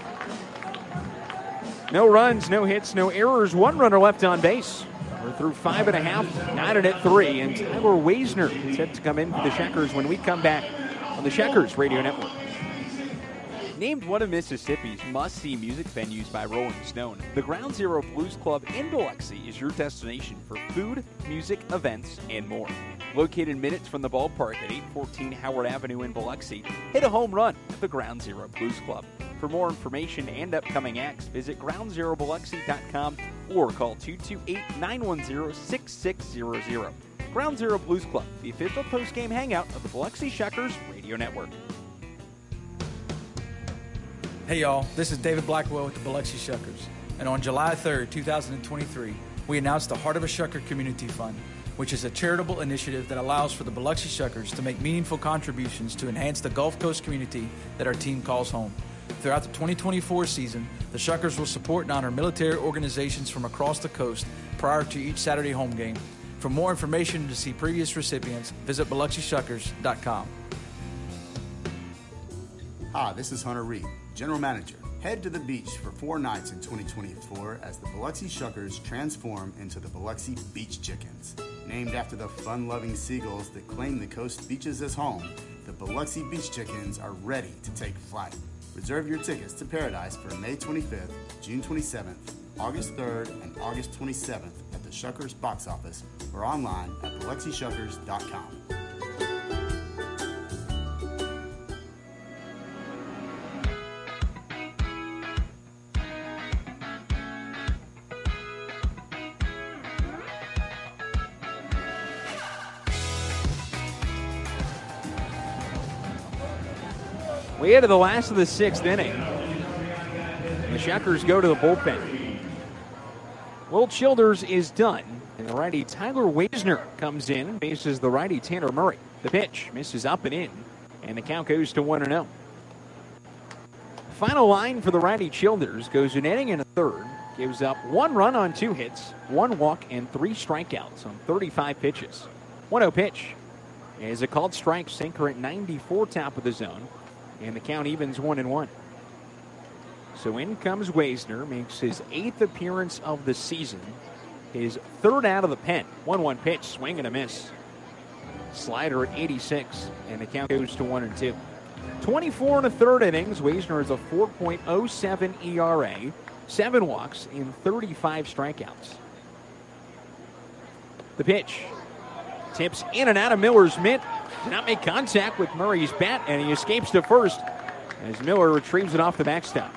No runs, no hits, no errors. One runner left on base. We're through five and a half, nine and at three, and Tyler Waisner is set to come in for the Checkers when we come back on the Checkers Radio Network. Named one of Mississippi's must-see music venues by Rolling Stone, the Ground Zero Blues Club in Biloxi is your destination for food, music, events, and more. Located minutes from the ballpark at eight fourteen Howard Avenue in Biloxi, hit a home run at the Ground Zero Blues Club. For more information and upcoming acts, visit ground zero biloxi dot com or call two two eight, nine one zero, six six zero zero. Ground Zero Blues Club, the official post-game hangout of the Biloxi Shuckers Radio Network. Hey y'all, this is David Blackwell with the Biloxi Shuckers. And on July third, two thousand twenty-three, we announced the Heart of a Shucker Community Fund, which is a charitable initiative that allows for the Biloxi Shuckers to make meaningful contributions to enhance the Gulf Coast community that our team calls home. Throughout the twenty twenty-four season, the Shuckers will support and honor military organizations from across the coast prior to each Saturday home game. For more information and to see previous recipients, visit Biloxi Shuckers dot com. Hi, this is Hunter Reed, General Manager. Head to the beach for four nights in twenty twenty-four as the Biloxi Shuckers transform into the Biloxi Beach Chickens. Named after the fun-loving seagulls that claim the coast beaches as home, the Biloxi Beach Chickens are ready to take flight. Reserve your tickets to Paradise for May twenty-fifth, June twenty-seventh, August third, and August twenty-seventh at the Shuckers box office or online at Biloxi Shuckers dot com. We head to the last of the sixth inning. The Shuckers go to the bullpen. Will Childers is done, and the righty Tyler Wisner comes in, faces the righty Tanner Murray. The pitch misses up and in, and the count goes to one and oh. Final line for the righty Childers goes an inning and a third, gives up one run on two hits, one walk, and three strikeouts on thirty-five pitches. one oh pitch is a called strike, sinker at ninety-four, top of the zone. And the count evens one and one. So in comes Wisner, makes his eighth appearance of the season, his third out of the pen. one one pitch, swing and a miss. Slider at eighty-six, and the count goes to one and two. twenty-four and a third innings. Wisner has a four point oh seven E R A, seven walks, and thirty-five strikeouts. The pitch tips in and out of Miller's mitt. Did not make contact with Murray's bat, and he escapes to first as Miller retrieves it off the backstop.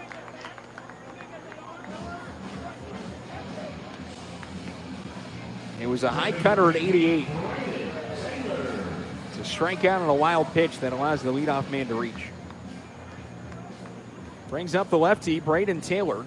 It was a high cutter at eighty-eight. It's a strikeout and a wild pitch that allows the leadoff man to reach. Brings up the lefty, Braden Taylor.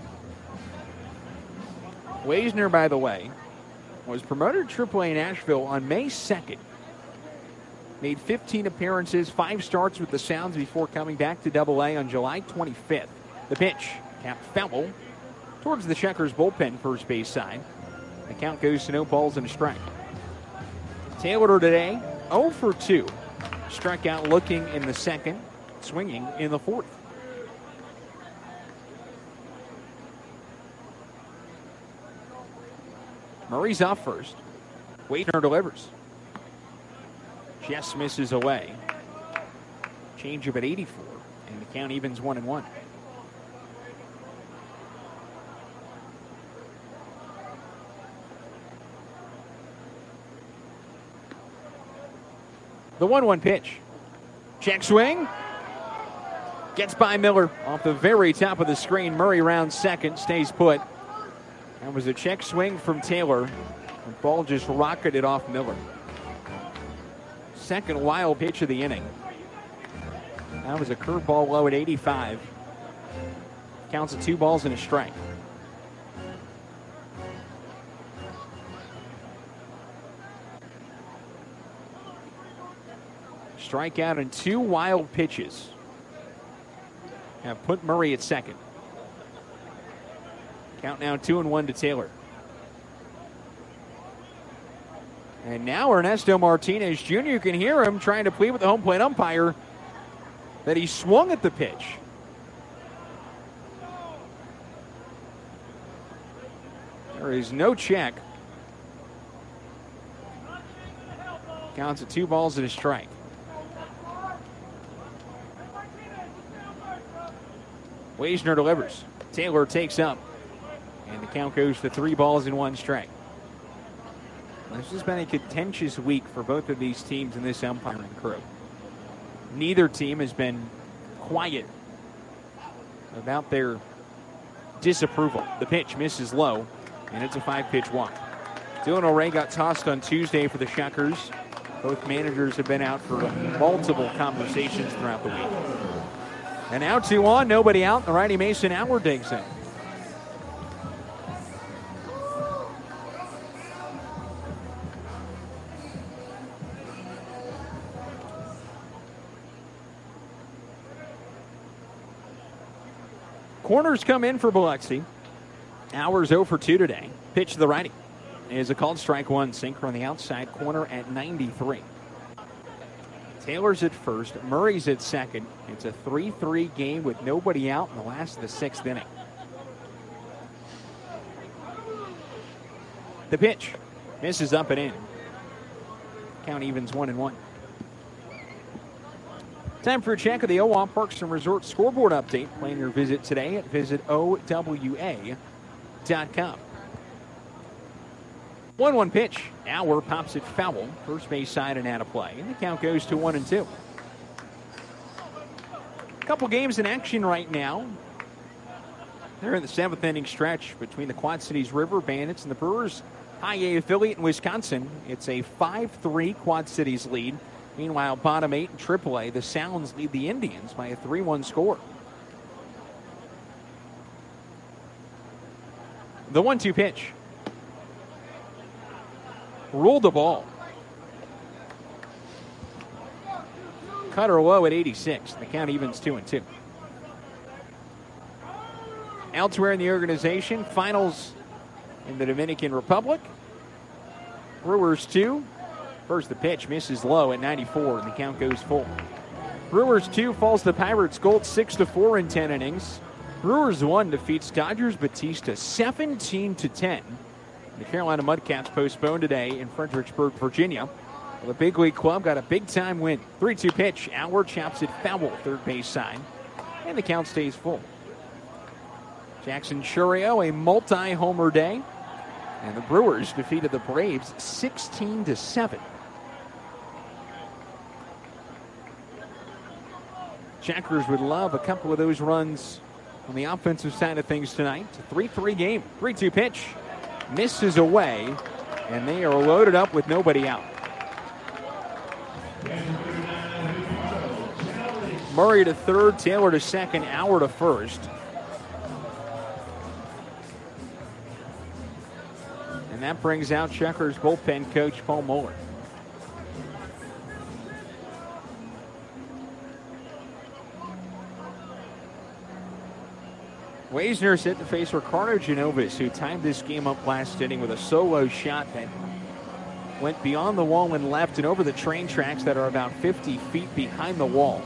Wisner, by the way, was promoted to triple A Nashville on May second. Made fifteen appearances, five starts with the Sounds before coming back to double A on July twenty-fifth. The pitch, capped foul towards the Shuckers bullpen first base side. The count goes to no balls and a strike. Taylor today, oh for two. Struck out looking in the second, swinging in the fourth. Murray's off first. Wisner delivers. Jess misses away. Changeup at eighty-four, and the count evens one and one. The one one pitch. Check swing. Gets by Miller off the very top of the screen. Murray rounds second, stays put. That was a check swing from Taylor. The ball just rocketed off Miller. Second wild pitch of the inning. That was a curveball low at eighty-five. Counts of two balls and a strike. Strikeout and two wild pitches have put Murray at second. Count now two and one to Taylor. And now Ernesto Martinez Junior You can hear him trying to plead with the home plate umpire that he swung at the pitch. There is no check. Counts at two balls and a strike. Wisner delivers. Taylor takes up. And the count goes to three balls and one strike. This has been a contentious week for both of these teams in this umpiring crew. Neither team has been quiet about their disapproval. The pitch misses low, and it's a five-pitch walk. Dylan O'Reilly got tossed on Tuesday for the Shuckers. Both managers have been out for multiple conversations throughout the week. And now two on, nobody out. The righty Mason Howard digs in. Corners come in for Biloxi. Hours zero for two today. Pitch to the righty is a called strike one. Sinker on the outside corner at ninety-three. Taylor's at first. Murray's at second. It's a three three game with nobody out in the last of the sixth inning. The pitch misses up and in. Count evens one and one. Time for a check of the O W A Parks and Resorts scoreboard update. Plan your visit today at visit O W A dot com. one one pitch. Auer pops it foul. First base side and out of play. And the count goes to one and two. A couple games in action right now. They're in the seventh inning stretch between the Quad Cities River Bandits and the Brewers High A affiliate in Wisconsin. It's a five three Quad Cities lead. Meanwhile, bottom eight and triple A, the Sounds lead the Indians by a three one score. The one two pitch. Ruled the ball. Cutter low at eighty-six. The count evens two and two. Elsewhere in the organization, finals in the Dominican Republic. Brewers two. First the pitch misses low at ninety-four, and the count goes full. Brewers two falls the Pirates Gold six to four in ten innings. Brewers one defeats Dodgers Batista seventeen to ten. The Carolina Mudcats postponed today in Fredericksburg, Virginia. Well, the big league club got a big-time win. three two pitch. Auer chops it foul, third base side, and the count stays full. Jackson Churio, a multi-homer day, and the Brewers defeated the Braves sixteen to seven. Checkers would love a couple of those runs on the offensive side of things tonight. It's a three three game. three two pitch. Misses away, and they are loaded up with nobody out. Murray to third, Taylor to second, Auer to first. And that brings out Checkers bullpen coach Paul Moeller. Waisner set to face Ricardo Genovis, who timed this game up last inning with a solo shot that went beyond the wall and left and over the train tracks that are about fifty feet behind the wall.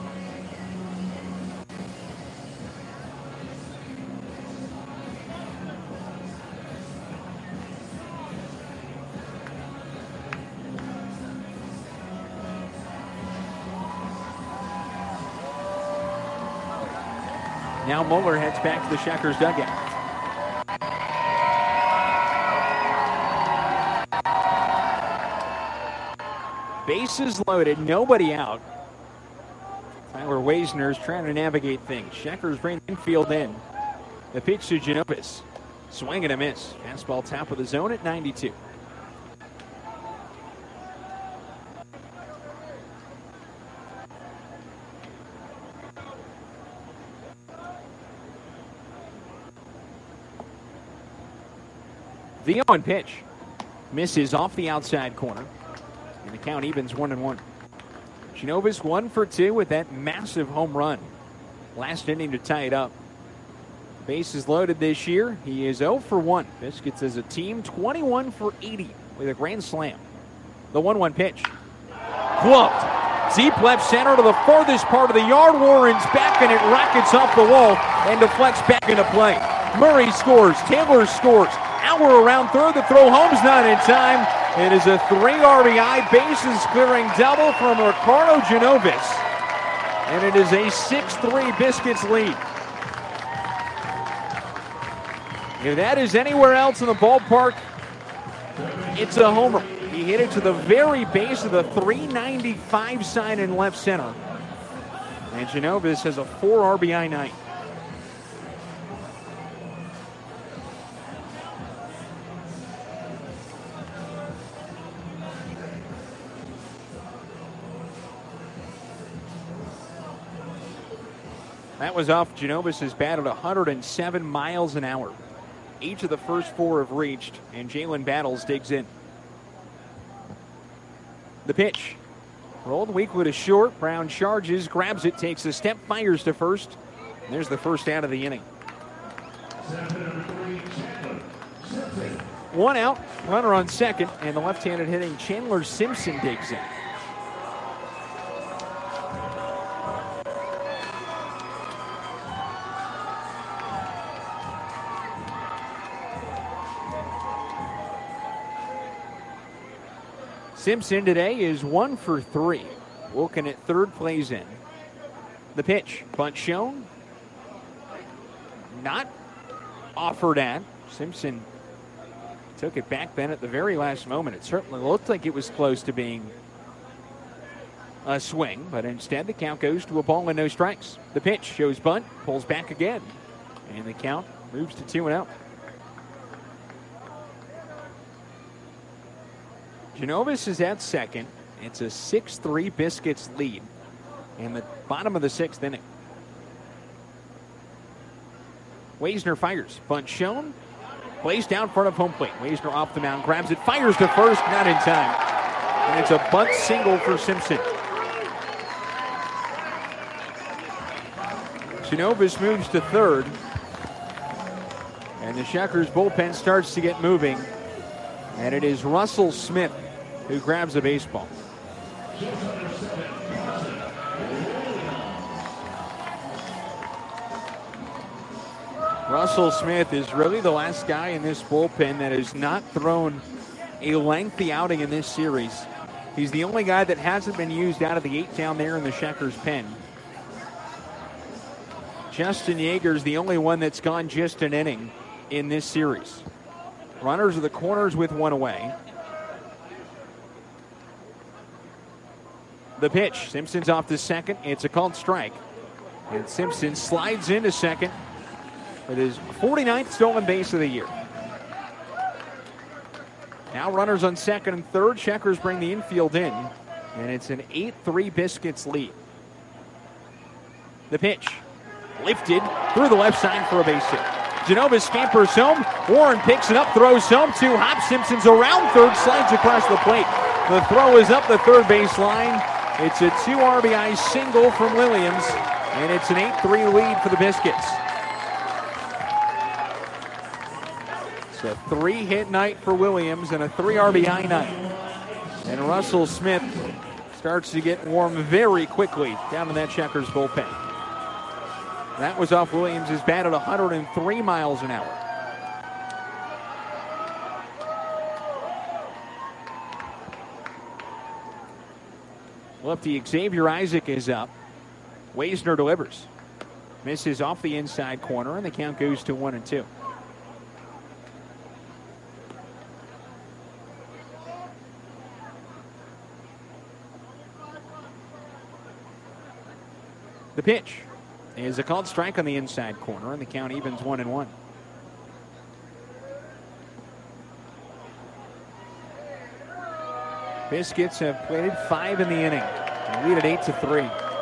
Now Moeller heads back to the Checkers dugout. Bases loaded, nobody out. Tyler Waisner's trying to navigate things. Checkers bring the infield in. The pitch to Genovis. Swing and a miss. Fastball top of the zone at ninety-two. The on pitch misses off the outside corner, and the count evens one and one. Genovis one for two with that massive home run last inning to tie it up. Bases loaded this year. He is zero for one. Biscuits as a team twenty-one for eighty with a grand slam. The one one pitch. Gloved. Deep left center to the farthest part of the yard. Warren's back and it rockets off the wall and deflects back into play. Murray scores. Taylor scores. Auer around third. The throw home's not in time. It is a three R B I bases clearing double from Ricardo Genovis. And it is a six three Biscuits lead. If that is anywhere else in the ballpark, it's a homer. He hit it to the very base of the three ninety-five sign in left center. And Genovis has a four R B I night. That was off Genovis' bat at one hundred seven miles an hour. Each of the first four have reached, and Jalen Battles digs in. The pitch. Rolled. Weakwood is short. Brown charges, grabs it, takes a step, fires to first. And there's the first out of the inning. One out, runner on second, and the left-handed hitting Chandler Simpson digs in. Simpson today is one for three. Wilken at third, plays in. The pitch, bunt shown. Not offered at. Simpson took it back then at the very last moment. It certainly looked like it was close to being a swing, but instead the count goes to a ball and no strikes. The pitch shows bunt, pulls back again, and the count moves to two and out. Genovis is at second. It's a six three Biscuits lead in the bottom of the sixth inning. Waisner fires. Bunt shown. Placed down front of home plate. Waisner off the mound, grabs it, fires to first, not in time. And it's a bunt single for Simpson. Genovis moves to third. And the Shuckers bullpen starts to get moving. And it is Russell Smith who grabs the baseball. Russell Smith is really the last guy in this bullpen that has not thrown a lengthy outing in this series. He's the only guy that hasn't been used out of the eight down there in the Shuckers pen. Justin Yeager's the only one that's gone just an inning in this series. Runners are the corners with one away. The pitch. Simpson's off to second. It's a called strike. And Simpson slides into second with his forty-ninth stolen base of the year. Now runners on second and third. Checkers bring the infield in. And it's an eight three Biscuits lead. The pitch. Lifted through the left side for a base hit. Genovis scampers home. Warren picks it up, throws home. Two hop. Simpson's around third, slides across the plate. The throw is up the third base line. It's a two R B I single from Williams, and it's an eight three lead for the Biscuits. It's a three-hit night for Williams and a three R B I night. And Russell Smith starts to get warm very quickly down in that Checkers bullpen. That was off Williams' bat at one hundred three miles an hour. Lefty Xavier Isaac is up. Waisner delivers. Misses off the inside corner, and the count goes to one and two. The pitch is a called strike on the inside corner, and the count evens one and one. Biscuits have played five in the inning. They lead at eight to three.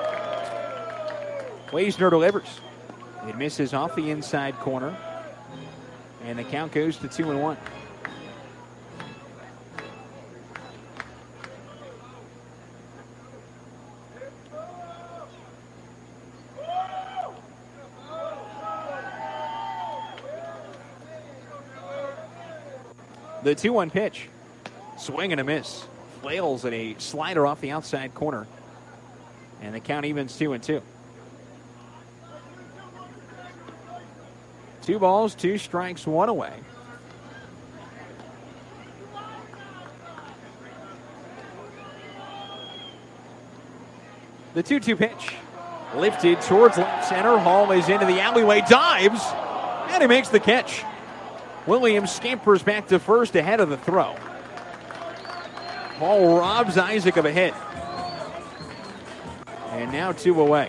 Waisner delivers. It misses off the inside corner, and the count goes to two and one. The two one pitch. Swing and a miss. Flails at a slider off the outside corner. And the count evens two and two. Two balls, two strikes, one away. The two two pitch. Lifted towards left center. Hall is into the alleyway, dives, and he makes the catch. Williams scampers back to first ahead of the throw. Hall robs Isaac of a hit. And now two away.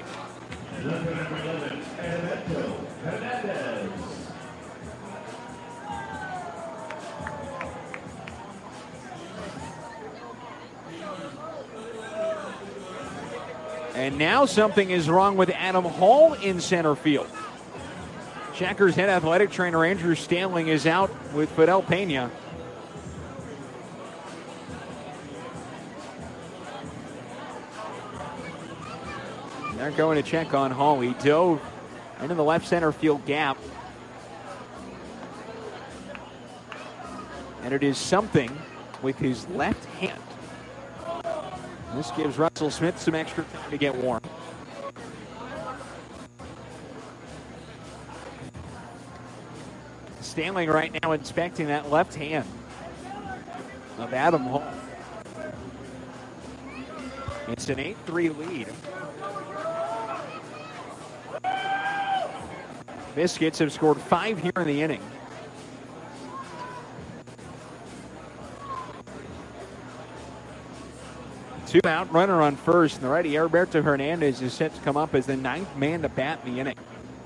And now something is wrong with Adam Hall in center field. Checkers head athletic trainer Andrew Stanling is out with Fidel Pena. They're going to check on Hall. He dove into the left center field gap. And it is something with his left hand. This gives Russell Smith some extra time to get warm. Stanley right now inspecting that left hand of Adam Hall. It's an eight three lead. Biscuits have scored five here in the inning. Two out, runner on first, and the righty Heriberto Hernandez is set to come up as the ninth man to bat in the inning.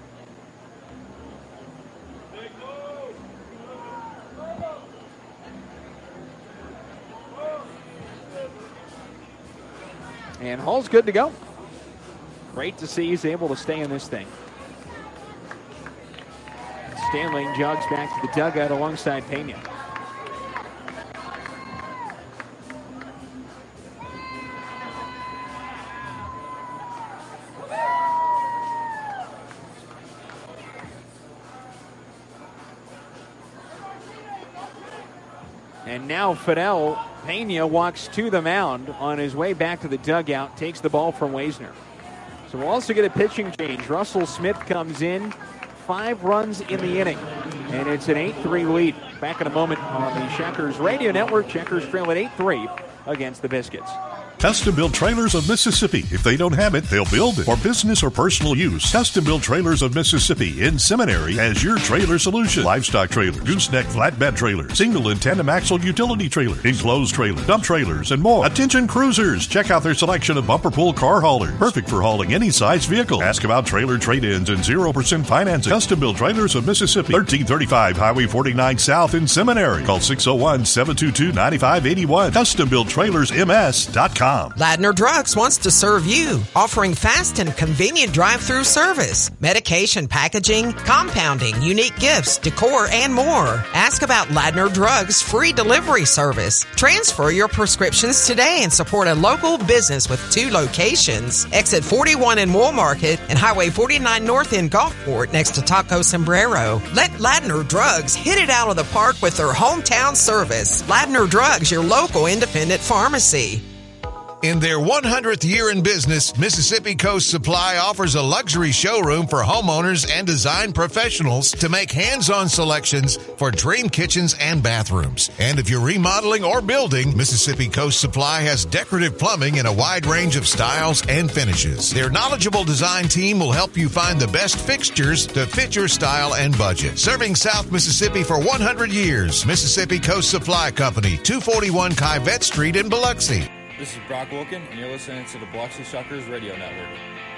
And Hall's good to go. Great to see he's able to stay in this thing. Stanley jogs back to the dugout alongside Pena. And now Fidel Pena walks to the mound on his way back to the dugout, takes the ball from Weisner. So we'll also get a pitching change. Russell Smith comes in, five runs in the inning, and it's an eight three lead. Back in a moment on the Checkers Radio Network. Checkers trail at eight three against the Biscuits. Custom Built Trailers of Mississippi. If they don't have it, they'll build it. For business or personal use, Custom Built Trailers of Mississippi in Seminary has your trailer solution. Livestock trailer, gooseneck flatbed trailer, single and tandem axle utility trailer, enclosed trailer, dump trailers, and more. Attention cruisers, check out their selection of bumper pull car haulers. Perfect for hauling any size vehicle. Ask about trailer trade-ins and zero percent financing. Custom Built Trailers of Mississippi, thirteen thirty-five Highway forty-nine South in Seminary. Call six oh one, seven two two, nine five eight one. custom built trailers m s dot com. Ladner Drugs wants to serve you, offering fast and convenient drive-through service, medication packaging, compounding, unique gifts, decor, and more. Ask about Ladner Drugs' free delivery service. Transfer your prescriptions today and support a local business with two locations. Exit forty-one in Wool Market and Highway forty-nine North in Gulfport next to Taco Sombrero. Let Ladner Drugs hit it out of the park with their hometown service. Ladner Drugs, your local independent pharmacy. In their one hundredth year in business, Mississippi Coast Supply offers a luxury showroom for homeowners and design professionals to make hands-on selections for dream kitchens and bathrooms. And if you're remodeling or building, Mississippi Coast Supply has decorative plumbing in a wide range of styles and finishes. Their knowledgeable design team will help you find the best fixtures to fit your style and budget. Serving South Mississippi for one hundred years, Mississippi Coast Supply Company, two forty-one Kyvette Street in Biloxi. This is Brock Wilkin, and you're listening to the Biloxi Shuckers Radio Network.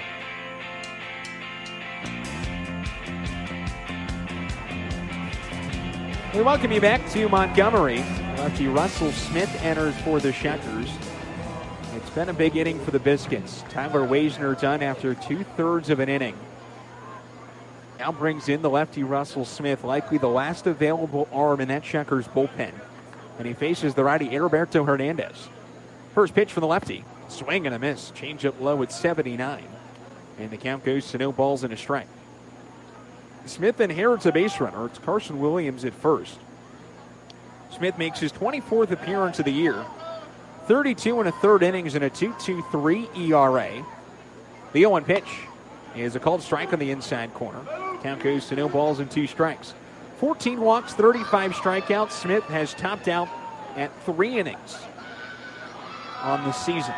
We welcome you back to Montgomery. Lefty Russell Smith enters for the Shuckers. It's been a big inning for the Biscuits. Tyler Weisner done after two-thirds of an inning. Now brings in the lefty Russell Smith, likely the last available arm in that Shuckers bullpen. And he faces the righty Heriberto Hernandez. First pitch from the lefty. Swing and a miss. Change up low at seventy-nine. And the count goes to no balls and a strike. Smith inherits a base runner. It's Carson Williams at first. Smith makes his twenty-fourth appearance of the year. thirty-two and a third innings and a two two three E R A. The oh one pitch is a called strike on the inside corner. Count goes to no balls and two strikes. fourteen walks, thirty-five strikeouts. Smith has topped out at three innings on the season.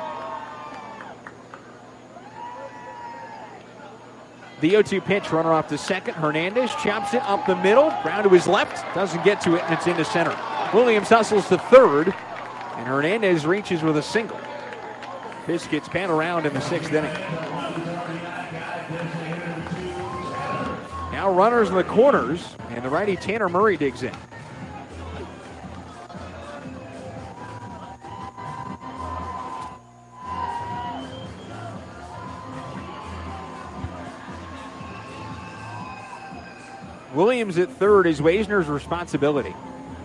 The oh two pitch, runner off to second. Hernandez chops it up the middle. Ground to his left. Doesn't get to it, and it's into center. Williams hustles to third, and Hernandez reaches with a single. Biscuits pan around in the sixth inning. Now runners in the corners, and the righty Tanner Murray digs in. Williams at third is Waisner's responsibility.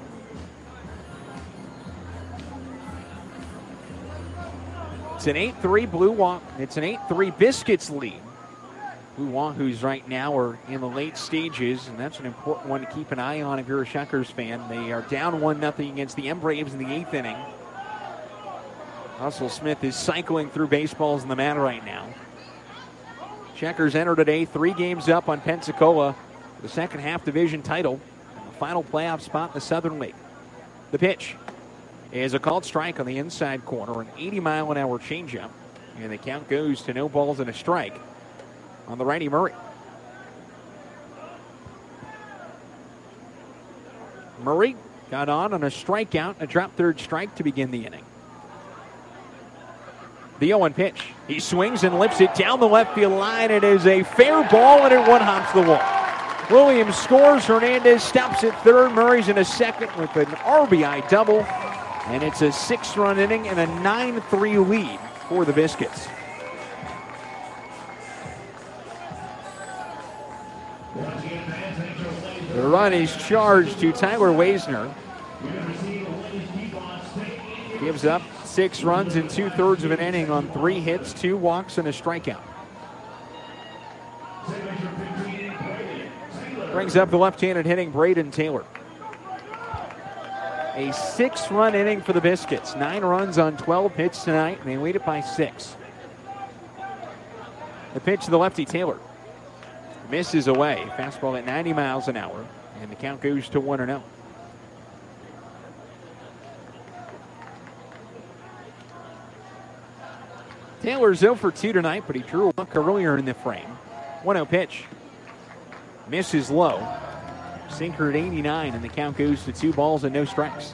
It's an eight three Blue Walk. It's an eight three Biscuits lead. Blue Wahoos right now are in the late stages, and that's an important one to keep an eye on if you're a Shuckers fan. They are down one nothing against the M Braves in the eighth inning. Russell Smith is cycling through baseballs in the mat right now. Checkers enter today three games up on Pensacola for the second half division title, and the final playoff spot in the Southern League. The pitch is a called strike on the inside corner, an eighty mile an hour changeup, and the count goes to no balls and a strike on the righty Murray. Murray got on on a strikeout, a drop third strike to begin the inning. The oh one pitch. He swings and lifts it down the left field line. It is a fair ball, and it one-hops the wall. Williams scores. Hernandez stops at third. Murray's in a second with an R B I double. And it's a six-run inning and a nine three lead for the Biscuits. The run is charged to Tyler Waisner. Gives up six runs in two-thirds of an inning on three hits, two walks, and a strikeout. Brings up the left-handed hitting Braden Taylor. A six-run inning for the Biscuits. Nine runs on twelve hits tonight, and they lead it by six. The pitch to the lefty Taylor. Misses away. Fastball at ninety miles an hour, and the count goes to one and oh. Taylor's oh for two tonight, but he drew a walk earlier in the frame. one oh pitch. Misses low. Sinker at eighty-nine, and the count goes to two balls and no strikes.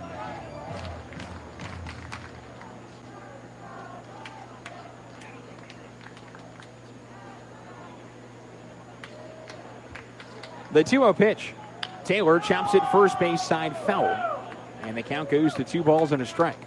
The two oh pitch. Taylor chops it first base side foul, and the count goes to two balls and a strike.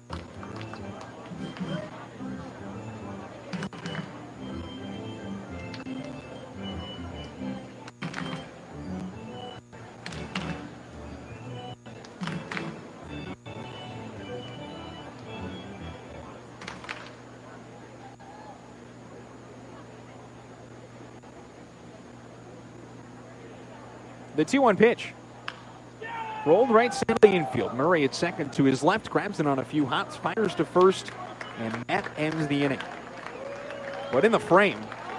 The two one pitch. Rolled right center the infield. Murray at second to his left, grabs it on a few hops, fires to first, and that ends the inning. But in the frame,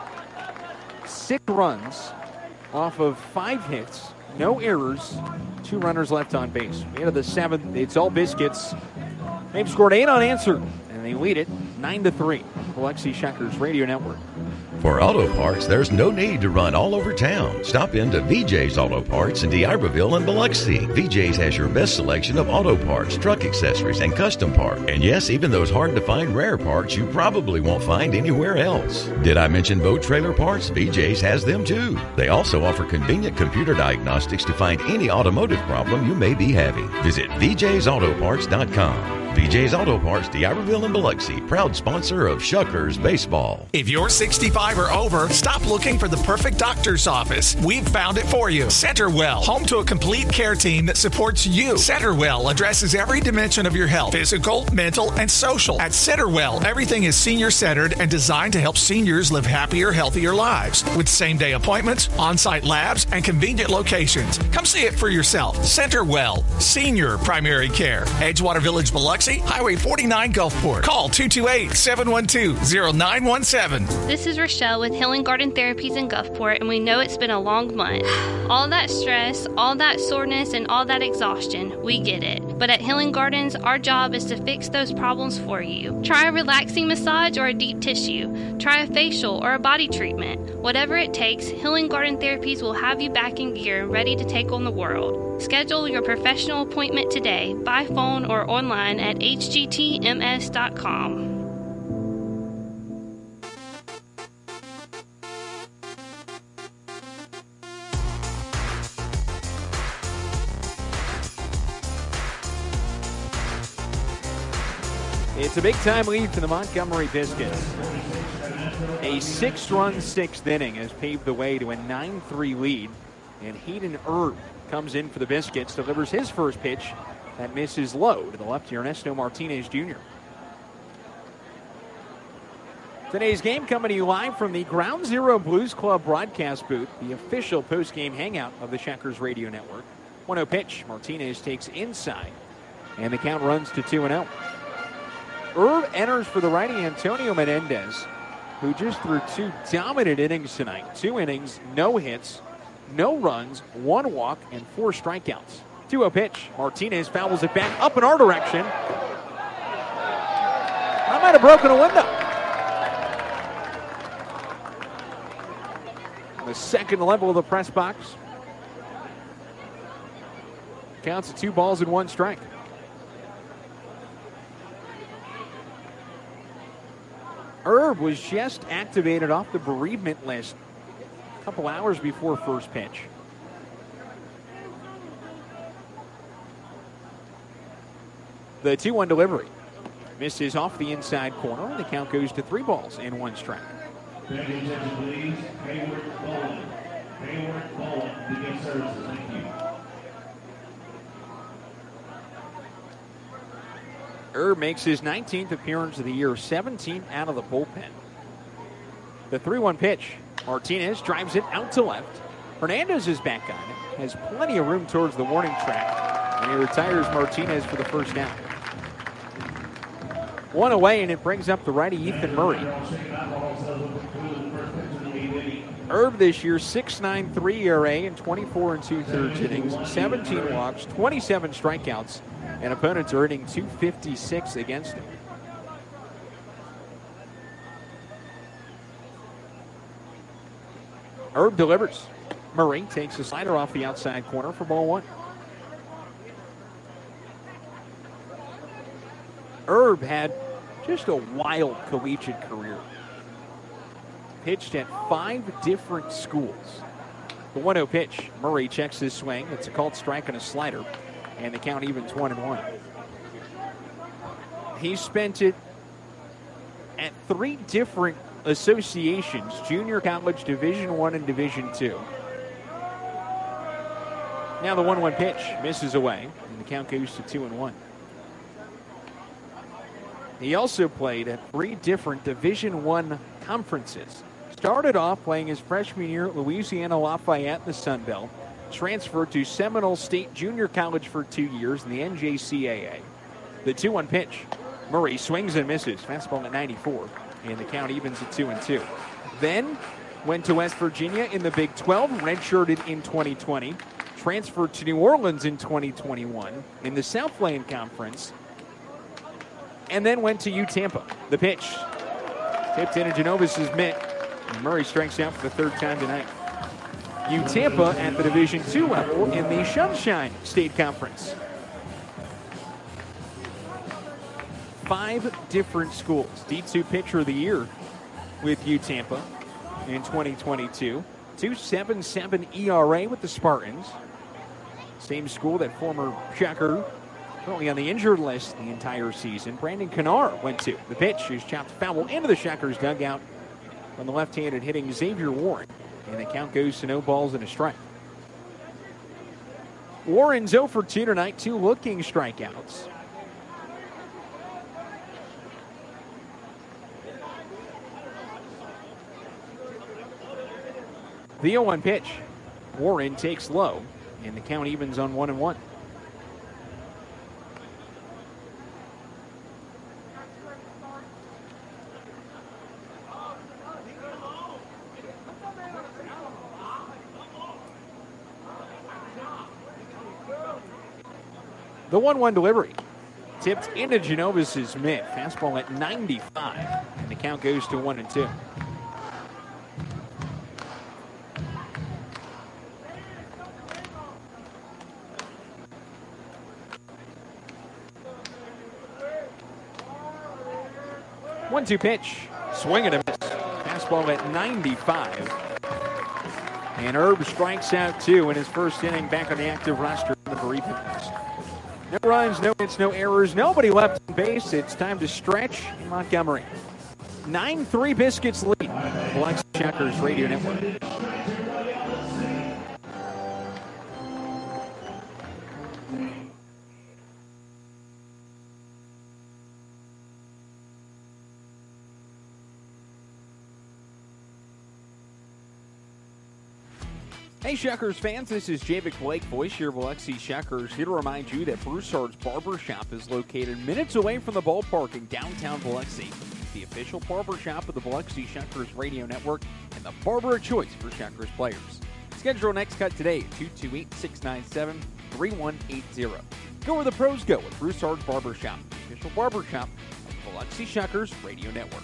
six runs off of five hits, no errors, two runners left on base. We had the seventh, it's all Biscuits. They've scored eight unanswered, and they lead it nine to three. Biloxi Shuckers Radio Network. For auto parts, there's no need to run all over town. Stop in to V J's Auto Parts in D'Iberville and Biloxi. V J's has your best selection of auto parts, truck accessories, and custom parts. And yes, even those hard-to-find rare parts you probably won't find anywhere else. Did I mention boat trailer parts? V J's has them too. They also offer convenient computer diagnostics to find any automotive problem you may be having. Visit V J's Auto Parts dot com. V J's Auto Parts, D'Iberville and Biloxi, proud sponsor of Shuckers Baseball. If you're sixty-five or over, stop looking for the perfect doctor's office. We've found it for you. Centerwell, home to a complete care team that supports you. Centerwell addresses every dimension of your health, physical, mental, and social. At Centerwell, everything is senior-centered and designed to help seniors live happier, healthier lives. With same-day appointments, on-site labs, and convenient locations. Come see it for yourself. Centerwell, senior primary care. Edgewater Village, Biloxi, Highway forty-nine, Gulfport. Call two two eight, seven one two, zero nine one seven. This is Rochelle with Healing Garden Therapies in Gulfport, and we know it's been a long month. All that stress, all that soreness, and all that exhaustion, we get it. But at Healing Gardens, our job is to fix those problems for you. Try a relaxing massage or a deep tissue. Try a facial or a body treatment. Whatever it takes, Healing Garden Therapies will have you back in gear and ready to take on the world. Schedule your professional appointment today by phone or online at H G T M S dot com. It's a big-time lead for the Montgomery Biscuits. A six-run sixth inning has paved the way to a nine three lead And Hayden Erb comes in for the Biscuits, delivers his first pitch. That misses low to the left, Ernesto Martinez Junior Today's game coming to you live from the Ground Zero Blues Club broadcast booth, the official post-game hangout of the Checkers Radio Network. one oh pitch. Martinez takes inside, and the count runs to two and oh. Erb enters for the righty Antonio Menendez, who just threw two dominant innings tonight. Two innings, no hits, no runs, one walk, and four strikeouts. two oh pitch. Martinez fouls it back up in our direction. I might have broken a window. The second level of the press box. Counts at two balls and one strike. Erb was just activated off the bereavement list a couple hours before first pitch. The two one delivery misses off the inside corner, and the count goes to three balls and one strike. Please, Hayward Bowen. Hayward Bowen begins services. Thank you. Erb makes his nineteenth appearance of the year, seventeen out of the bullpen. The three one pitch. Martinez drives it out to left. Hernandez is back on it. Has plenty of room towards the warning track. And he retires Martinez for the first down. One away, and it brings up the righty Ethan Murray. Erb this year, six point nine three E R A in twenty-four and two-thirds innings, seventeen walks, twenty-seven strikeouts, and opponents are hitting two fifty-six against him. Erb delivers. Murray takes a slider off the outside corner for ball one. Erb had just a wild collegiate career. Pitched at five different schools. The one oh pitch. Murray checks his swing. It's a called strike and a slider. And the count evens one and one. He spent it at three different associations, junior college, Division One and Division Two. Now the one one pitch misses away, and the count goes to two and one. He also played at three different Division One conferences. Started off playing his freshman year at Louisiana Lafayette in the Sun Belt. Transferred to Seminole State Junior College for two years in the N J C A A. The two one pitch. Murray swings and misses. Fastball at ninety-four. And the count evens at two and two. Then went to West Virginia in the Big twelve. Redshirted in twenty twenty. Transferred to New Orleans in twenty twenty-one in the Southland Conference. And then went to U Tampa. The pitch. Tipped into Genovis' mitt. And Murray strikes out for the third time tonight. U Tampa at the Division Two level in the Sunshine State Conference. Five different schools. D two Pitcher of the Year with U Tampa in twenty twenty-two. two point seven seven E R A with the Spartans. Same school that former Checker, currently on the injured list the entire season, Brandon Kennard went to. The pitch is chopped foul into the Checkers dugout from the left-handed hitting Xavier Warren. And the count goes to no balls and a strike. Warren's oh for two tonight, two looking strikeouts. The oh one pitch. Warren takes low, and the count evens on one and one. The one one delivery. Tipped into Genovis' mitt. Fastball at ninety-five. And the count goes to one and two. one two pitch. Swing and a miss. Fastball at ninety-five. And Erb strikes out two in his first inning back on the active roster in the bereavement list. No runs, no hits, no errors, nobody left on base. It's time to stretch in Montgomery. nine three Biscuits lead. Biloxi Checkers Radio Network. Hey, Shuckers fans, this is Javik Blake, voice of your Biloxi Shuckers, here to remind you that Broussard's Barber Shop is located minutes away from the ballpark in downtown Biloxi. The official barber shop of the Biloxi Shuckers Radio Network and the barber of choice for Shuckers players. Schedule your next cut today at two two eight, six nine seven, three one eight zero. Go where the pros go with Broussard's Barber Shop, the official barber shop of the Biloxi Shuckers Radio Network.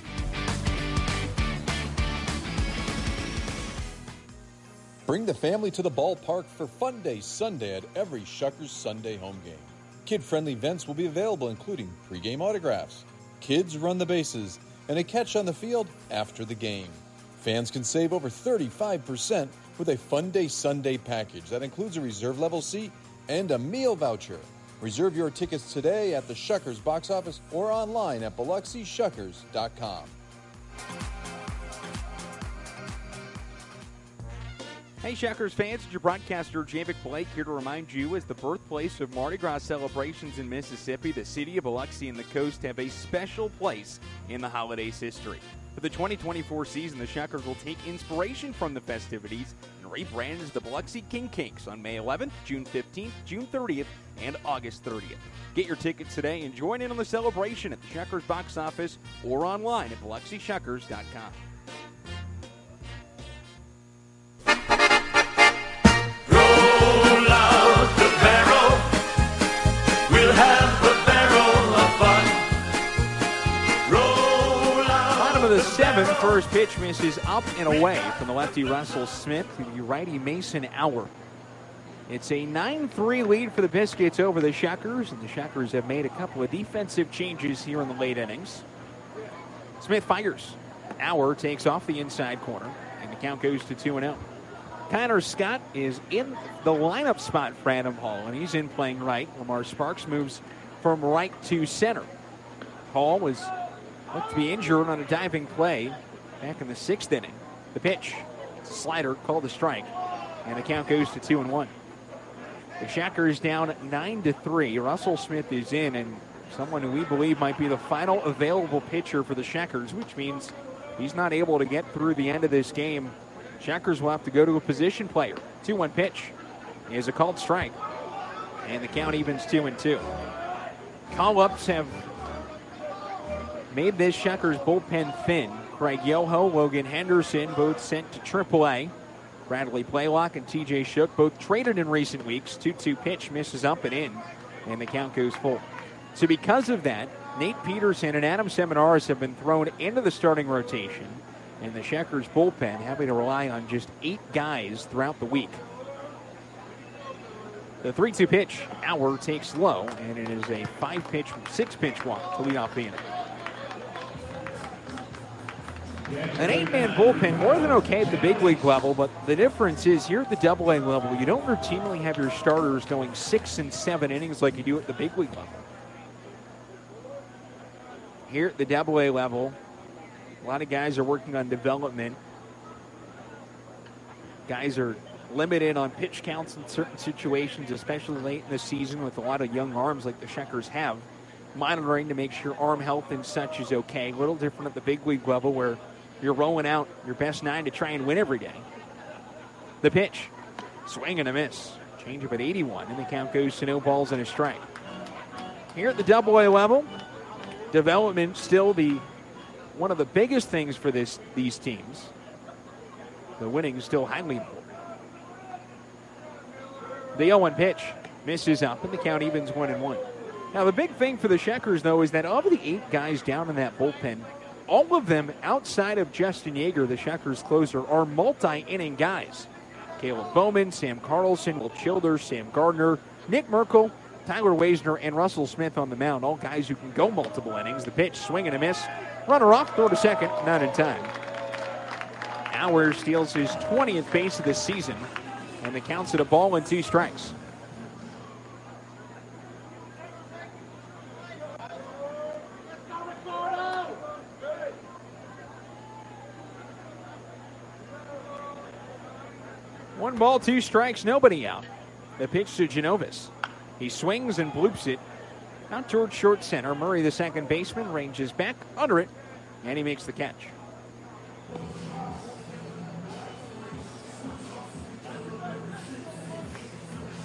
Bring the family to the ballpark for Fun Day Sunday at every Shuckers Sunday home game. Kid-friendly events will be available, including pregame autographs, kids run the bases, and a catch on the field after the game. Fans can save over thirty-five percent with a Fun Day Sunday package that includes a reserve level seat and a meal voucher. Reserve your tickets today at the Shuckers box office or online at Biloxi Shuckers dot com. Hey, Shuckers fans, it's your broadcaster, Javik Blake, here to remind you, as the birthplace of Mardi Gras celebrations in Mississippi, the city of Biloxi and the coast have a special place in the holiday's history. For the twenty twenty-four season, the Shuckers will take inspiration from the festivities and rebrand as the Biloxi King Kinks on May eleventh, June fifteenth, June thirtieth, and August thirtieth. Get your tickets today and join in on the celebration at the Shuckers box office or online at Biloxi Shuckers dot com. The seventh, first pitch misses up and away from the lefty Russell Smith to the righty Mason Auer. It's a nine three lead for the Biscuits over the Shuckers, and the Shuckers have made a couple of defensive changes here in the late innings. Smith fires. Auer takes off the inside corner, and the count goes to two and oh. Connor Scott is in the lineup spot for Adam Hall, and he's in playing right. Lamar Sparks moves from right to center. Hall was looked to be injured on a diving play back in the sixth inning. The pitch, it's a slider, called a strike, and the count goes to two and one. The Shuckers down nine to three. Russell Smith is in, and someone who we believe might be the final available pitcher for the Shuckers, which means he's not able to get through the end of this game. Shuckers will have to go to a position player. two one pitch is a called strike, and the count evens two and two. Call-ups have made this Shuckers bullpen thin. Craig Yoho, Logan Henderson, both sent to triple A. Bradley Blaylock and T J Shook, both traded in recent weeks. two two pitch misses up and in, and the count goes full. So because of that, Nate Peterson and Adam Seminaris have been thrown into the starting rotation, and the Shuckers bullpen having to rely on just eight guys throughout the week. The three two pitch, Auer takes low, and it is a five-pitch, six-pitch walk to lead off the inning. An eight-man bullpen, more than okay at the big league level, but the difference is here at the double A level, you don't routinely have your starters going six and seven innings like you do at the big league level. Here at the double A level, a lot of guys are working on development. Guys are limited on pitch counts in certain situations, especially late in the season with a lot of young arms like the Shuckers have. Monitoring to make sure arm health and such is okay. A little different at the big league level where you're rolling out your best nine to try and win every day. The pitch, swing and a miss. Change up at eighty-one, and the count goes to no balls and a strike. Here at the double A level, development still the one of the biggest things for this these teams. The winning is still highly important. The oh one pitch misses up, and the count evens one and one. Now, the big thing for the Shuckers, though, is that of the eight guys down in that bullpen, all of them outside of Justin Yeager, the Shuckers closer, are multi-inning guys. Caleb Bowman, Sam Carlson, Will Childers, Sam Gardner, Nick Merkel, Tyler Weisner, and Russell Smith on the mound, all guys who can go multiple innings. The pitch, swing and a miss. Runner off, throw to second, not in time. Auer steals his twentieth base of the season, and the count's at a ball and two strikes. One ball, two strikes, nobody out. The pitch to Genovis. He swings and bloops it out towards short center. Murray, the second baseman, ranges back under it, and he makes the catch.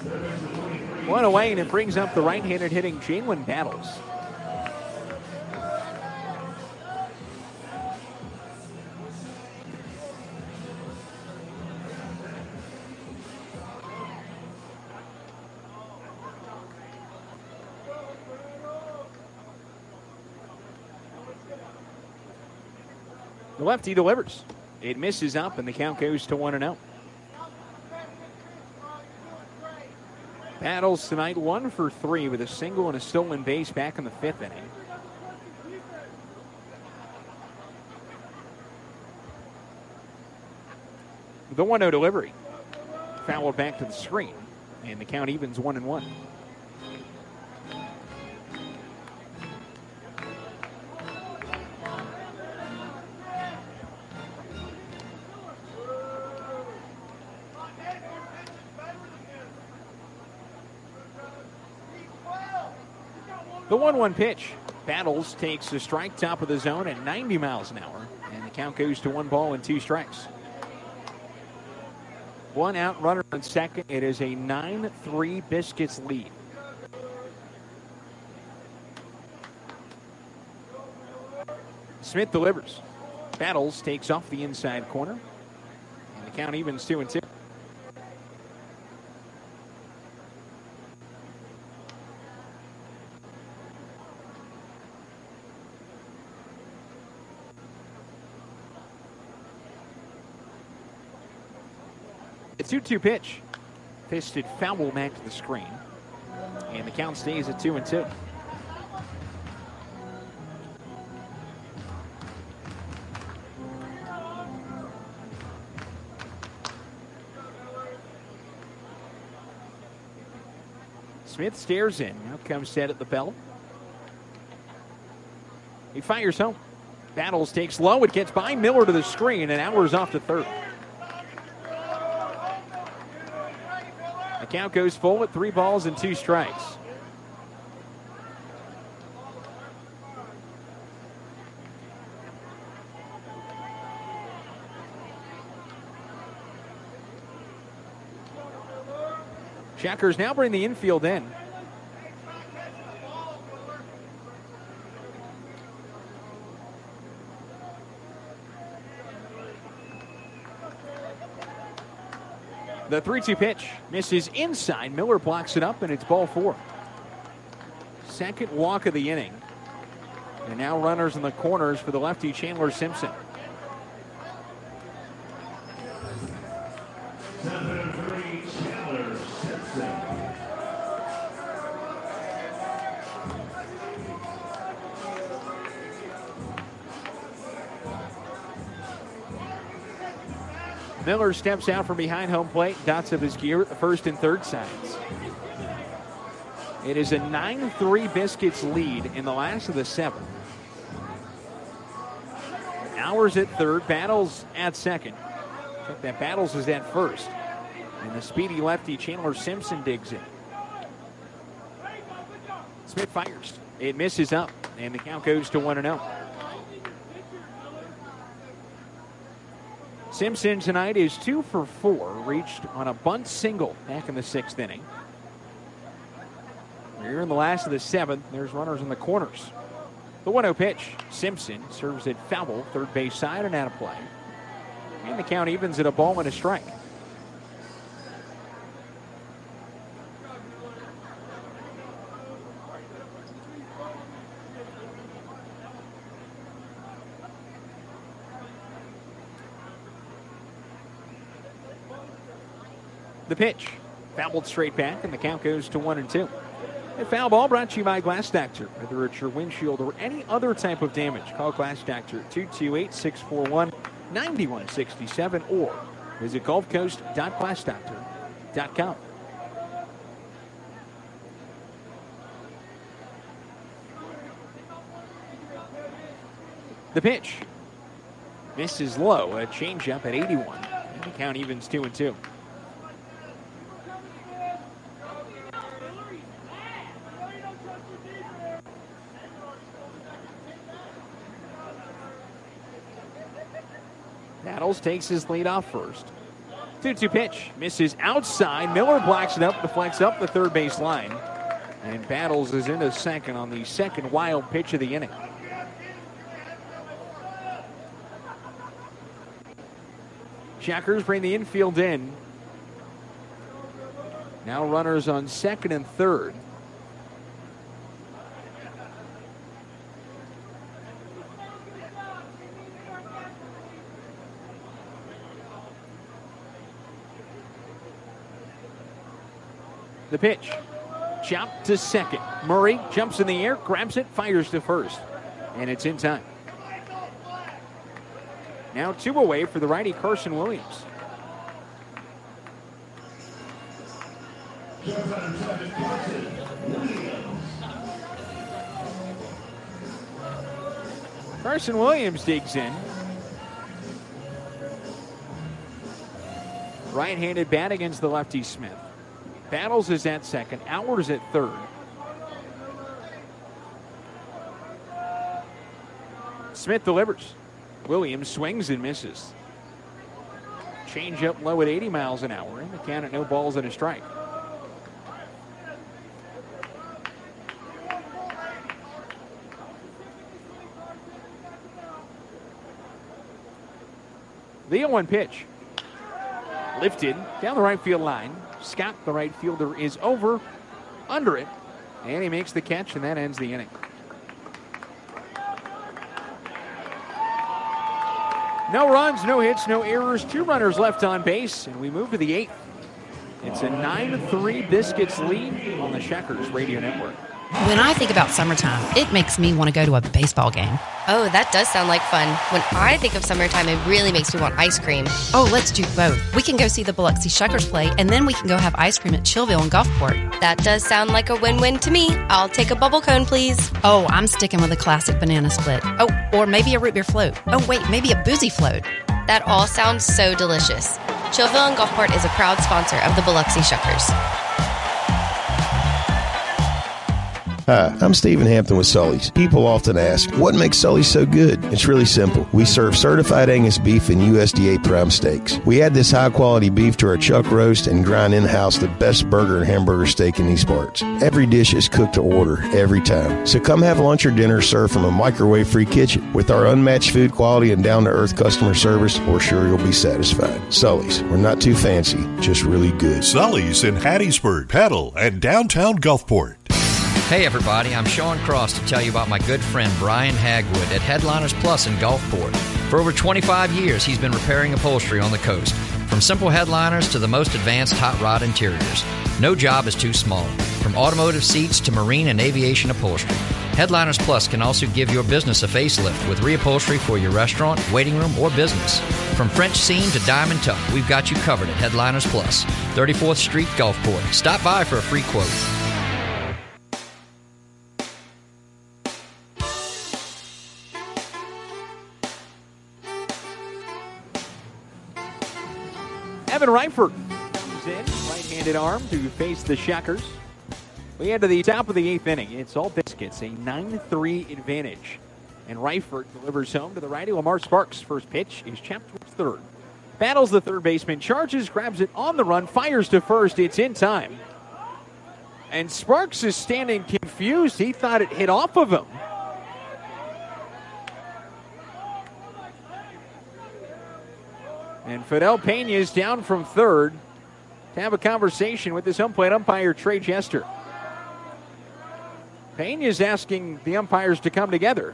One away, and it brings up the right-handed hitting Jalen Battles. The lefty delivers. It misses up, and the count goes to one and oh. Battles tonight one for three with a single and a stolen base back in the fifth inning. The one oh delivery. Fouled back to the screen, and the count evens one and one. The one one pitch. Battles takes the strike, top of the zone at ninety miles an hour. And the count goes to one ball and two strikes. One out, runner on second. It is a nine three Biscuits lead. Smith delivers. Battles takes off the inside corner. And the count evens two and two. two two pitch. Fisted foul back to the screen. And the count stays at two and two. Smith stares in. Now comes set at the belt. He fires home. Battles takes low. It gets by Miller to the screen, and Hours off to third. The count goes full at three balls and two strikes. Checkers now bring the infield in. The three two pitch misses inside. Miller blocks it up, and it's ball four. Second walk of the inning. And now runners in the corners for the lefty Chandler Simpson. Seven three, Chandler Simpson. Miller steps out from behind home plate, dots of his gear at the first and third sides. It is a nine three Biscuits lead in the last of the seventh. Hours at third, Battles at second. Check that, Battles is at first. And the speedy lefty Chandler Simpson digs in. Smith fires. It misses up, and the count goes to one and oh. Simpson tonight is two for four, reached on a bunt single back in the sixth inning. We're in the last of the seventh. There's runners in the corners. The one oh pitch. Simpson serves it foul, third base side and out of play. And the count evens at a ball and a strike. The pitch. Fouled straight back, and the count goes to one and two. A foul ball brought to you by Glass Doctor. Whether it's your windshield or any other type of damage, call Glass Doctor at two two eight, six four one, nine one six seven or visit gulf coast dot glass doctor dot com. The pitch. Misses low. A changeup at eighty-one. And the count evens two and two. Battles takes his lead off first. two two pitch. Misses outside. Miller blocks it up, deflects up the third base line. And Battles is into second on the second wild pitch of the inning. Checkers bring the infield in. Now runners on second and third. The pitch. Chopped to second. Murray jumps in the air, grabs it, fires to first. And it's in time. Now two away for the righty Carson Williams. Carson Williams digs in. Right-handed bat against the lefty Smith. Battles is at second. Hours at third. Smith delivers. Williams swings and misses. Change up low at eighty miles an hour. And the count at no balls and a strike. The oh one pitch. Lifted down the right field line. Scott, the right fielder, is over, under it, and he makes the catch, and that ends the inning. No runs, no hits, no errors, two runners left on base, and we move to the eighth. It's a nine three Biscuits lead on the Checkers Radio Network. When I think about summertime, it makes me want to go to a baseball game. Oh, that does sound like fun. When I think of summertime, it really makes me want ice cream. Oh, let's do both. We can go see the Biloxi Shuckers play, and then we can go have ice cream at Chillville and Gulfport. That does sound like a win-win to me. I'll take a bubble cone, please. Oh, I'm sticking with a classic banana split. Oh, or maybe a root beer float. Oh, wait, maybe a boozy float. That all sounds so delicious. Chillville and Gulfport is a proud sponsor of the Biloxi Shuckers. Hi, I'm Stephen Hampton with Sully's. People often ask, what makes Sully's so good? It's really simple. We serve certified Angus beef and U S D A prime steaks. We add this high-quality beef to our chuck roast and grind in-house the best burger and hamburger steak in these parts. Every dish is cooked to order, every time. So come have lunch or dinner served from a microwave-free kitchen. With our unmatched food quality and down-to-earth customer service, we're sure you'll be satisfied. Sully's, we're not too fancy, just really good. Sully's in Hattiesburg, Petal, and downtown Gulfport. Hey everybody, I'm Sean Cross to tell you about my good friend Brian Hagwood at Headliners Plus in Gulfport. For over twenty-five years, he's been repairing upholstery on the coast. From simple headliners to the most advanced hot rod interiors. No job is too small. From automotive seats to marine and aviation upholstery. Headliners Plus can also give your business a facelift with reupholstery for your restaurant, waiting room, or business. From French seam to diamond tuck, we've got you covered at Headliners Plus, thirty-fourth Street, Gulfport. Stop by for a free quote. Evan Reifert comes in, right-handed arm to face the Checkers. We head to the top of the eighth inning. It's all Biscuits, a nine three advantage. And Reifert delivers home to the righty Lamar Sparks. First pitch is chopped towards third. Battles the third baseman, charges, grabs it on the run, fires to first. It's in time. And Sparks is standing confused. He thought it hit off of him. And Fidel Pena is down from third to have a conversation with his home plate umpire, Trey Jester. Pena is asking the umpires to come together.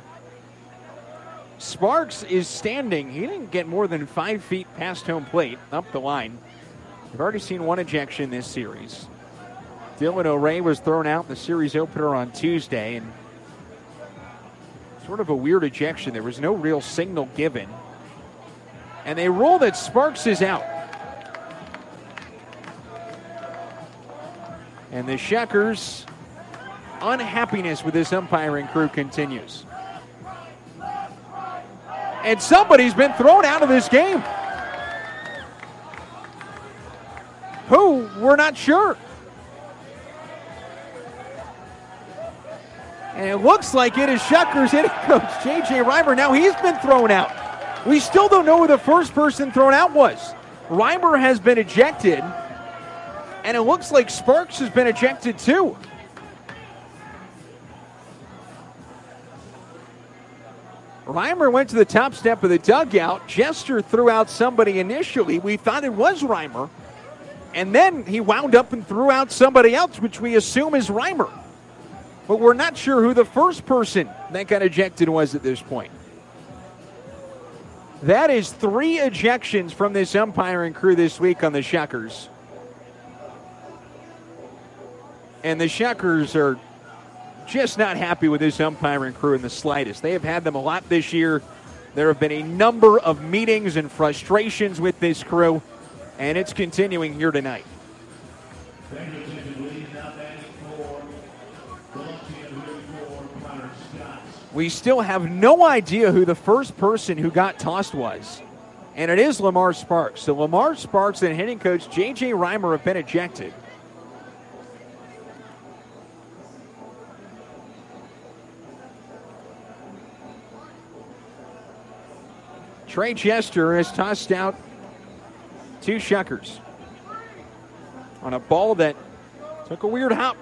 Sparks is standing. He didn't get more than five feet past home plate up the line. We've already seen one ejection this series. Dylan O'Ray was thrown out in the series opener on Tuesday, and sort of a weird ejection. There was no real signal given. And they rule that Sparks is out. And the Checkers' unhappiness with this umpiring crew continues. And somebody's been thrown out of this game. Who? We're not sure. And it looks like it is Checkers hitting coach J J Reimer. Now he's been thrown out. We still don't know who the first person thrown out was. Reimer has been ejected, and it looks like Sparks has been ejected too. Reimer went to the top step of the dugout. Jester threw out somebody initially. We thought it was Reimer. And then he wound up and threw out somebody else, which we assume is Reimer. But we're not sure who the first person that got ejected was at this point. That is three ejections from this umpiring crew this week on the Shuckers. And the Shuckers are just not happy with this umpiring crew in the slightest. They have had them a lot this year. There have been a number of meetings and frustrations with this crew, and it's continuing here tonight. We still have no idea who the first person who got tossed was, and it is Lamar Sparks. So Lamar Sparks and hitting coach J J Reimer have been ejected. Trey Chester has tossed out two Shuckers on a ball that took a weird hop.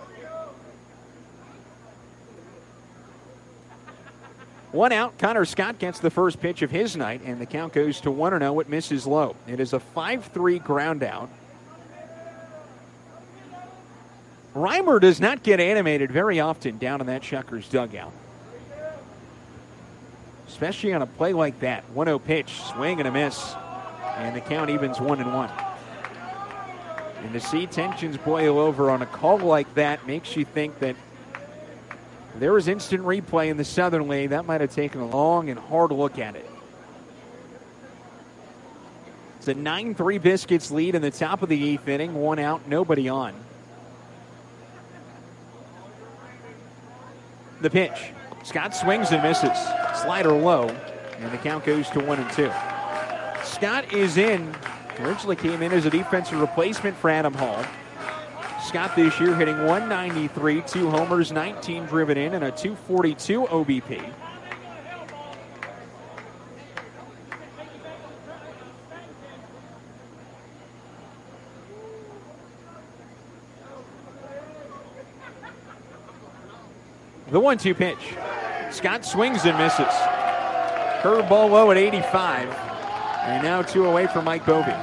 One out. Connor Scott gets the first pitch of his night, and the count goes to one and oh. It misses low. It is a five three ground out. Reimer does not get animated very often down in that Shuckers dugout, especially on a play like that. one oh pitch, swing and a miss, and the count evens one and one. And to see tensions boil over on a call like that makes you think that there was instant replay in the Southern League. That might have taken a long and hard look at it. It's a nine three Biscuits lead in the top of the eighth inning. One out, nobody on. The pitch. Scott swings and misses. Slider low, and the count goes to one and two. Scott is in. Originally came in as a defensive replacement for Adam Hall. Scott this year hitting one ninety-three, two homers, nineteen driven in, and a two forty-two O B P. The one two pitch. Scott swings and misses. Curveball low at eighty-five. And now two away from Mike Bovey.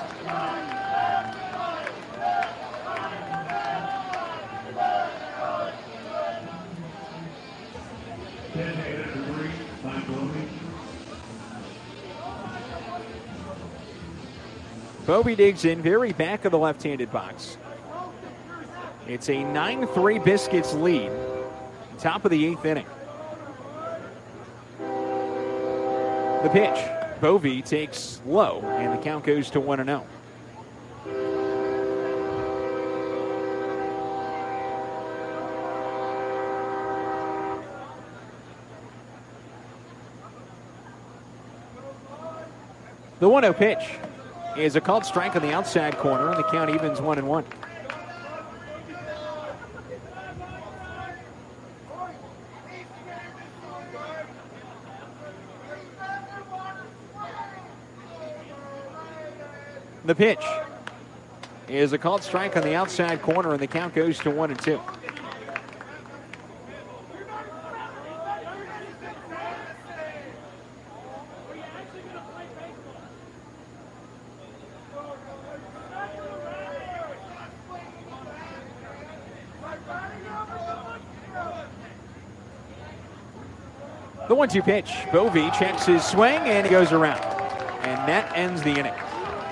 Bovey digs in very back of the left-handed box. It's a nine three Biscuits lead. Top of the eighth inning. The pitch. Bovey takes low, and the count goes to one and oh. The one oh pitch is a called strike on the outside corner, and the count evens one and one. The pitch is a called strike on the outside corner, and the count goes to one and two. The one two pitch. Bovey checks his swing, and he goes around. And that ends the inning.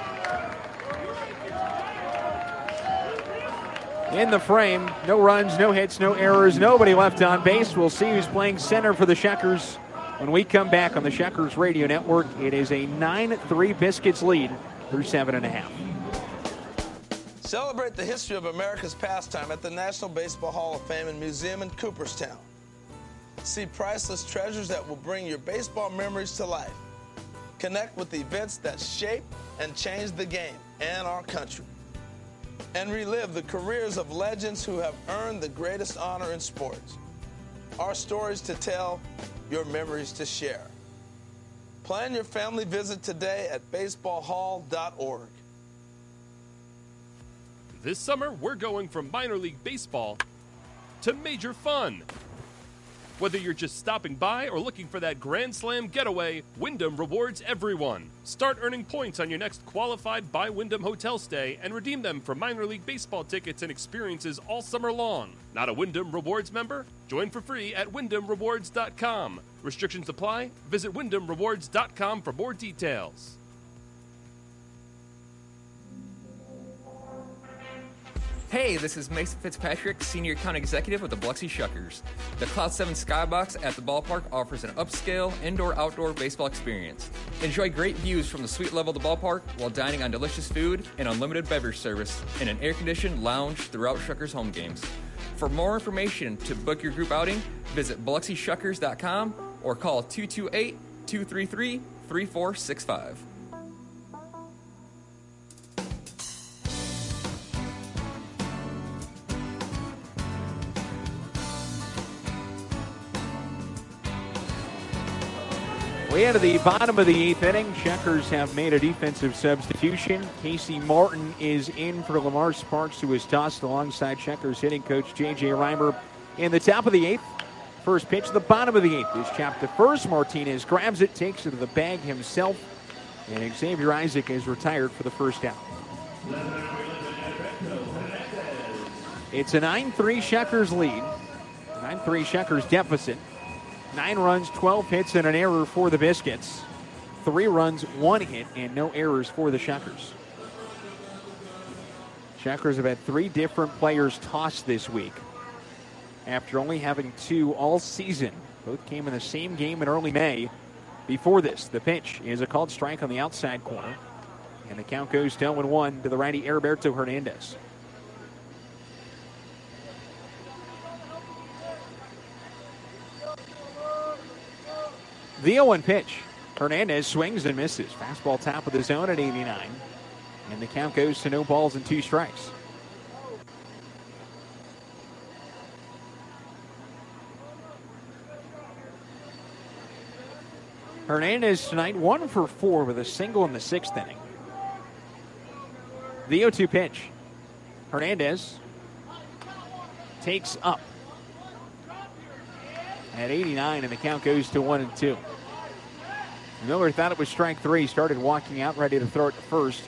In the frame, no runs, no hits, no errors, nobody left on base. We'll see who's playing center for the Shuckers when we come back on the Shuckers Radio Network. It is a nine three Biscuits lead through seven and a half. Celebrate the history of America's pastime at the National Baseball Hall of Fame and Museum in Cooperstown. See priceless treasures that will bring your baseball memories to life. Connect with the events that shape and change the game and our country. And relive the careers of legends who have earned the greatest honor in sports. Our stories to tell, your memories to share. Plan your family visit today at baseball hall dot org. This summer, we're going from minor league baseball to major fun. Whether you're just stopping by or looking for that Grand Slam getaway, Wyndham rewards everyone. Start earning points on your next qualified by Wyndham hotel stay and redeem them for minor league baseball tickets and experiences all summer long. Not a Wyndham Rewards member? Join for free at wyndham rewards dot com. Restrictions apply. Visit wyndham rewards dot com for more details. Hey, this is Mason Fitzpatrick, Senior Account Executive with the Biloxi Shuckers. The Cloud seven Skybox at the ballpark offers an upscale indoor-outdoor baseball experience. Enjoy great views from the suite level of the ballpark while dining on delicious food and unlimited beverage service in an air-conditioned lounge throughout Shuckers home games. For more information to book your group outing, visit biloxi shuckers dot com or call two two eight, two three three, three four six five. We enter the bottom of the eighth inning. Checkers have made a defensive substitution. Casey Martin is in for Lamar Sparks, who is tossed alongside Checkers hitting coach J J Reimer in the top of the eighth. First pitch, the bottom of the eighth is chopped to first. Martinez grabs it, takes it to the bag himself, and Xavier Isaac is retired for the first out. It's a nine three Checkers lead. nine three Checkers deficit. Nine runs, twelve hits, and an error for the Biscuits. Three runs, one hit, and no errors for the Checkers. Checkers have had three different players tossed this week after only having two all season. Both came in the same game in early May. Before this, the pitch is a called strike on the outside corner, and the count goes to oh and one to the righty Heriberto Hernandez. The oh one pitch. Hernandez swings and misses. Fastball top of the zone at eighty-nine. And the count goes to no balls and two strikes. Hernandez tonight one for four with a single in the sixth inning. The oh two pitch. Hernandez takes up at eighty-nine, and the count goes to one and two. Miller thought it was strike three, started walking out, ready to throw it to first.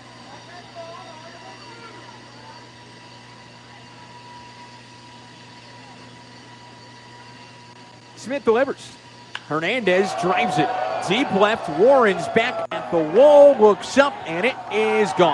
Smith delivers. Hernandez drives it deep left. Warren's back at the wall, looks up, and it is gone.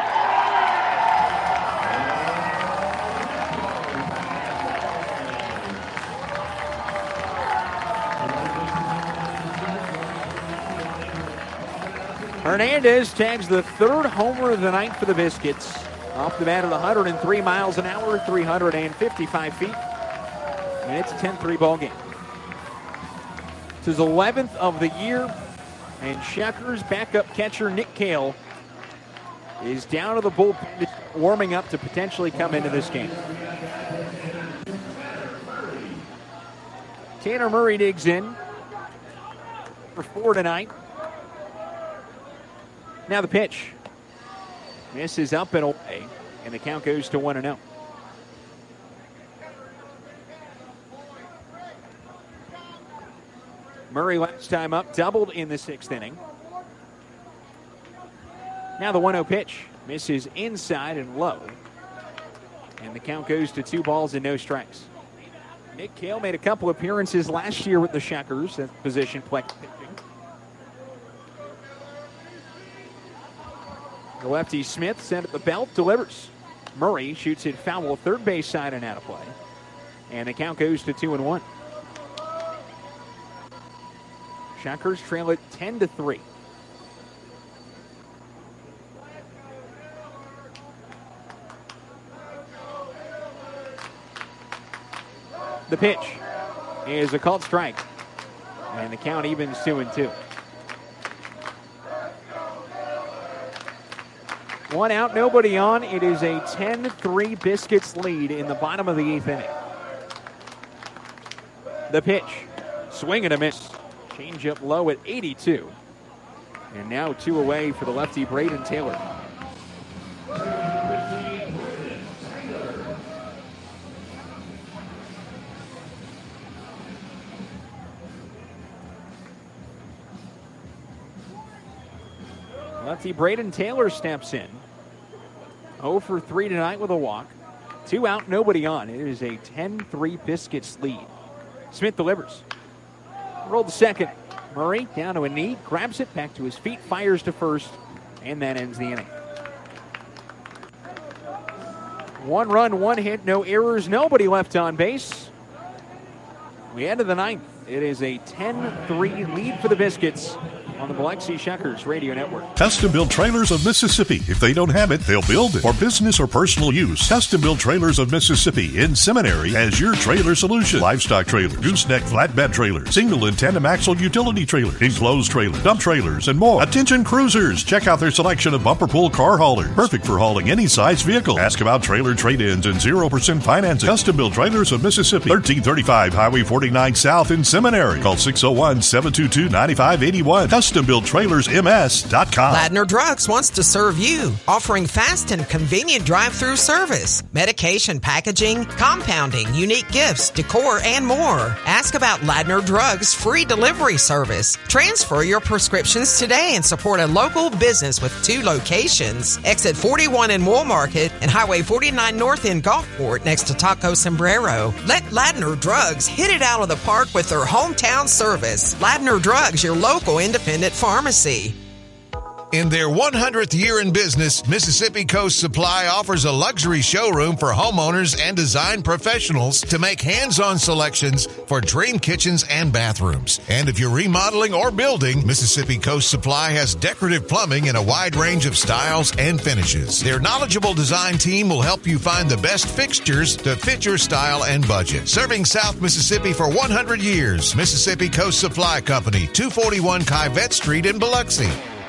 Hernandez tags the third homer of the night for the Biscuits. Off the bat at one hundred three miles an hour, three hundred fifty-five feet. And it's a ten three ball game. It's his eleventh of the year. And Checkers backup catcher Nick Cale is down to the bullpen, warming up to potentially come into this game. Tanner Murray digs in for four tonight. Now the pitch. Misses up and away, and the count goes to one and oh. Murray last time up, doubled in the sixth inning. Now the one oh pitch. Misses inside and low. And the count goes to two balls and no strikes. Nick Cale made a couple appearances last year with the Checkers at position play pitching. The lefty Smith sent at the belt, delivers. Murray shoots it foul third base side and out of play. And the count goes to two and one. Checkers trail it ten to three. The pitch is a called strike. And the count evens two and two. One out, nobody on. It is a ten three Biscuits lead in the bottom of the eighth inning. The pitch. Swing and a miss. Change up low at eighty-two. And now two away for the lefty Braden Taylor. Lefty Braden Taylor steps in. oh for three tonight with a walk. Two out, nobody on. It is a ten three Biscuits lead. Smith delivers. Rolled the second. Murray down to a knee, grabs it, back to his feet, fires to first, and that ends the inning. One run, one hit, no errors, nobody left on base. We end of the ninth. It is a ten three lead for the Biscuits on the Biloxi Shuckers Radio Network. Custom Built Trailers of Mississippi. If they don't have it, they'll build it. For business or personal use, Custom Built Trailers of Mississippi in Seminary has your trailer solution. Livestock trailer, gooseneck flatbed trailer, single and tandem axle utility trailer, enclosed trailer, dump trailers, and more. Attention cruisers, check out their selection of bumper pull car haulers. Perfect for hauling any size vehicle. Ask about trailer trade-ins and zero percent financing. Custom Built Trailers of Mississippi, thirteen thirty-five Highway forty-nine South in Seminary. Call six oh one, seven two two, nine five eight one. custom built trailers m s dot com. Ladner Drugs wants to serve you, offering fast and convenient drive-through service, medication packaging, compounding, unique gifts, decor, and more. Ask about Ladner Drugs' free delivery service. Transfer your prescriptions today and support a local business with two locations. Exit forty-one in Wool Market and Highway forty-nine North in Gulfport next to Taco Sombrero. Let Ladner Drugs hit it out of the park with their hometown service. Ladner Drugs, your local independent pharmacy. In their one hundredth year in business, Mississippi Coast Supply offers a luxury showroom for homeowners and design professionals to make hands-on selections for dream kitchens and bathrooms. And if you're remodeling or building, Mississippi Coast Supply has decorative plumbing in a wide range of styles and finishes. Their knowledgeable design team will help you find the best fixtures to fit your style and budget. Serving South Mississippi for one hundred years, Mississippi Coast Supply Company, two forty-one Kyvette Street in Biloxi.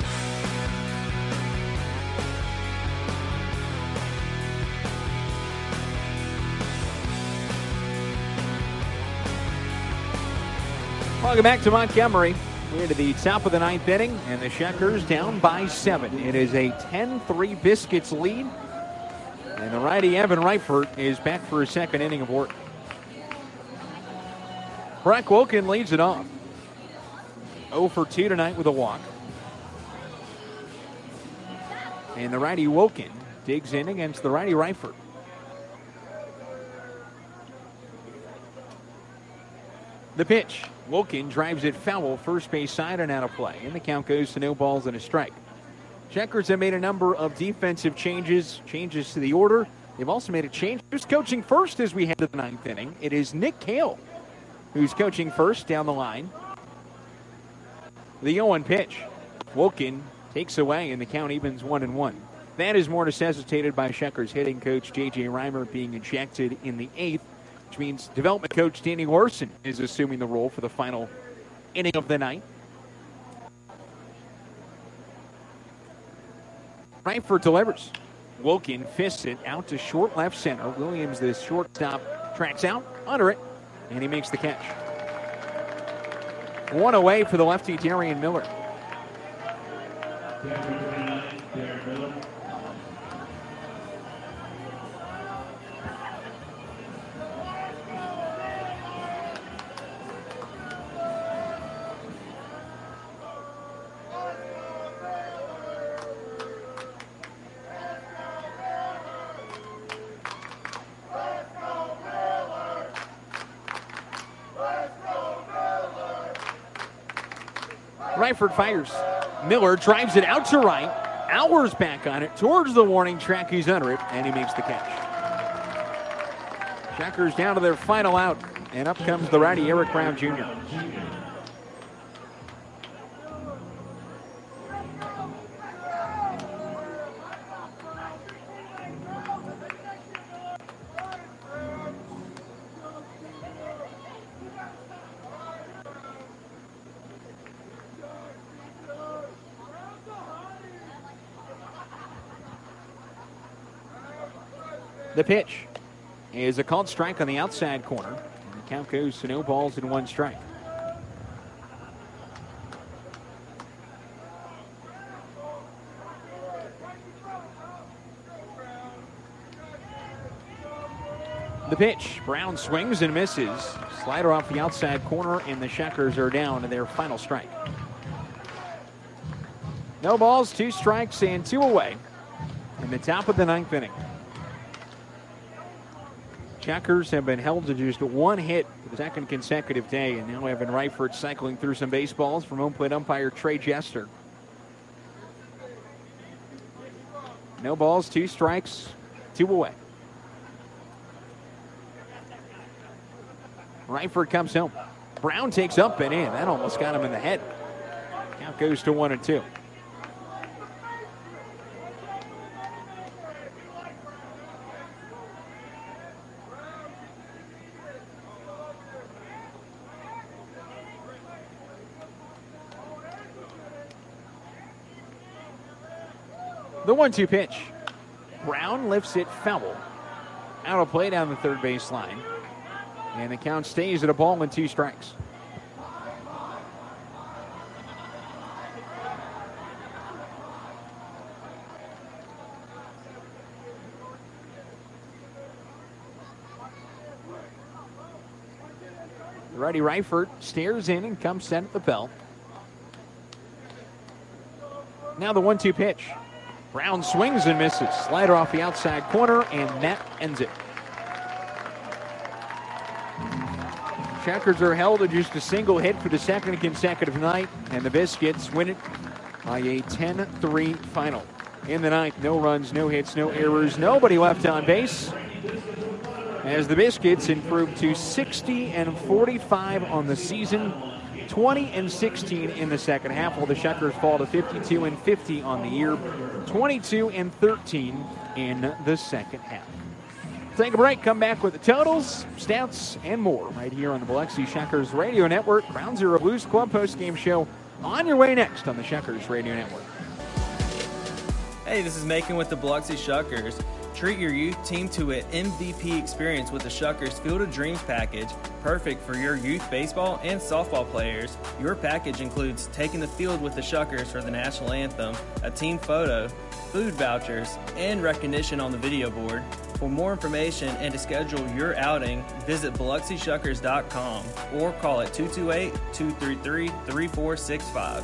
Welcome back to Montgomery. We're into the top of the ninth inning, and the Shuckers down by seven. It is a ten three Biscuits lead, and the righty Evan Reifert is back for a second inning of work. Brock Wilkin leads it off. oh for two tonight with a walk. And the righty Wilkin digs in against the righty Reifert. The pitch. Wilkin drives it foul, first base side and out of play. And the count goes to no balls and a strike. Checkers have made a number of defensive changes, changes to the order. They've also made a change. Who's coaching first as we head to the ninth inning? It is Nick Kale who's coaching first down the line. The oh one pitch. Wilkin takes away, and the count evens one and one. That is more necessitated by Shuckers hitting coach J J Reimer being ejected in the eighth, which means development coach Danny Larson is assuming the role for the final inning of the night. Reifert delivers. Wilkin fists it out to short left center. Williams, the shortstop, tracks out under it, and he makes the catch. One away for the lefty Darian Miller. Reifert fires. Miller drives it out to right. Hours back on it towards the warning track. He's under it, and he makes the catch. Shuckers down to their final out, and up comes the righty Eric Brown Junior The pitch is a called strike on the outside corner. And the count goes to no balls and one strike. The pitch. Brown swings and misses. Slider off the outside corner, and the Shuckers are down to their final strike. No balls, two strikes, and two away in the top of the ninth inning. Checkers have been held to just one hit for the second consecutive day, and now Evan Reifert cycling through some baseballs from home plate umpire Trey Jester. No balls, two strikes, two away. Reifert comes home. Brown takes up and in. That almost got him in the head. Count goes to one and two. The one two pitch. Brown lifts it foul. Out of play down the third base line. And the count stays at a ball and two strikes. Righty Reifert stares in and comes set at the bell. Now the one two pitch. Brown swings and misses. Slider off the outside corner, and that ends it. Checkers are held to just a single hit for the second consecutive night, and the Biscuits win it by a ten three final. In the ninth, no runs, no hits, no errors, nobody left on base, as the Biscuits improve to sixty and forty-five on the season, twenty and sixteen in the second half, while the Checkers fall to fifty-two and fifty on the year, twenty-two and thirteen in the second half. Take a break, come back with the totals, stats, and more right here on the Biloxi Checkers Radio Network. Ground Zero Blues Club postgame show on your way next on the Checkers Radio Network. Hey, this is Macon with the Biloxi Shuckers. Treat your youth team to an M V P experience with the Shuckers Field of Dreams package, perfect for your youth baseball and softball players. Your package includes taking the field with the Shuckers for the national anthem, a team photo, food vouchers, and recognition on the video board. For more information and to schedule your outing, visit Biloxi Shuckers dot com or call at two two eight, two three three, three four six five.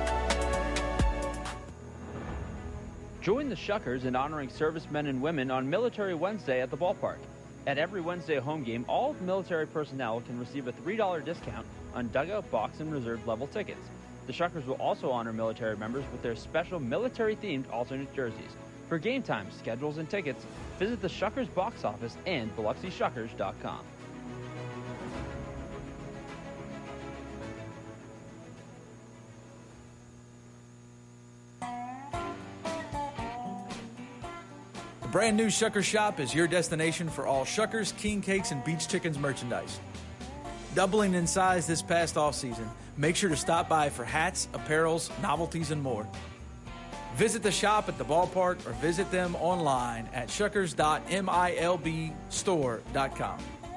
Join the Shuckers in honoring servicemen and women on Military Wednesday at the ballpark. At every Wednesday home game, all military personnel can receive a three dollar discount on dugout, box, and reserve level tickets. The Shuckers will also honor military members with their special military-themed alternate jerseys. For game times, schedules, and tickets, visit the Shuckers box office and Biloxi Shuckers dot com. The brand new Shuckers Shop is your destination for all Shuckers, King Cakes, and Beach Chickens merchandise. Doubling in size this past off season, make sure to stop by for hats, apparels, novelties, and more. Visit the shop at the ballpark or visit them online at shuckers dot milb store dot com.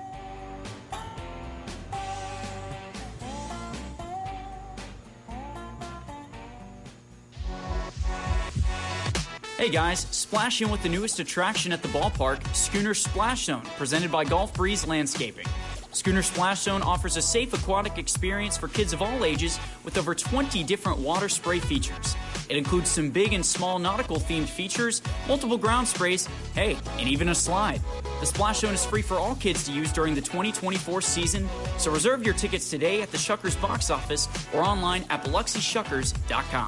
Hey guys, splash in with the newest attraction at the ballpark, Schooner Splash Zone, presented by Golf Breeze Landscaping. Schooner Splash Zone offers a safe aquatic experience for kids of all ages with over twenty different water spray features. It includes some big and small nautical-themed features, multiple ground sprays, hey, and even a slide. The Splash Zone is free for all kids to use during the twenty twenty-four season, so reserve your tickets today at the Shuckers box office or online at Biloxi Shuckers dot com.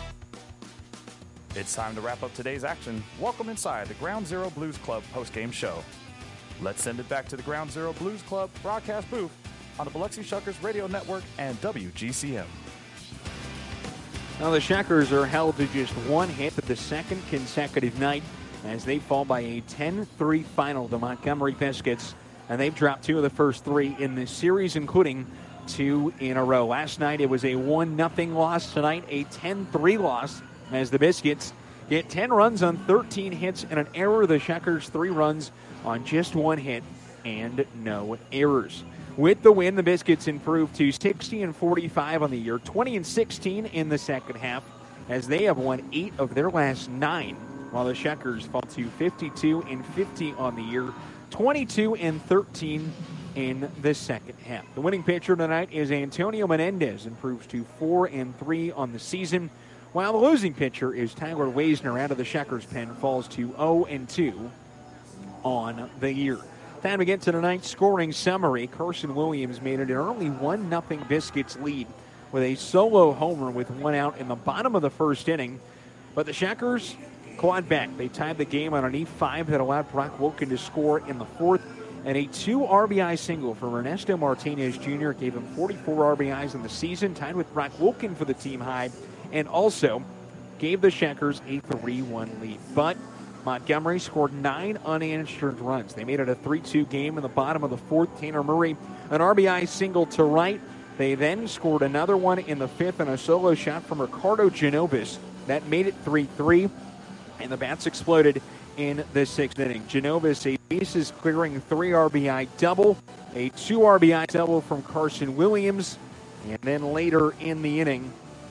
It's time to wrap up today's action. Welcome inside the Ground Zero Blues Club postgame show. Let's send it back to the Ground Zero Blues Club broadcast booth on the Biloxi Shuckers Radio Network and W G C M. Now the Shuckers are held to just one hit for the second consecutive night as they fall by a ten three final to Montgomery Biscuits, and they've dropped two of the first three in this series, including two in a row. Last night it was a one nothing loss. Tonight a ten three loss as the Biscuits get ten runs on thirteen hits and an error. The Shuckers three runs on just one hit and no errors. With the win, the Biscuits improve to sixty and forty-five on the year, twenty and sixteen in the second half, as they have won eight of their last nine, while the Shuckers fall to fifty-two and fifty on the year, twenty-two and thirteen in the second half. The winning pitcher tonight is Antonio Menendez, improves to four and three on the season, while the losing pitcher is Tyler Waisner out of the Shuckers pen, falls to oh and two on the year. Time to get to tonight's scoring summary. Carson Williams made it an early one nothing Biscuits lead with a solo homer with one out in the bottom of the first inning. But the Shuckers clawed back. They tied the game on an E five that allowed Brock Wilken to score in the fourth. And a two R B I single from Ernesto Martinez Junior gave him forty-four R B Is in the season, tied with Brock Wilken for the team high, and also gave the Shuckers a three one lead. But Montgomery scored nine unanswered runs. They made it a three two game in the bottom of the fourth. Tanner Murray, an R B I single to right. They then scored another one in the fifth and a solo shot from Ricardo Genovis. That made it three three, and the bats exploded in the sixth inning. Genovis, a bases clearing three R B I double, a two R B I double from Carson Williams, and then later in the inning,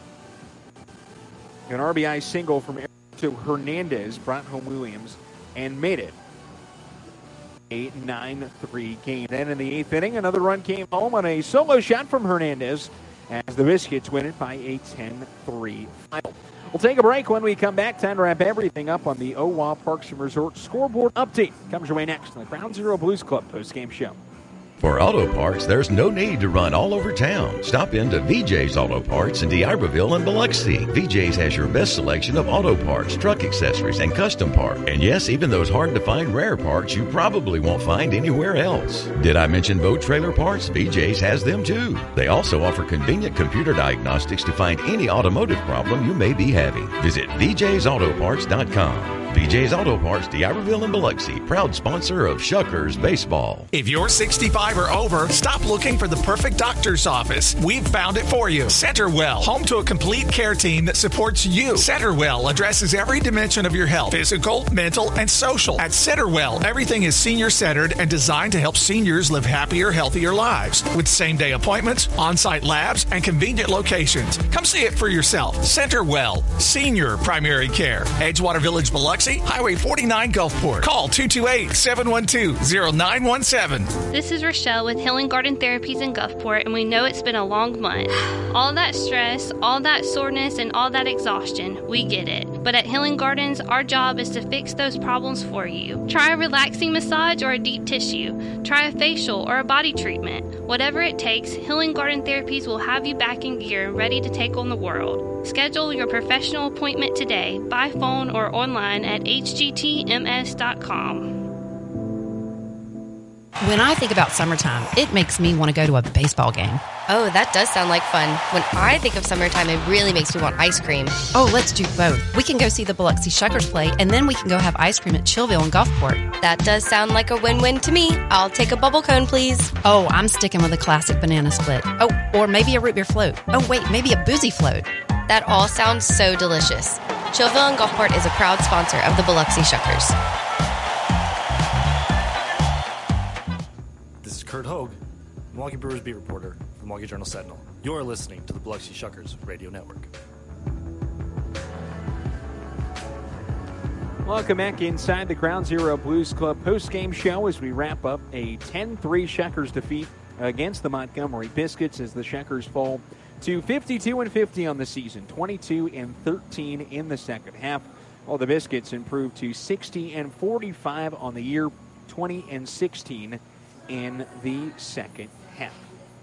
an R B I single from to Hernandez brought home Williams and made it a nine three game. Then in the eighth inning, another run came home on a solo shot from Hernandez as the Biscuits win it by a ten three final. We'll take a break. When we come back, time to wrap everything up on the O W A Parks and Resorts scoreboard update. Comes your way next on the Ground Zero Blues Club postgame show. For auto parts, there's no need to run all over town. Stop into V J's Auto Parts in D'Iberville and Biloxi. V J's has your best selection of auto parts, truck accessories, and custom parts. And yes, even those hard-to-find rare parts you probably won't find anywhere else. Did I mention boat trailer parts? V J's has them too. They also offer convenient computer diagnostics to find any automotive problem you may be having. Visit V J's Auto Parts dot com. V J's Auto Parts, D'Iberville and Biloxi, proud sponsor of Shuckers Baseball. If you're sixty-five or over, stop looking for the perfect doctor's office. We've found it for you. CenterWell, home to a complete care team that supports you. CenterWell addresses every dimension of your health, physical, mental, and social. At CenterWell, everything is senior-centered and designed to help seniors live happier, healthier lives. With same-day appointments, on-site labs, and convenient locations. Come see it for yourself. CenterWell, senior primary care. Edgewater Village, Biloxi, Highway forty-nine, Gulfport. Call two two eight, seven one two, zero nine one seven. This is Rochelle with Healing Garden Therapies in Gulfport, and we know it's been a long month. All that stress, all that soreness, and all that exhaustion, we get it. But at Healing Gardens, our job is to fix those problems for you. Try a relaxing massage or a deep tissue. Try a facial or a body treatment. Whatever it takes, Healing Garden Therapies will have you back in gear and ready to take on the world. Schedule your professional appointment today by phone or online at H G T M S dot com. When I think about summertime, it makes me want to go to a baseball game. Oh, that does sound like fun. When I think of summertime, it really makes me want ice cream. Oh, let's do both. We can go see the Biloxi Shuckers play, and then we can go have ice cream at Chillville and Gulfport. That does sound like a win-win to me. I'll take a bubble cone, please. Oh, I'm sticking with a classic banana split. Oh, or maybe a root beer float. Oh, wait, maybe a boozy float. That all sounds so delicious. Chillville and Gulfport is a proud sponsor of the Biloxi Shuckers. This is Kurt Hogue, Milwaukee Brewers beat reporter for Milwaukee Journal Sentinel. You're listening to the Biloxi Shuckers Radio Network. Welcome back inside the Ground Zero Blues Club postgame show as we wrap up a ten three Shuckers defeat against the Montgomery Biscuits as the Shuckers fall to fifty-two and fifty on the season, twenty-two and thirteen in the second half. While the Biscuits improved to sixty and forty-five on the year, twenty and sixteen in the second half.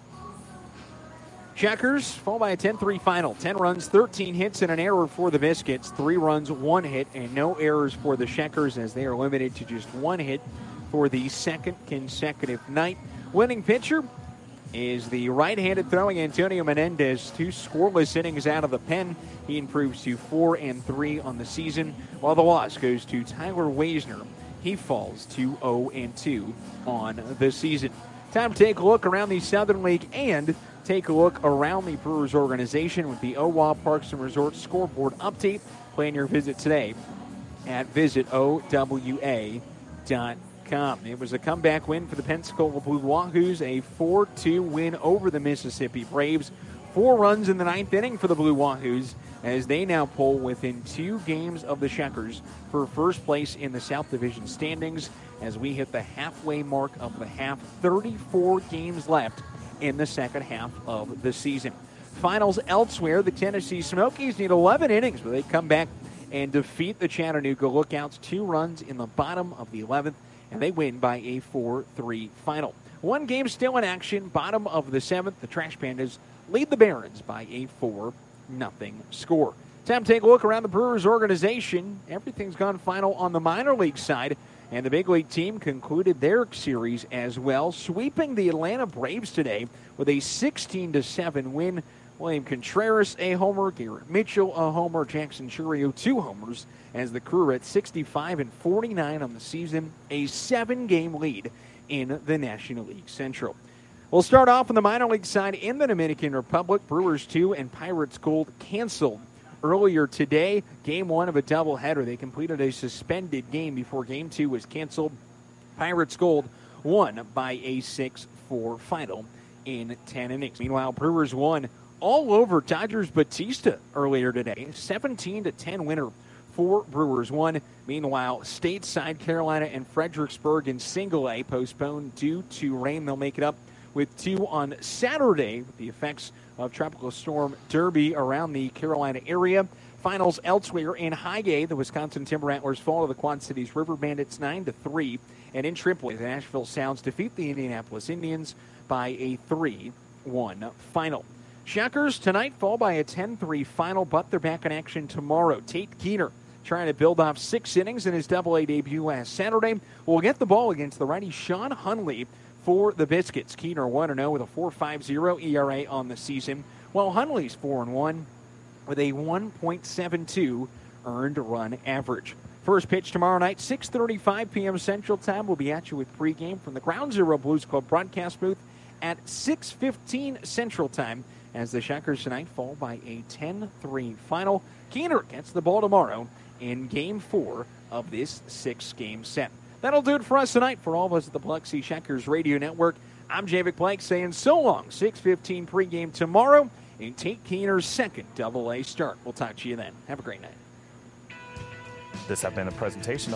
Shuckers fall by a ten three final. ten runs, thirteen hits, and an error for the Biscuits. Three runs, one hit, and no errors for the Shuckers as they are limited to just one hit for the second consecutive night. Winning pitcher is the right-handed throwing Antonio Menendez. Two scoreless innings out of the pen. He improves to four and three on the season, while the loss goes to Tyler Waisner. He falls to oh and two on the season. Time to take a look around the Southern League and take a look around the Brewers organization with the O W A Parks and Resorts scoreboard update. Plan your visit today at visit O W A dot com. It was a comeback win for the Pensacola Blue Wahoos, a four two win over the Mississippi Braves. Four runs in the ninth inning for the Blue Wahoos as they now pull within two games of the Shuckers for first place in the South Division standings as we hit the halfway mark of the half. thirty-four games left in the second half of the season. Finals elsewhere, the Tennessee Smokies need eleven innings, but they come back and defeat the Chattanooga Lookouts. Two runs in the bottom of the eleventh, and they win by a four three final. One game still in action, bottom of the seventh. The Trash Pandas lead the Barons by a four nothing score. Time to take a look around the Brewers organization. Everything's gone final on the minor league side, and the big league team concluded their series as well, sweeping the Atlanta Braves today with a sixteen to seven win. William Contreras, a homer. Garrett Mitchell, a homer. Jackson Churio, two homers, as the Crew are at sixty-five and forty-nine on the season, a seven-game lead in the National League Central. We'll start off on the minor league side in the Dominican Republic. Brewers two and Pirates Gold canceled earlier today. Game one of a doubleheader. They completed a suspended game before game two was canceled. Pirates Gold won by a six four final in ten innings. Meanwhile, Brewers won all over Dodgers Batista earlier today. seventeen to ten winner for Brewers one. Meanwhile, stateside Carolina and Fredericksburg in single A postponed due to rain. They'll make it up with two on Saturday with the effects of Tropical Storm Derby around the Carolina area. Finals elsewhere in high A, the Wisconsin Timber Antlers fall to the Quad Cities River Bandits nine to three. And in Tripoli, the Nashville Sounds defeat the Indianapolis Indians by a three one final. Shockers tonight fall by a ten three final, but they're back in action tomorrow. Tate Keener trying to build off six innings in his double A debut last Saturday will get the ball against the righty Sean Hunley for the Biscuits. Keener one and oh with a four point five oh E R A on the season, while Hunley's four and one with a one point seven two earned run average. First pitch tomorrow night, six thirty-five p.m. Central Time. We'll be at you with pregame from the Ground Zero Blues Club broadcast booth at six fifteen Central Time, as the Shockers tonight fall by a ten three final. Keener gets the ball tomorrow in Game four of this six-game set. That'll do it for us tonight. For all of us at the Biloxi Shockers Radio Network, I'm Javik Blake saying so long. six fifteen pregame tomorrow in Tate Keener's second double A start. We'll talk to you then. Have a great night. This has been a presentation